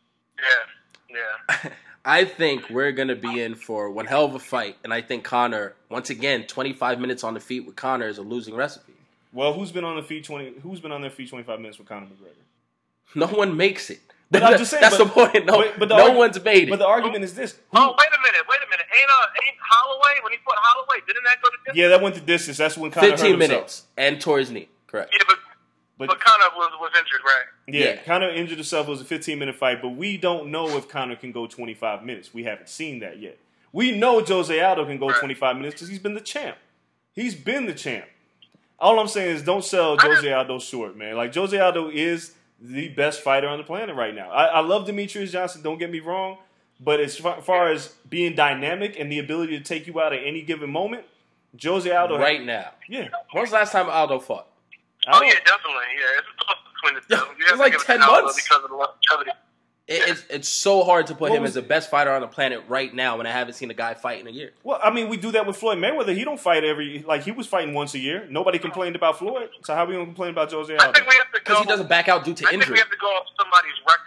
I: Yeah, yeah.
B: I think we're going to be in for one hell of a fight. And I think Conor, once again, twenty-five minutes on the feet with Conor is a losing recipe.
C: Well, who's been on the feet twenty? Who's been on their feet twenty-five minutes with Conor McGregor?
B: No one makes it.
C: But I'm just saying,
B: That's
C: but-
B: the point. No,
C: but- but the
B: no
C: argu-
B: one's made it.
C: But the argument is this: who-
I: Oh, wait a minute, wait a minute. Ain't uh, ain't Holloway when he fought Holloway? Didn't that go to distance?
C: yeah, that went the distance. That's when Conor hurt
B: fifteen
C: himself.
B: minutes and tore his knee. Correct.
I: Yeah, but
C: But-
I: but, Conor was was injured, right?
C: Yeah,
B: Yeah.
C: Conor injured himself. It was a fifteen-minute fight, but we don't know if Conor can go twenty-five minutes. We haven't seen that yet. We know Jose Aldo can go
I: Right.
C: twenty-five minutes because he's been the champ. He's been the champ. All I'm saying is don't sell
I: I
C: Jose
I: just-
C: Aldo short, man. Like, Jose Aldo is the best fighter on the planet right now. I, I love Demetrius Johnson, don't get me wrong, but as far, far as being dynamic and the ability to take you out at any given moment, Jose Aldo...
B: Right now.
C: Yeah.
B: When was the last time Aldo fought?
I: Oh yeah, definitely. Yeah, it's a toss between the two.
B: Yeah,
I: You
B: it's
I: have
B: like
I: to give it
B: ten
I: to Aldo
B: months.
I: because of the longevity.
B: It, it's it's so hard to put
C: What
B: him
C: was-
B: as the best fighter on the planet right now when I haven't seen a guy fight in a year.
C: Well, I mean, we do that with Floyd Mayweather. He don't fight every... Like, he was fighting once a year. Nobody complained about Floyd. So how are we going to complain about Jose
I: I
C: Aldo?
I: think we have to go
B: Because he doesn't back out due to
I: I think
B: injury.
I: we have to go off somebody's record.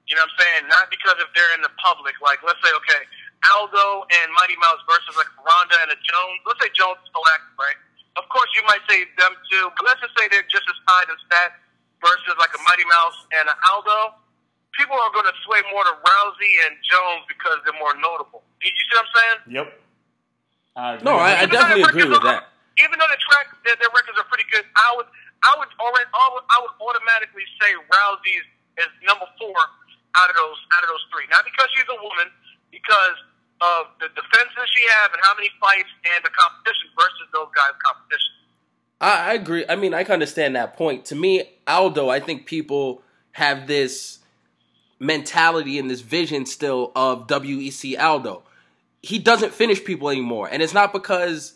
I: You know what I'm saying? Not because if they're in the public. Like, let's say, okay, Aldo and Mighty Mouse versus like Ronda and a Jones. Let's say Jones is still active, right? Of course, you might say them too, but let's just say they're just as tied as that versus like a Mighty Mouse and an Aldo. People are going to sway more to Rousey and Jones because they're more notable. You see what I'm saying?
C: Yep. Uh,
B: No, I, I definitely agree with that.
I: Even though the track, their, their records are pretty good, I would, I would already, I would, I would automatically say Rousey is, is number four out of those, out of those three. Not because she's a woman, because of the defenses she has and how many fights and the competition versus those guys' competition.
B: I, I agree. I mean, I can understand that point. To me, Aldo, I think people have this mentality and this vision still of W E C Aldo. He doesn't finish people anymore. And it's not because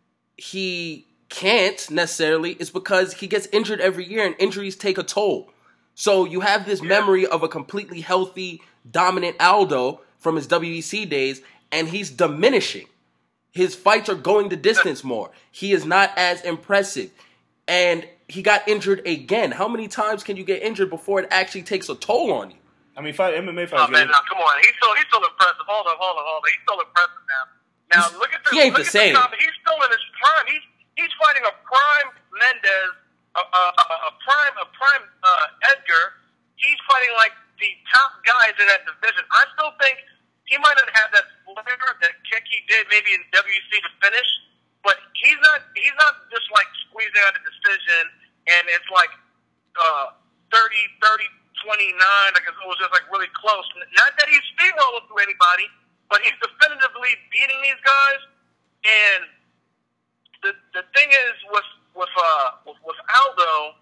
B: he can't necessarily. It's because he gets injured every year and injuries take a toll. So you have this memory of a completely healthy, dominant Aldo from his W E C days, and he's diminishing. His fights are going the distance more. He is not as impressive. And he got injured again. How many times can you get injured before it actually takes a toll on you?
C: I mean, fight, M M A
I: Oh
C: fights.
I: man, now come on, he's still he's still impressive. Hold on, hold on, hold on. He's still impressive now. Now
B: He's-
I: look at this.
B: he ain't
I: look
B: the
I: at
B: same.
I: This comp- he's still in his prime. He's he's fighting a prime Mendez, a, a, a, a prime a prime uh, Edgar. He's fighting like the top guys in that division. I still think he might not have that flavor, that kick he did maybe in W E C to finish, but he's not he's not just like squeezing out a decision and it's like uh, thirty, thirty, twenty-nine, like it was just like really close. Not that he's steamrolling through anybody, but he's definitively beating these guys. And the the thing is with with uh with, with Aldo,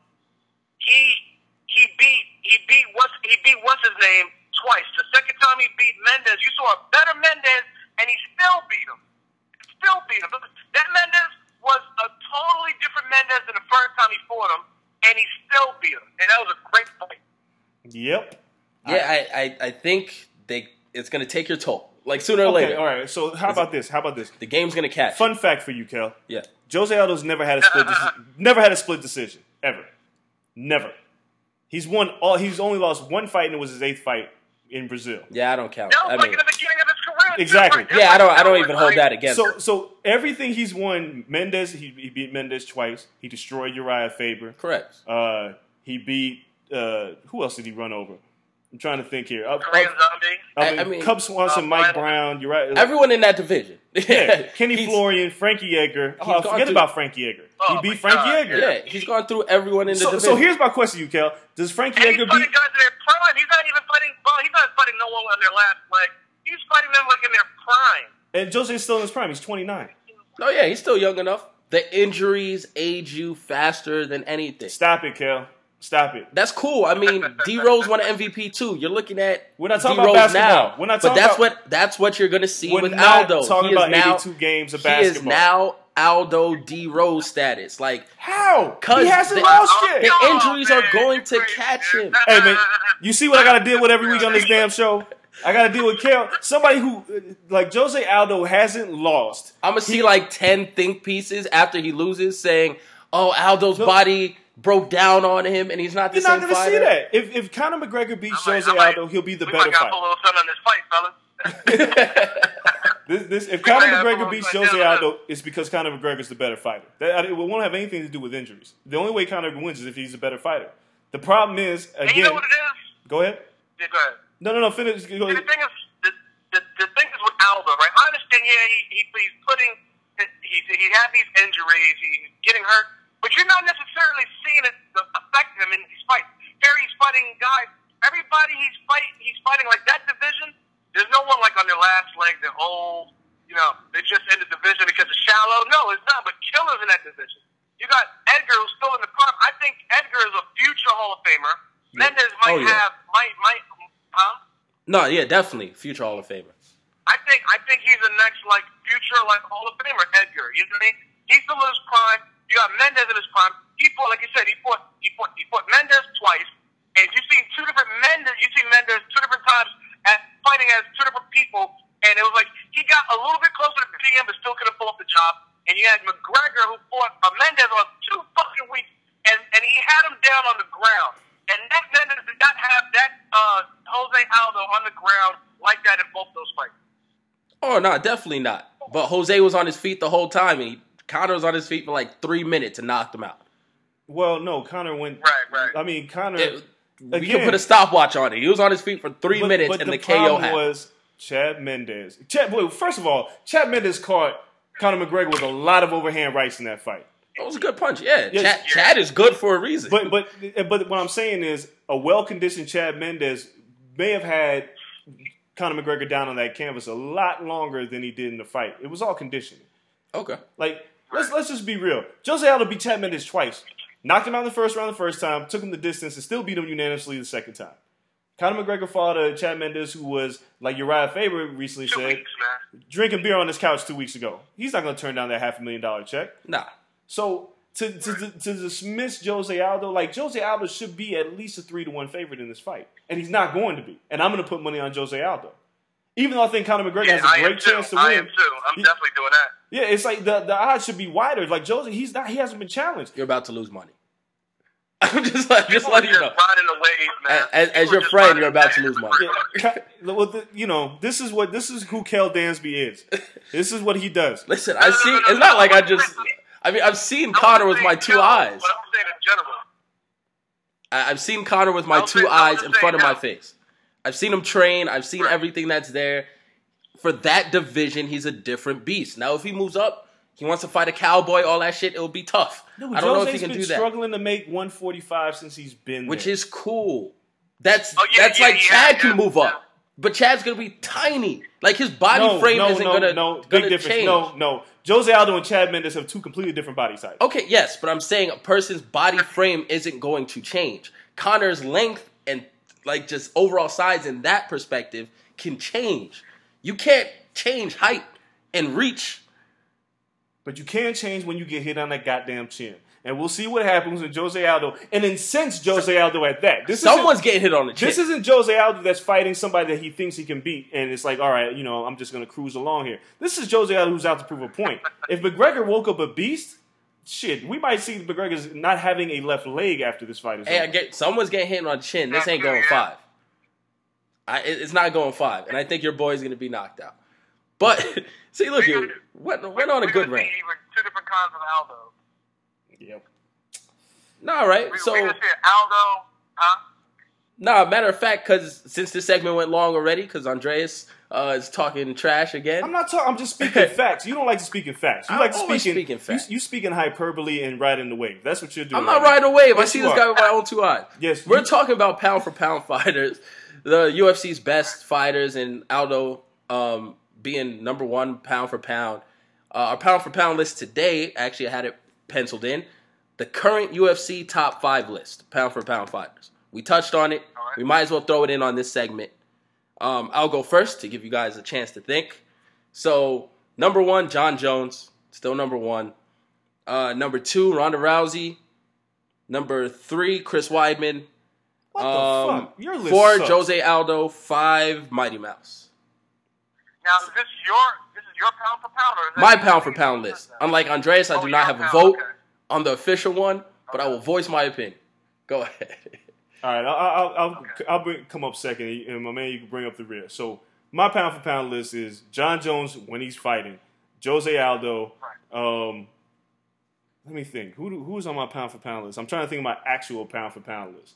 I: he he beat he beat what's he beat what's his name twice. The second time he beat Mendez, you saw a better Mendez, and he still beat him. Still beat him. That Mendez was a totally different Mendez than the first time he fought him, and he still beat him. And that was a great fight.
C: Yep.
B: Yeah, I, I, I think they it's going to take your toll. Like, sooner or
C: Okay,
B: later.
C: all right. So how about this? How about this?
B: The game's going to catch.
C: Fun fact for you, Kel.
B: Yeah.
C: Jose Aldo's never had a split. Deci- never had a split decision ever. Never. He's won all. He's only lost one fight, and it was his eighth fight in Brazil.
B: Yeah, I don't count.
I: That was
B: I
I: like
B: mean,
I: in the beginning of his career. too,
C: Exactly.
I: right?
B: yeah, I don't I don't
I: That
B: even
I: was
B: hold
I: like-
B: that against
C: So,
B: him.
C: so everything he's won, Mendez, he, he beat Mendez twice. He destroyed Uriah Faber.
B: Correct.
C: Uh, he beat uh, who else did he run over? I'm trying to think here. Up,
I: Korean
C: up,
I: Zombie.
C: I
B: I-
C: mean,
B: I mean,
C: Cub Swanson,
I: uh,
C: Mike
I: Brian-
C: Brown, Uriah.
B: Everyone in that division.
C: Yeah, Kenny
B: He's-
C: Florian, Frankie Edgar.
B: he's
C: Oh,
B: gone
C: forget
B: through-
C: about Frankie Edgar.
I: Oh,
C: he beat
I: my
C: Frankie
I: God,
C: Edgar.
B: Yeah, he's gone through everyone in the
C: So,
B: division.
C: so here's my question to you, Kel. Does Frankie
I: And he's
C: Edgar
I: fighting
C: beat?
I: guys in their prime. He's not even fighting. Well, he's not fighting no one on their last leg. He's fighting them like in their prime.
C: And Jose's still in his prime. He's twenty-nine.
B: Oh, yeah, he's still young enough. The injuries age you faster than anything.
C: Stop it, Kel. Stop it.
B: That's cool. I mean, D Rose won an M V P too. You're looking at
C: We're not talking
B: D-Rose
C: about basketball.
B: now.
C: We're not
B: but
C: talking
B: that's
C: about-
B: what that's what you're going to see
C: We're
B: with
C: not
B: Aldo.
C: talking
B: he is
C: about
B: now,
C: eighty-two games of
B: He is
C: basketball.
B: now Aldo D Rose status. Like,
C: How?
B: cause
C: He hasn't
B: the,
C: lost
B: the
C: yet.
B: injuries are going to catch him.
C: Hey man, you see what I got to deal with every week on this damn show? I got to deal with Kel, somebody who uh, like Jose Aldo hasn't lost.
B: I'm gonna see like ten think pieces after he loses, saying, "Oh, Aldo's
C: No.
B: body broke down on him, and he's not the
C: You're not
B: same
C: going to see
B: fighter."
C: that. If if Conor McGregor beats
I: I might-
C: Jose
I: I might-
C: Aldo, he'll be the
I: we
C: better
I: might got
C: fighter.
I: a little something on this fight, fellas.
C: This, this, if
I: We
C: Conor
I: might have
C: McGregor
I: a
C: beats
I: little-
C: Jose
I: yeah,
C: Aldo, it's because Conor McGregor's the better fighter. That, it won't have anything to do with injuries. The only way Conor wins is if he's a better fighter. The problem is,
I: And you know
C: again,
I: what it is?
C: go ahead.
I: Yeah, go ahead.
C: No, no, no, finish. Go
I: See,
C: ahead.
I: the thing is, the, the, the thing is with Aldo, right? I understand, yeah, he, he he's putting, he he had these injuries, he's getting hurt, but you're not necessarily seeing it affect him in these fights. Here he's fighting guys. Everybody he's fighting, he's fighting like that division. There's no one like on their last leg. They're old, you know. They're just in the division because it's shallow. No, it's not. But killers in that division. You got Edgar, who's still in the prime. I think Edgar is a future Hall of Famer. Mendez might
B: Oh, yeah.
I: have, might, might, huh?
B: No, yeah, definitely future Hall of Famer.
I: I think I think he's the next like future like Hall of Famer, Edgar. You know what I mean? He's still in his prime. You got Mendez in his prime. He fought, like you said, he fought he fought he fought Mendez twice. And you see two different Mendez. You see Mendez two different times at fighting as two different people. And it was like he got a little bit closer to beating him, but still couldn't pull off the job. And you had McGregor who fought uh, Mendez on two fucking weeks, and and he had him down on the ground. And that Mendez did not have that uh, Jose Aldo on the ground like that in both those fights.
B: Oh, no, definitely not. But Jose was on his feet the whole time, and he, Conor was on his feet for like three minutes and knocked him out.
C: Well, no, Conor went.
I: Right, right.
C: I mean, Conor.
B: It, we
C: again,
B: can put a stopwatch on it. He was on his feet for three
C: but,
B: minutes,
C: but
B: and
C: the,
B: the, K O
C: problem
B: happened.
C: was Chad Mendes. Chad, well, first of all, Chad Mendes caught Conor McGregor with a lot of overhand rights in that fight.
B: That was a good punch. Yeah,
C: Yes.
B: Chad, Chad is good for a reason.
C: But but but what I'm saying is a well-conditioned Chad Mendes may have had Conor McGregor down on that canvas a lot longer than he did in the fight. It was all conditioning.
B: Okay.
C: Like, let's let's just be real. Jose Aldo beat Chad Mendes twice. Knocked him out in the first round the first time, took him the distance, and still beat him unanimously the second time. Conor McGregor fought a Chad Mendes who was, like Uriah Faber recently
I: Two
C: said,
I: weeks, man.
C: drinking beer on his couch two weeks ago. He's not going to turn down that half a million dollar check.
B: Nah.
C: So to, to, to, to dismiss Jose Aldo, like Jose Aldo should be at least a three to one favorite in this fight. And he's not going to be. And I'm going to put money on Jose Aldo. Even though I think Conor McGregor
I: Yeah,
C: has a
I: I am
C: great
I: too.
C: chance to
I: I
C: win.
I: am too. I'm
C: He-
I: definitely doing that.
C: Yeah, it's like the, the odds should be wider. Like Jose, he's not. He hasn't been challenged.
B: You're about to lose money. I'm just, like, just
I: People
B: letting
I: are
B: you know.
I: just riding the wave, man.
B: As, as
I: People
B: your
I: are just
B: friend,
I: riding
B: you're about to
I: the
B: lose
I: wave.
B: money.
C: Yeah, Ka- well, the, you know, this is what this is who Kel Dansby is. This is what he does.
B: Listen,
I: No,
B: I
I: no,
B: see.
I: no, no,
B: it's
I: no,
B: not
I: no,
B: like I
I: no,
B: just.
I: no, no.
B: I mean, I've seen
I: I
B: Conor
I: wasn't
B: with my
I: saying
B: two
I: general,
B: eyes.
I: But I'm saying in general.
B: I, I've seen Conor with my
I: I was
B: two
I: saying- I
B: eyes
I: was
B: in front of
I: saying
B: my
I: now.
B: face. I've seen him train. I've seen
I: Right.
B: everything that's there. For that division, he's a different beast. Now, if he moves up, he wants to fight a cowboy, all that shit, it'll be tough.
C: Dude,
B: I don't know if he
C: Jose's
B: can
C: been
B: do that.
C: struggling to make one forty-five since he's been
B: Which
C: there.
B: is cool. That's
I: Oh, yeah,
B: that's
I: yeah,
B: like
I: yeah,
B: Chad
I: yeah,
B: can move
I: yeah.
B: up. But Chad's gonna be tiny. Like his body
C: no,
B: frame
C: no,
B: isn't
C: no,
B: gonna,
C: no, big
B: gonna
C: difference.
B: change.
C: No, no. Jose Aldo and Chad Mendes have two completely different body types.
B: Okay, yes, but I'm saying a person's body frame isn't going to change. Conor's length and like just overall size in that perspective can change. You can't change height and reach.
C: But you can change when you get hit on that goddamn chin. And we'll see what happens with Jose Aldo. And incense Jose Aldo at that. This
B: Someone's
C: isn't-
B: getting hit on the chin.
C: This isn't Jose Aldo that's fighting somebody that he thinks he can beat, and it's like, all right, you know, I'm just going to cruise along here. This is Jose Aldo who's out to prove a point. If McGregor woke up a beast, shit, we might see McGregor's not having a left leg after this fight is
B: Hey, I
C: over.
B: get someone's getting hit on the chin. This
I: Yeah,
B: ain't going
I: yeah.
B: five. I, it- it's not going five, and I think your boy's gonna be knocked out. But see, look,
I: We're
B: you
I: gonna-
B: went, went on a
I: We're
B: good
I: gonna see
B: rant.
I: even two different kinds of Aldo.
C: Yep.
B: No, all right.
I: We,
B: So,
I: we're gonna see Aldo, huh?
B: no, matter of fact, because since this segment went long already, because Andreas uh, is talking trash again.
C: I'm not talking. I'm just speaking facts. You don't like to speak in facts. You
B: I'm
C: like to
B: always
C: speak in
B: speaking facts.
C: You, you speak in hyperbole and riding the wave. That's what you're doing.
B: I'm not
C: right now.
B: riding a wave. I
C: Yes,
B: see
C: you
B: this
C: are.
B: guy with my own two eyes.
C: Yes,
B: We're
C: you-
B: talking about pound for pound fighters, the U F C's best fighters, and Aldo um, being number one pound for pound. Uh, our pound for pound list today, actually, I had it penciled in. The current U F C top five list, pound for pound fighters. We touched on it.
I: All right.
B: We might as well throw it in on this segment. Um, I'll go first to give you guys a chance to think. So, number one, John Jones, still number one. Uh, number two, Ronda Rousey. Number three, Chris Weidman.
C: What
B: Um,
C: the fuck? Your list
B: Four,
C: sucks.
B: Jose Aldo. Five, Mighty Mouse.
I: Now, is this your this is your pound for pound, or is that
B: My pound for pound list. Unlike Andreas, I
I: Oh,
B: do
I: your
B: not have a
I: pound,
B: vote
I: okay.
B: on the official one, but I will voice my opinion. Go ahead.
C: All right, I'll I'll, I'll,
I: Okay.
C: I'll bring, come up second, and my man, you can bring up the rear. So my pound for pound list is John Jones when he's fighting, Jose Aldo. Um, let me think. Who do- who's on my pound for pound list? I'm trying to think of my actual pound for pound list.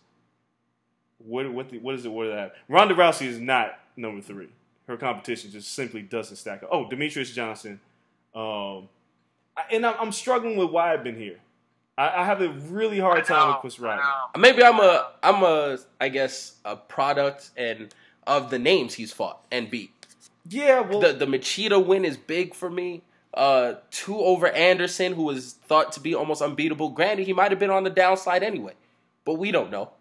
C: What what the, what is it? What is that? Ronda Rousey is not number three. Her competition just simply doesn't stack up. Oh, Demetrius Johnson. Um, I, and I'm, I'm struggling with why I've been here. I, I have a really hard
I: I
C: time
I: know,
C: with Chris
I: I
C: Rodman.
I: know.
B: Maybe I'm a, I'm a, I guess, a product and of the names he's fought and beat.
C: Yeah, well,
B: The the Machida win is big for me. Uh, two over Anderson, who was thought to be almost unbeatable. Granted, he might have been on the downside anyway, but we don't know.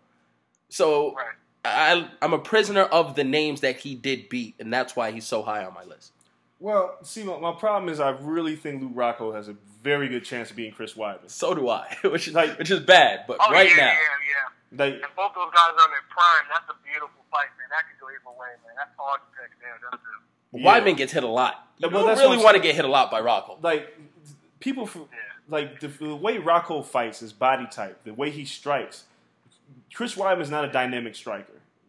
B: So
I: Right.
B: I, I'm a prisoner of the names that he did beat, and that's why he's so high on my list.
C: well, see, my, my problem is I really think Lou Rocco has a very good chance of beating Chris Weidman.
B: So do I, which is
C: Like-
B: which is bad. But
I: Oh,
B: right
I: yeah,
B: now,
I: yeah, yeah.
C: Like,
I: And both those guys are in their prime. That's a beautiful fight, man. That could go either way, man. That's hard to pick there. That's it.
C: yeah.
B: Weidman gets hit a lot. You
C: Well,
B: don't
C: that's
B: really
C: what I'm
B: want to
C: saying.
B: get hit a lot by Rocco.
C: like people, for, like the, the way Rocco fights, his body type, the way he strikes. Chris Weidman is not a dynamic striker.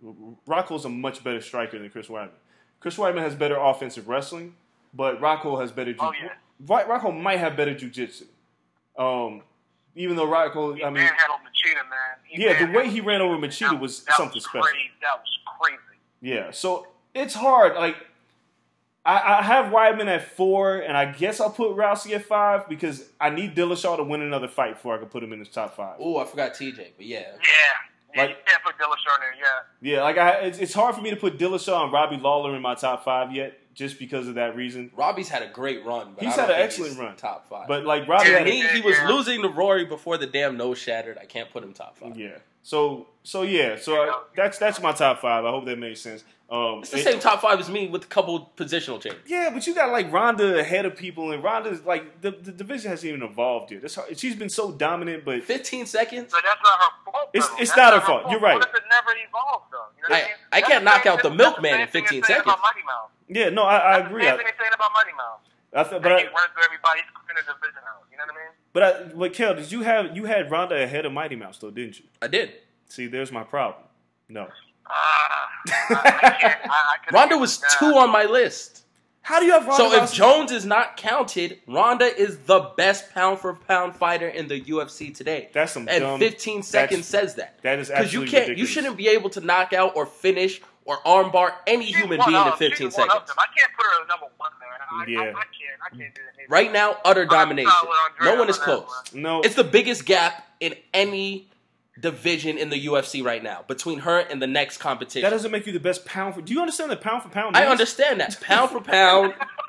C: Rockhole's a much better striker than Chris Weidman. Chris Weidman has better offensive wrestling, but Rockhold has better. Jiu-
I: Oh yeah.
C: Rockhold might have better jiu-jitsu. Um, even though Rockhold, I mean,
I: manhandled Machida, man. He
C: yeah, the way
I: manhandled
C: he ran over
I: Machida.
C: Machida
I: That-
C: was
I: that
C: something
I: was
C: special.
I: Crazy. That was crazy.
C: Yeah, so it's hard. Like, I, I have Weidman at four, and I guess I'll put Rousey at five because I need Dillashaw to win another fight before I can put him in his top five.
B: Oh, I forgot T J, but yeah.
I: Yeah. Yeah,
C: Like-
I: you can't put Dillashaw in there, yeah.
C: Yeah, like I, it's, it's hard for me to put Dillashaw and Robbie Lawler in my top five yet, just because of that reason.
B: Robbie's had a great run. But
C: He's
B: I don't
C: had an
B: think
C: excellent
B: he's
C: run.
B: Top five.
C: But like Robbie,
B: to
C: had
B: me,
C: a,
B: he was
I: Yeah.
B: losing to Rory before the damn nose shattered. I can't put him top five.
C: yeah. So so yeah, so I, that's that's my top five. I hope that makes sense. Um,
B: It's the
C: it-
B: same top five as me with a couple positional changes.
C: Yeah, but you got like Ronda ahead of people, and Ronda's like the, the division hasn't even evolved yet. That's hard. She's been so dominant, but
B: fifteen seconds?
I: But that's not her fault.
C: It's-
I: though.
C: it's
I: That's
C: not her fault. You're right.
I: What if it never evolved, though? You know what
B: I-
I: I, mean?
B: I
I: That's
B: can't
I: the
B: knock
I: same
B: out the
I: thing-
B: milkman
I: that's
B: in
I: the same
B: fifteen
I: thing you're saying
B: seconds.
I: About Mighty Mouse.
C: yeah, no, I, I
I: That's
C: agree.
I: The
C: I,
I: same thing you're saying about Mighty Mouse.
C: I th-
I: But
C: but
I: he
C: I,
I: runs through everybody. He's clearing the division out. You know what I mean?
C: but I, but Kel, did you have you had Ronda ahead of Mighty Mouse though, didn't you?
B: I did.
C: See, there's my problem. No.
I: Uh, I, I can't. I, I couldn't
B: Ronda
I: get
B: was
I: that.
B: two on my list.
C: How do you have Ronda?
B: So if
C: Rousey-
B: Jones is not counted, Ronda is the best pound for pound fighter in the U F C today.
C: That's some
B: and
C: dumb-
B: fifteen seconds
C: that's-
B: says that.
C: that is
B: because you
C: absolutely
B: can't,
C: ridiculous.
B: you shouldn't be able to knock out or finish or armbar any
I: She's
B: human
I: one
B: being in
I: of-
B: fifteen
I: she's one of
B: seconds.
I: them. I can't put her as number one there. I,
C: Yeah.
I: I, I can't. I can't do that. Neither.
B: Right now, utter
I: I'm
B: domination.
I: solid on
B: No
I: Dre
B: one is
I: on that
B: close.
I: one.
C: no,
B: It's the biggest gap in any division in the U F C right now between her and the next competition.
C: that doesn't make you the best pound for. Do you understand that pound for pound?
B: I
C: means?
B: understand that. Pound for pound,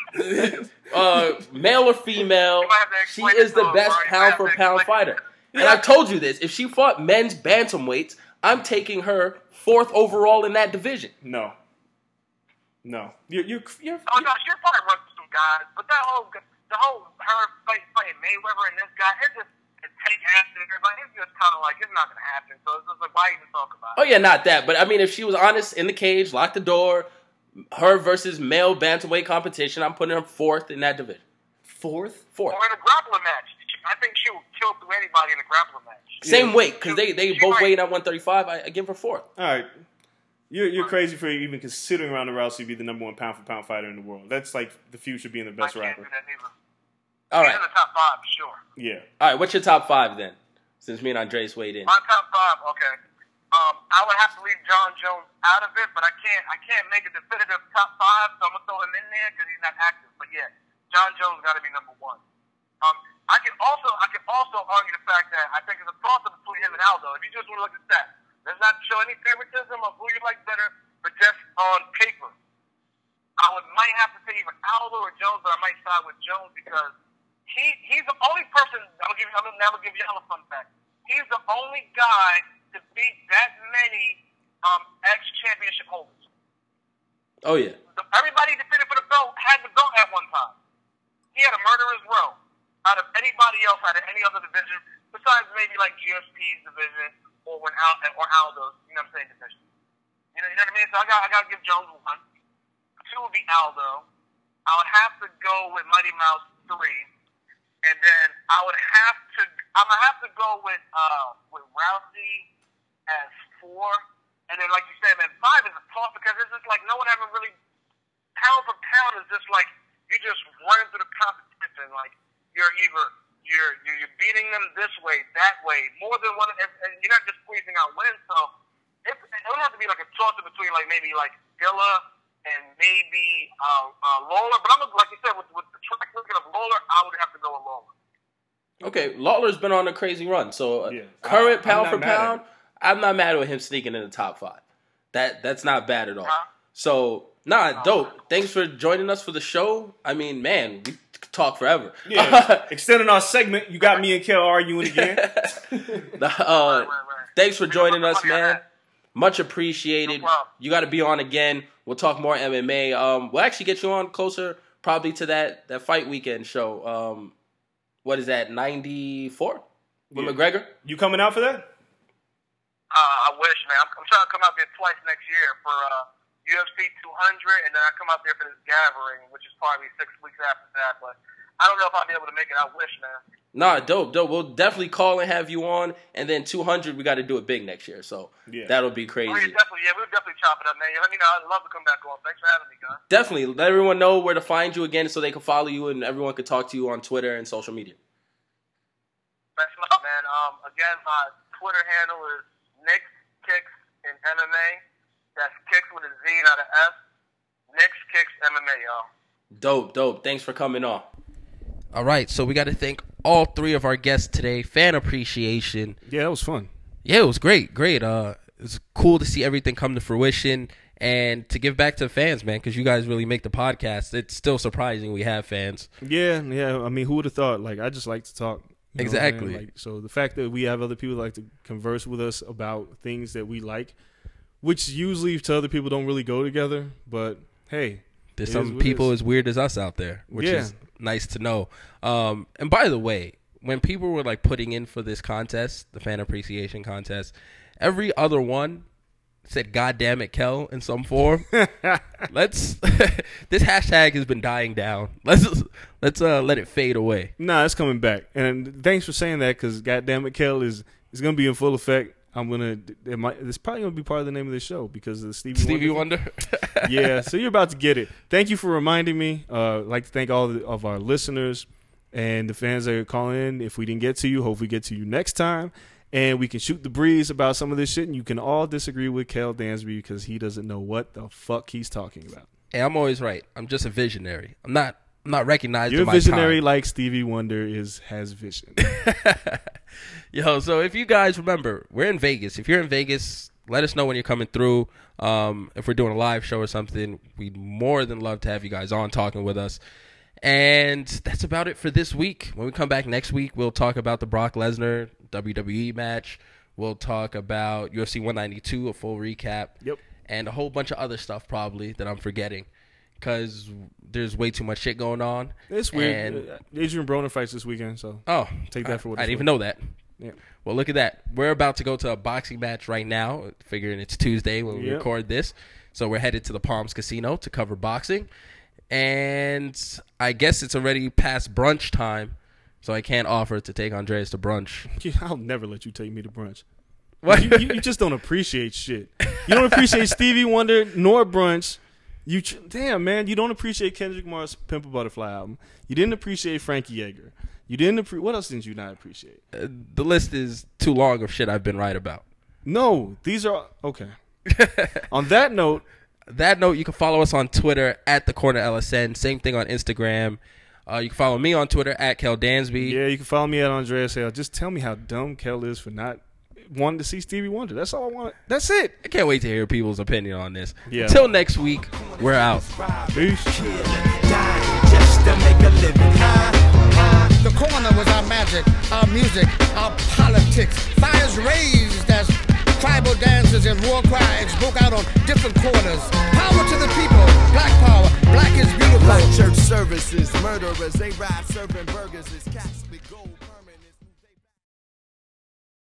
B: uh, male or female,
I: You might have to
B: she
I: explain
B: is
I: it
B: the
I: to him,
B: best
I: bro. You might
B: pound
I: have
B: for
I: to
B: pound
I: explain it.
B: fighter. And I've told you this. If she fought men's bantamweights, I'm taking her fourth overall in that division.
C: No. No. You're you're you're.
I: Oh no, she'll probably run through some guys, but that whole, the whole her fight, fighting Mayweather and this guy, it just it take action. Everybody, it's just kind of like it's not gonna happen. So it's just like, why even talk about
B: Oh
I: it?
B: yeah, not that. But I mean, if she was honest in the cage, lock the door, her versus male bantamweight competition, I'm putting her fourth in that division.
C: Fourth?
B: Fourth.
I: Or in a grappling match, I think she will kill through anybody in a grappling match.
B: Same
C: Yeah.
B: weight, because they, they
I: She
B: both
I: might-
B: weighed at one thirty-five. I, I give her fourth.
C: All right. You're you're crazy for even considering Ronda Rousey to be the number one pound for pound fighter in the world. That's like the future being the
I: I
C: best
I: can't
C: rapper.
I: do that neither.
B: All
I: She's
B: right.
I: in the top five, for sure.
C: Yeah.
B: All right, what's your top five then? Since me and Andres weighed in.
I: My top five, okay. Um, I would have to leave John Jones out of it, but I can't. I can't make a definitive top five, so I'm gonna throw him in there because he's not active. But yeah, John Jones got to be number one. Um, I can also, I can also argue the fact that I think it's a toss up between him and Aldo. If you just want to look at that, let's not show any favoritism of who you like better, but just on paper, I would might have to say either Aldo or Jones, but I might side with Jones because he he's the only person. I'm gonna give you. I'm gonna never give you a fun fact. He's the only guy to beat that many um, ex-championship holders.
B: Oh yeah.
I: The, everybody that fitted for the belt had the belt at one time. He had a murderer's row out of anybody else out of any other division besides maybe like G S P's division or when Al, or Aldo's. You know what I'm saying? Division. You know, you know what I mean? So I got I got to give Jones one. Two would be Aldo. I would have to go with Mighty Mouse three, and then I would have to I'm gonna have to go with uh with Rousey as four, and then like you said, man, five is a toss because it's just like no one ever really pound for pound is just like you just running through the competition like you're either you're you're, you're beating them this way, that way, more than one, and, and you're not just squeezing out wins. So it, it don't have to be like a toss between like maybe like Dilla and maybe uh, uh, Lawler, but I'm gonna, like you said with, with the track record of Lawler, I would have to go with Lawler.
B: Okay, Lawler's been on a crazy run. So uh,
C: Yeah.
B: current
C: I'm
B: pound
C: not
B: for
C: mad at
B: pound,
C: it.
B: I'm not mad with him sneaking in the top five. That that's not bad at all.
I: Huh?
B: So nah, dope. Thanks for joining us for the show. I mean, man, we could talk forever.
C: Yeah. Extending our segment, you got me and Kel arguing again.
B: The, uh,
I: right, right.
B: Thanks for
I: We don't
B: joining
I: put the
B: us,
I: money on
B: man.
I: that.
B: Much appreciated.
I: No problem.
B: You got to be on again. We'll talk more M M A. Um, we'll actually get you on closer, probably to that that fight weekend show. Um, what is that? ninety-four with
C: Yeah.
B: McGregor.
C: You coming out for that?
I: Uh, I wish, man. I'm, I'm trying to come out there twice next year for uh, U F C two hundred, and then I come out there for this gathering, which is probably six weeks after that. But I don't know if I'll be able to make it. I wish, man.
B: Nah, dope, dope. We'll definitely call and have you on, and then two hundred, we got to do it big next year. So
C: yeah.
B: that'll be crazy.
I: Oh, yeah, definitely, yeah, we'll definitely chop it up, man. Let me know. I'd love to come back on. Thanks for having me, guys.
B: Definitely. Let everyone know where to find you again so they can follow you and everyone can talk to you on Twitter and social media.
I: Thanks a lot, man. Um, again, my Twitter handle is Nick Kicks in M M A. That's Kicks with a Z, not an F. Nick's Kicks M M A, y'all.
B: Dope, dope. Thanks for coming on. All right, so we got to thank all three of our guests today. Fan appreciation.
C: Yeah, that was fun.
B: Yeah, it was great, great. Uh, it was cool to see everything come to fruition and to give back to the fans, man, because you guys really make the podcast. It's still surprising we have fans.
C: Yeah, yeah. I mean, who would have thought? Like, I just like to talk. You know
B: exactly.
C: Like, so the fact that we have other people like to converse with us about things that we like, which usually to other people don't really go together, but hey.
B: There's some people as weird as us out there, which
C: yeah.
B: is nice to know. Um, and by the way, when people were like putting in for this contest, the fan appreciation contest, every other one said "God damn it, Kel" in some form. Let's this hashtag has been dying down. Let's let's uh, let it fade away.
C: Nah, it's coming back. And thanks for saying that, because "God damn it, Kel" is is gonna be in full effect. I'm gonna. It might. It's probably gonna be part of the name of the show because of the Stevie
B: Stevie
C: Wonder.
B: Wonder.
C: Yeah. So you're about to get it. Thank you for reminding me. Uh, I'd like to thank all the, of our listeners and the fans that are calling in. If we didn't get to you, hope we get to you next time, and we can shoot the breeze about some of this shit. And you can all disagree with Kel Dansby because he doesn't know what the fuck he's talking about.
B: Hey, I'm always right. I'm just a visionary. I'm not. I'm not recognized.
C: You're
B: in my
C: visionary
B: time.
C: like Stevie Wonder is has vision.
B: Yo, so if you guys remember, we're in Vegas. If you're in Vegas, let us know when you're coming through. Um, if we're doing a live show or something, we'd more than love to have you guys on talking with us. And that's about it for this week. When we come back next week, we'll talk about the Brock Lesnar W W E match. We'll talk about U F C one ninety-two, a full recap.
C: Yep.
B: And a whole bunch of other stuff probably that I'm forgetting because there's way too much shit going on.
C: It's weird.
B: And,
C: Adrian Broner fights this weekend, so
B: oh,
C: take that for what
B: I, I
C: it's
B: didn't even
C: worth.
B: know that.
C: Yeah.
B: Well, look at that. We're about to go to a boxing match right now, figuring it's Tuesday when we
C: Yep.
B: record this. So we're headed to the Palms Casino to cover boxing. And I guess it's already past brunch time, so I can't offer to take Andreas to brunch.
C: I'll never let you take me to brunch.
B: What?
C: You, you, you just don't appreciate shit. You don't appreciate Stevie Wonder nor brunch. You ch- Damn, man, you don't appreciate Kendrick Lamar's Pimp a Butterfly album. You didn't appreciate Frankie Yeager. You didn't appre- What else didn't you not appreciate?
B: Uh, the list is too long of shit I've been right about.
C: No, these are okay. On that note,
B: that note, you can follow us on Twitter at the Corner L S N. Same thing on Instagram. Uh, you can follow me on Twitter at Kel Dansby.
C: Yeah, you can follow me at Andreas Hale. Just tell me how dumb Kel is for not wanting to see Stevie Wonder. That's all I want. That's it.
B: I can't wait to hear people's opinion on this.
C: Yeah.
B: Until next week, we're out.
C: Peace.
A: Just to make a living.
E: The corner was our magic, our music, our politics. Fires raised as tribal dances and war cries broke out on different corners. Power to the people, black power, black is beautiful.
A: Black church services, murderers, they ride serving burgers, it's cats.